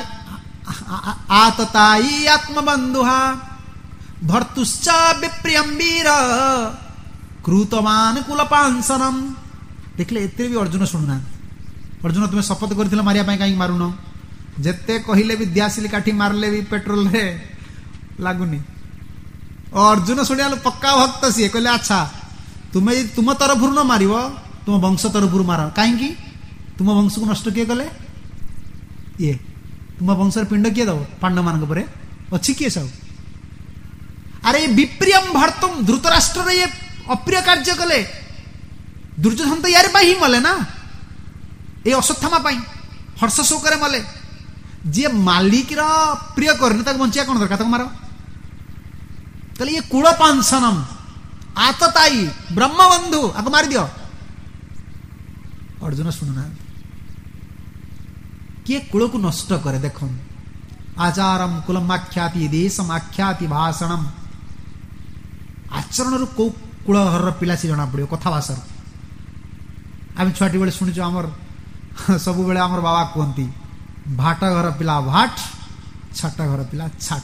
ଆତତାଇ ଆତ୍ମବନ୍ଧୁହା ଭର୍ତ୍ତୁଶ୍ଚ ବିପ୍ରିୟଂ ବୀର କୃତବାନ କୁଲପାଂସନମ୍। ଦେଖିଲେ ଏତେ ବି ଅର୍ଜୁନ ଶୁଣୁନାହାନ୍ତି। ଅର୍ଜୁନ ତୁମେ ଶପଥ କରିଥିଲ ମାରିବା ପାଇଁ, କାହିଁକି ମାରୁନ? ଯେତେ କହିଲେ ବି ଦିଆସିଲି କାଠି ମାରିଲେ ବି ପେଟ୍ରୋଲରେ ଲାଗୁନି। ଅର୍ଜୁନ ଶୁଣିବା ପକ୍କା ଭକ୍ତ ସିଏ। କହିଲେ ଆଚ୍ଛା ତୁମେ ତୁମ ତରଫରୁ ନ ମାରିବ, ତୁମ ବଂଶ ତରଫରୁ ମାର। କାହିଁକି? ତୁମ ବଂଶକୁ ନଷ୍ଟ କିଏ କଲେ? ଇଏ। ତୁମ ବଂଶର ପିଣ୍ଡ କିଏ ଦବ? ପାଣ୍ଡବ ମାନଙ୍କ ପରେ ଅଛି କିଏ ସବୁ? ଆରେ ବିପ୍ରିୟମ୍ ଭର୍ତ୍ତୁମ୍, ଧୃତରାଷ୍ଟ୍ରରେ ଇଏ ଅପ୍ରିୟ କାର୍ଯ୍ୟ କଲେ। ଦୁର୍ଯ୍ୟୋଧନ ତ ୟାର ପାଇଁ ହିଁ ମଲେ ନା, এই অশ্বত্থামা পাই হর্ষ শোকরে মলে। যে মালিকর প্রিয় করেনি তাকে বঞ্চিয়া কোন দরকার, তাকে মার। তাহলে ইয়ে কুলপাংসনম আততাই ব্রহ্মবন্ধু, আগে মারি দিও। অর্জুন শুনুনা, কিয়ে কুলকু নষ্ট করে দেখুন। আচারম কুলমাখ্যাতি দেশম আখ্যাতি ভাষণম। আচরণর কৌ কুল ঘর পিলা সে জনা পড়িব কথা ভাষার। আমি ছুটি বেড়ে শুনিছু, আমার ସବୁବେଳେ ଆମର ବାବା କୁହନ୍ତି, ଭାଟ ଘର ପିଲା ଭାଟ, ଛାଟ ଘର ପିଲା ଛାଟ।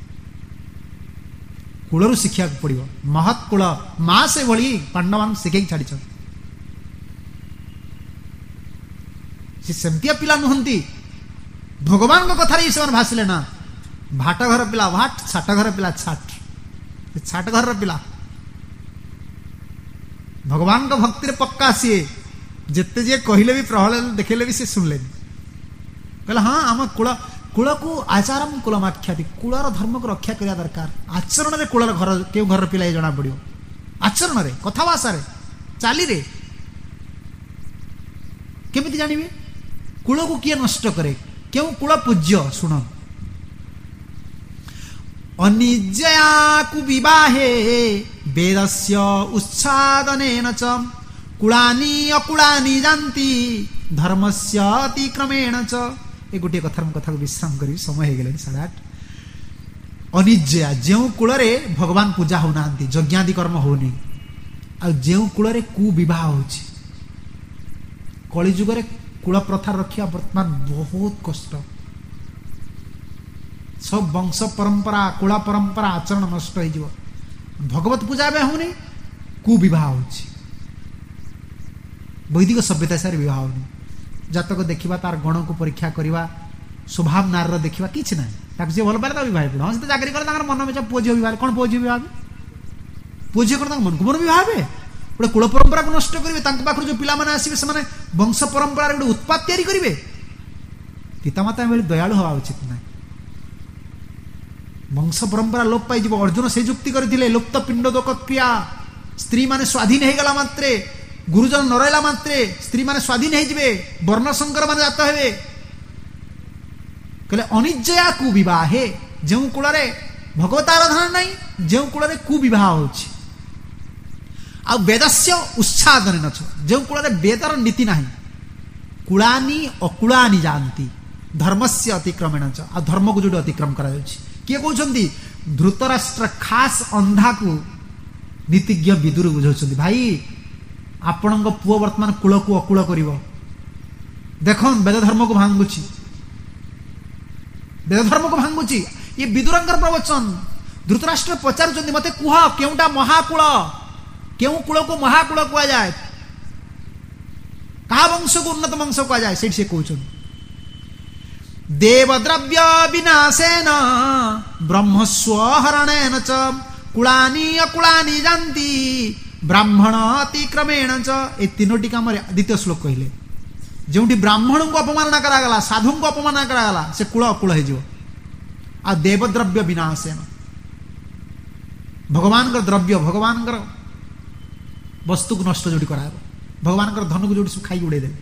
କୂଳରୁ ଶିଖିବାକୁ ପଡିବ। ମହତ୍ କୂଳ ମା ସେଭଳି ପାଣ୍ଡବମାନଙ୍କୁ ଶିଖେଇକି ଛାଡ଼ିଛନ୍ତି। ସେ ସେମିତିଆ ପିଲା ନୁହନ୍ତି, ଭଗବାନଙ୍କ କଥାରେ ସେମାନେ ଭାସିଲେ ନା। ଭାଟ ଘର ପିଲା ଭାଟ, ଛାଟ ଘର ପିଲା ଛାଟ। ଛାଟ ଘରର ପିଲା ଭଗବାନଙ୍କ ଭକ୍ତିରେ ପକ୍କା ସିଏ। ଯେତେ ଯିଏ କହିଲେ ବି ପ୍ରହ୍ଲାଦ ଦେଖେଇଲେ ବି ସେ ଶୁଣିଲେନି। କହିଲେ ହଁ ଆମ କୂଳକୁ ଆଚାରମ କୁଳମାଖ୍ୟାତି, କୂଳର ଧର୍ମକୁ ରକ୍ଷା କରିବା ଦରକାର। ଆଚରଣରେ କୂଳର ଘର କେଉଁ ଘରର ପିଲା ଜଣା ପଡିବ। ଆଚରଣରେ, କଥାଭାଷାରେ, ଚାଲିରେ କେମିତି ଜାଣିବେ କୂଳକୁ କିଏ ନଷ୍ଟ କରେ, କେଉଁ କୂଳ ପୂଜ୍ୟ? ଶୁଣ, ଅନିଜୟାକୁ ବିବାହେ ବେଦସ୍ୟ ଉଚ୍ଛାଦନେନ চ କୁଳାନି ଅକୁଳାନି ଯାନ୍ତି ଧର୍ମସ୍ୟ ଅତିକ୍ରମେଣ চ। ଏ ଗୋଟିଏ କଥାର ମୁଁ କଥାକୁ ବିଶ୍ରାମ କରିବି, ସମୟ ହେଇଗଲାଣି 8:30। ଅନିଜୟା, ଯେଉଁ କୂଳରେ ଭଗବାନ ପୂଜା ହଉନାହାନ୍ତି, ଯଜ୍ଞାଦି କର୍ମ ହଉନି, ଆଉ ଯେଉଁ କୂଳରେ କୁବିବାହ ହଉଛି। କଳିଯୁଗରେ କୂଳ ପ୍ରଥା ରଖିବା ବର୍ତ୍ତମାନ ବହୁତ କଷ୍ଟ। ସବୁ ବଂଶ ପରମ୍ପରା, କୂଳ ପରମ୍ପରା, ଆଚରଣ ନଷ୍ଟ ହେଇଯିବ। ଭଗବତ ପୂଜା ଏବେ ହଉନି, କୁବିବାହ ହଉଛି। ବୈଦିକ ସଭ୍ୟତା ସାରେ ବିବାହ ହଉନି। ଜାତକ ଦେଖିବା, ତାର ଗଣକୁ ପରୀକ୍ଷା କରିବା, ସ୍ୱଭାବ ନାରୀର ଦେଖିବା, କିଛି ନାହିଁ। ତାକୁ ଯିଏ ଭଲ ପାଇଲେ ତାକୁ ବିବାହ ପଡ଼ିବ। ହଁ, ସେ ତ ଚାକିରି କଲେ ତାଙ୍କର ମନ ମିଶା ପୁଅ ଝିଅ ବିବାହ। କ'ଣ ପୁଅ ଝିଅ ବିବାହ? ପୁଅ ଝିଅ କ'ଣ ତାଙ୍କ ମନକୁ ମନ ବିବାହ ହେବେ? ଗୋଟେ କୂଳ ପରମ୍ପରାକୁ ନଷ୍ଟ କରିବେ। ତାଙ୍କ ପାଖରୁ ଯୋଉ ପିଲାମାନେ ଆସିବେ ସେମାନେ ବଂଶ ପରମ୍ପରାରେ ଗୋଟେ ଉତ୍ପାତ ତିଆରି କରିବେ। ପିତାମାତା ଭଳି ଦୟାଳୁ ହେବା ଉଚିତ ନାହିଁ। ବଂଶ ପରମ୍ପରା ଲୋପ ପାଇଯିବ। ଅର୍ଜୁନ ସେ ଯୁକ୍ତି କରିଥିଲେ, ଲୁପ୍ତ ପିଣ୍ଡ ଦୋକ କ୍ରିୟା। ସ୍ତ୍ରୀ ମାନେ ସ୍ୱାଧୀନ ହେଇଗଲା ମାତ୍ରେ, ଗୁରୁଜନ ନ ରହିଲା ମାତ୍ରେ ସ୍ତ୍ରୀ ମାନେ ସ୍ୱାଧୀନ ହେଇଯିବେ, ବର୍ଣ୍ଣ ସଂକର ମାନେ ଜାତ ହେବେ। କହିଲେ ଅନିଜୟା କୁବିବାହେ, ଯେଉଁ କୂଳରେ ଭଗବତ ଆରାଧନା ନାହିଁ, ଯେଉଁ କୂଳରେ କୁବିବାହ ହଉଛି। ଆଉ ବେଦସ୍ୟ ଉଚ୍ଛାଦନେ ନଛ, ଯେଉଁ କୂଳରେ ବେଦର ନୀତି ନାହିଁ। କୁଳାନି ଅକୁଳାନି ଯାଆନ୍ତି ଧର୍ମସ୍ୟ ଅତିକ୍ରମେଣ চ, ଆଉ ଧର୍ମକୁ ଯୋଉଠି ଅତିକ୍ରମ କରାଯାଉଛି। କିଏ କହୁଛନ୍ତି? ଧୃତରାଷ୍ଟ୍ର ଖାସ ଅନ୍ଧାକୁ ନୀତିଜ୍ଞ ବିଦୁର ବୁଝାଉଛନ୍ତି। ଭାଇ ଆପଣଙ୍କ ପୁଅ ବର୍ତ୍ତମାନ କୂଳକୁ ଅକୂଳ କରିବ। ଦେଖନ୍ ବେଦ ଧର୍ମକୁ ଭାଙ୍ଗୁଛି, ବେଦ ଧର୍ମକୁ ଭାଙ୍ଗୁଛି। ଇଏ ବିଦୁରଙ୍କର ପ୍ରବଚନ। ଧୃତରାଷ୍ଟ୍ର ପଚାରୁଛନ୍ତି ମତେ କୁହ କେଉଁଟା ମହାକୂଳ, କେଉଁ କୂଳକୁ ମହାକୂଳ କୁହାଯାଏ, କାହା ବଂଶକୁ ଉନ୍ନତ ବଂଶ କୁହାଯାଏ? ସେଇଠି ସେ କହୁଛନ୍ତି ଦେବଦ୍ରବ୍ୟ ବିନାଶେନ ବ୍ରହ୍ମସ୍ୱହରଣେନ च କୁଳାନି ଅକୁଳାନି ଯାନ୍ତି ବ୍ରାହ୍ମଣ ଅତିକ୍ରମେଣ च। ଏ ତିନୋଟି କାମରେ ଦ୍ୱିତୀୟ ଶ୍ଲୋକ କହିଲେ ଯେଉଁଠି ବ୍ରାହ୍ମଣଙ୍କୁ ଅପମାନନା କରାଗଲା, ସାଧୁଙ୍କୁ ଅପମାନନା କରାଗଲା, ସେ କୂଳ ଅକୂଳ ହେଇଯିବ। ଆଉ ଦେବଦ୍ରବ୍ୟ ବିନାଶେନ, ଭଗବାନଙ୍କର ଦ୍ରବ୍ୟ, ଭଗବାନଙ୍କର ବସ୍ତୁକୁ ନଷ୍ଟ ଯୋଉଠି କରାହେବ, ଭଗବାନଙ୍କର ଧନକୁ ଯୋଉଠି ସବୁ ଖାଇକି ଉଡେଇଦେବେ।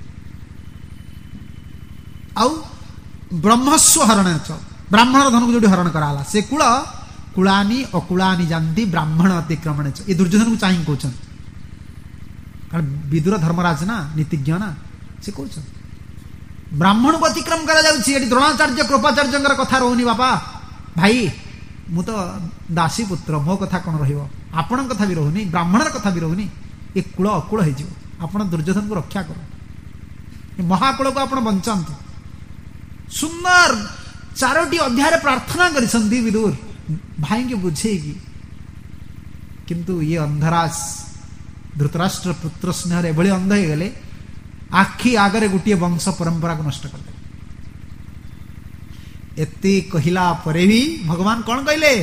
ଆଉ ବ୍ରହ୍ମସ୍ୱ ହରଣ, ବ୍ରାହ୍ମଣର ଧନକୁ ଯୋଉଠି ହରଣ କରାଗଲା, ସେ କୂଳ କୁଳାନି ଅକୁଳାନି ଯାନ୍ତି ବ୍ରାହ୍ମଣ ଅତିକ୍ରମଣ। ଏ ଦୁର୍ଯ୍ୟୋଧନକୁ ଚାହିଁ କହୁଛନ୍ତି, କାରଣ ବିଦୁର ଧର୍ମରାଜ ନା, ନୀତିଜ୍ଞ ନା, ସେ କହୁଛନ୍ତି ବ୍ରାହ୍ମଣକୁ ଅତିକ୍ରମ କରାଯାଉଛି। ଏଠି ଦ୍ରୋଣାଚାର୍ଯ୍ୟ କୃପାଚାର୍ଯ୍ୟଙ୍କର କଥା ରହୁନି। ବାପା ଭାଇ, ମୁଁ ତ ଦାସୀ ପୁତ୍ର, ମୋ କଥା କଣ ରହିବ? ଆପଣଙ୍କ କଥା ବି ରହୁନି, ବ୍ରାହ୍ମଣର କଥା ବି ରହୁନି। ଏ କୂଳ ଅକୂଳ ହେଇଯିବ। ଆପଣ ଦୁର୍ଯ୍ୟୋଧନକୁ ରକ୍ଷା କର, ଏ ମହାକୂଳକୁ ଆପଣ ବଞ୍ଚାନ୍ତୁ। ସୁନ୍ଦର 4ଟି ଅଧ୍ୟାୟରେ ପ୍ରାର୍ଥନା କରିଛନ୍ତି ବିଦୁର ଭାଇଙ୍କୁ ବୁଝେଇକି। କିନ୍ତୁ ଇଏ ଅନ୍ଧରାଜ ଧୃତରାଷ୍ଟ୍ର ପୁତ୍ର ସ୍ନେହରେ ଏଭଳି ଅନ୍ଧ ହେଇଗଲେ, ଆଖି ଆଗରେ ଗୋଟିଏ ବଂଶ ପରମ୍ପରାକୁ ନଷ୍ଟ କରିଦେଲେ। ଏତେ କହିଲା ପରେ ବି ଭଗବାନ କଣ କହିଲେ?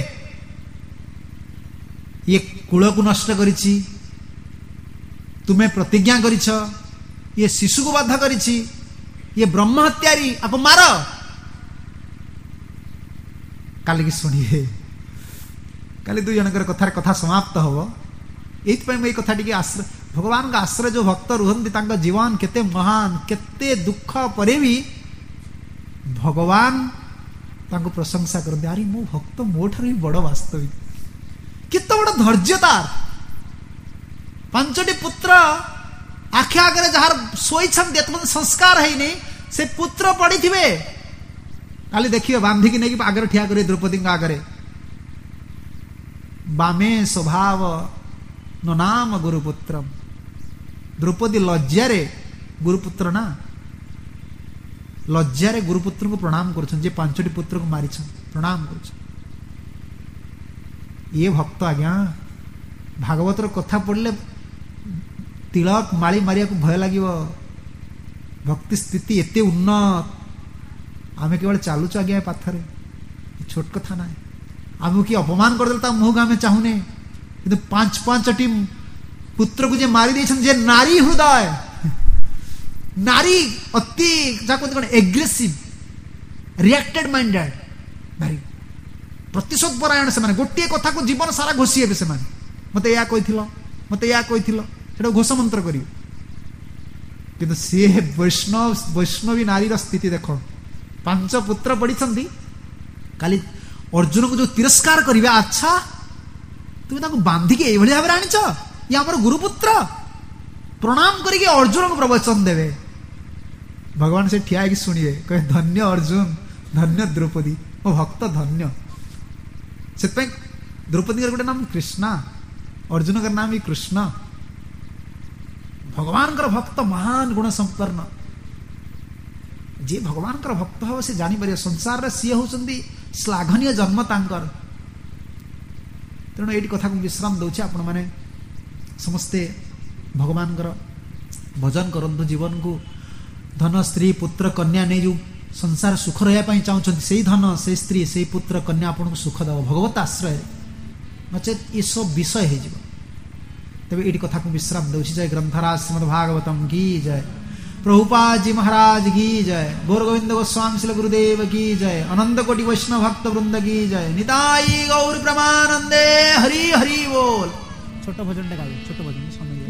ଇଏ କୂଳକୁ ନଷ୍ଟ କରିଛି, ତୁମେ ପ୍ରତିଜ୍ଞା କରିଛ, ଇଏ ଶିଶୁକୁ ବାଧ୍ୟ କରିଛି, ଇଏ ବ୍ରହ୍ମ ହତ୍ୟାରୀ, ଆକୁ ମାର। କାଲିକି ଶୁଣିବେ, କାଲି ଦୁଇ ଜଣଙ୍କର କଥାରେ କଥା ସମାପ୍ତ ହବ। ଏଇଥିପାଇଁ ମୁଁ ଏଇ କଥା ଟିକେ ଭଗବାନଙ୍କ ଆଶ୍ରୟ ଯୋଉ ଭକ୍ତ ରୁହନ୍ତି, ତାଙ୍କ ଜୀବନ କେତେ ମହାନ, କେତେ ଦୁଃଖ ପରେ ବି ଭଗବାନ ତାଙ୍କୁ ପ୍ରଶଂସା କରନ୍ତି। ଆରେ ମୋ ଭକ୍ତ ମୋ ଠାରୁ ବି ବଡ ବାସ୍ତବିକ, କେତେ ବଡ ଧୈର୍ଯ୍ୟ ତାର। 5ଟି ପୁତ୍ର ଆଖି ଆଗରେ ଯାହାର ଶୋଇଛନ୍ତି, ଏତେ ସଂସ୍କାର ହେଇନି, ସେ ପୁତ୍ର ପଡିଥିବେ, କାଲି ଦେଖିବେ ବାନ୍ଧିକି ନେଇକି ଆଗରେ ଠିଆ କରିବେ ଦ୍ରୌପଦୀଙ୍କ ଆଗରେ। ବାମେ ସ୍ୱଭାବ ନନାମ ଗୁରୁପୁତ୍ର। ଦ୍ରୌପଦୀ ଲଜ୍ଜାରେ, ଗୁରୁପୁତ୍ର ନା, ଲଜ୍ଜାରେ ଗୁରୁପୁତ୍ରଙ୍କୁ ପ୍ରଣାମ କରୁଛନ୍ତି, ଯେ 5ଟି ପୁତ୍ରକୁ ମାରିଛନ୍ତି, ପ୍ରଣାମ କରୁଛନ୍ତି। ଇଏ ଭକ୍ତ ଆଜ୍ଞା, ଭାଗବତର କଥା ପଢିଲେ ତିଳକ ମାଳି ମାରିବାକୁ ଭୟ ଲାଗିବ। ଭକ୍ତି ସ୍ଥିତି ଏତେ ଉନ୍ନତ, ଆମେ କେବଳ ଚାଲୁଛୁ ଆଜ୍ଞା ଏ ପାଥରେ, ଛୋଟ କଥା ନାହିଁ। ଆମକୁ କିଏ ଅପମାନ କରିଦେଲେ ତା ମୁହଁକୁ ଆମେ ଚାହୁଁନେ, କିନ୍ତୁ 5ଟି ପୁତ୍ରକୁ ଯେ ମାରି ଦେଇଛନ୍ତି, ଯେ ନାରୀ ହୃଦୟ, ନାରୀ ଅତି ଯାହାକୁ କଣ ଏଗ୍ରେସିଭ, ରିଆକ୍ଟେଡ ମାଇଣ୍ଡେଡ, ଭାରି ପ୍ରତିଶୋଧ ପରାୟଣ ସେମାନେ। ଗୋଟିଏ କଥାକୁ ଜୀବନ ସାରା ଘୋଷି ହେବେ ସେମାନେ। ମତେ ଏୟା କହିଥିଲ, ମତେ ଏୟା କହିଥିଲ, ସେଟା ଘୋଷ ମନ୍ତ୍ର କରିବେ। କିନ୍ତୁ ସିଏ ବୈଷ୍ଣବୀ ନାରୀର ସ୍ଥିତି ଦେଖ। 5 ପୁତ୍ର ପଢିଛନ୍ତି, କାଲି ଅର୍ଜୁନକୁ ଯୋଉ ତିରସ୍କାର କରିବେ, ଆଚ୍ଛା ତୁମେ ତାଙ୍କୁ ବାନ୍ଧିକି ଏଇଭଳି ଭାବରେ ଆଣିଛ, ଇଏ ଆମର ଗୁରୁପୁତ୍ର, ପ୍ରଣାମ କରିକି ଅର୍ଜୁନକୁ ପ୍ରବଚନ ଦେବେ। ଭଗବାନ ସେ ଠିଆ ହେଇକି ଶୁଣିବେ, କହେ ଧନ୍ୟ ଅର୍ଜୁନ, ଧନ୍ୟ ଦ୍ରୌପଦୀ, ମୋ ଭକ୍ତ ଧନ୍ୟ। ସେଥିପାଇଁ ଦ୍ରୌପଦୀଙ୍କର ଗୋଟେ ନାମ କୃଷ୍ଣା, ଅର୍ଜୁନଙ୍କର ନାମ ବି କୃଷ୍ଣ। ଭଗବାନଙ୍କର ଭକ୍ତ ମହାନ ଗୁଣ ସମ୍ପନ୍ନ। ଯିଏ ଭଗବାନଙ୍କର ଭକ୍ତ ହବ ସେ ଜାଣିପାରିବ ସଂସାରରେ ସିଏ ହଉଛନ୍ତି ଶ୍ଲାଘନୀୟ ଜନ୍ମ ତାଙ୍କର। ତେଣୁ ଏଇଠି କଥାକୁ ବିଶ୍ରାମ ଦଉଛି। ଆପଣମାନେ ସମସ୍ତେ ଭଗବାନଙ୍କର ଭଜନ କରନ୍ତୁ। ଜୀବନକୁ ଧନ, ସ୍ତ୍ରୀ, ପୁତ୍ର, କନ୍ୟା ନେଇ ଯେଉଁ ସଂସାର ସୁଖ ରହିବା ପାଇଁ ଚାହୁଁଛନ୍ତି, ସେଇ ଧନ, ସେଇ ସ୍ତ୍ରୀ, ସେଇ ପୁତ୍ର, କନ୍ୟା ଆପଣଙ୍କୁ ସୁଖ ଦେବ ଭଗବତ ଆଶ୍ରୟରେ, ନଚେତ୍ ଏସବୁ ବିଷୟ ହେଇଯିବ। ତେବେ ଏଇଠି କଥାକୁ ବିଶ୍ରାମ ଦେଉଛି। ଜୟ ଗ୍ରନ୍ଥରାଜ ଶ୍ରୀମଦ୍ ଭାଗବତମ କି ଜୟ, प्रभुपाद जी महाराज की जय, गौर गोविंद गोस्वामी श्री गुरुदेव की जय, अनंत कोटि वैष्णव भक्त वृंद की जय, निताई गौर प्रमानंदे, हरि हरि बोल। छोट भजन गावे, छोट भजन समय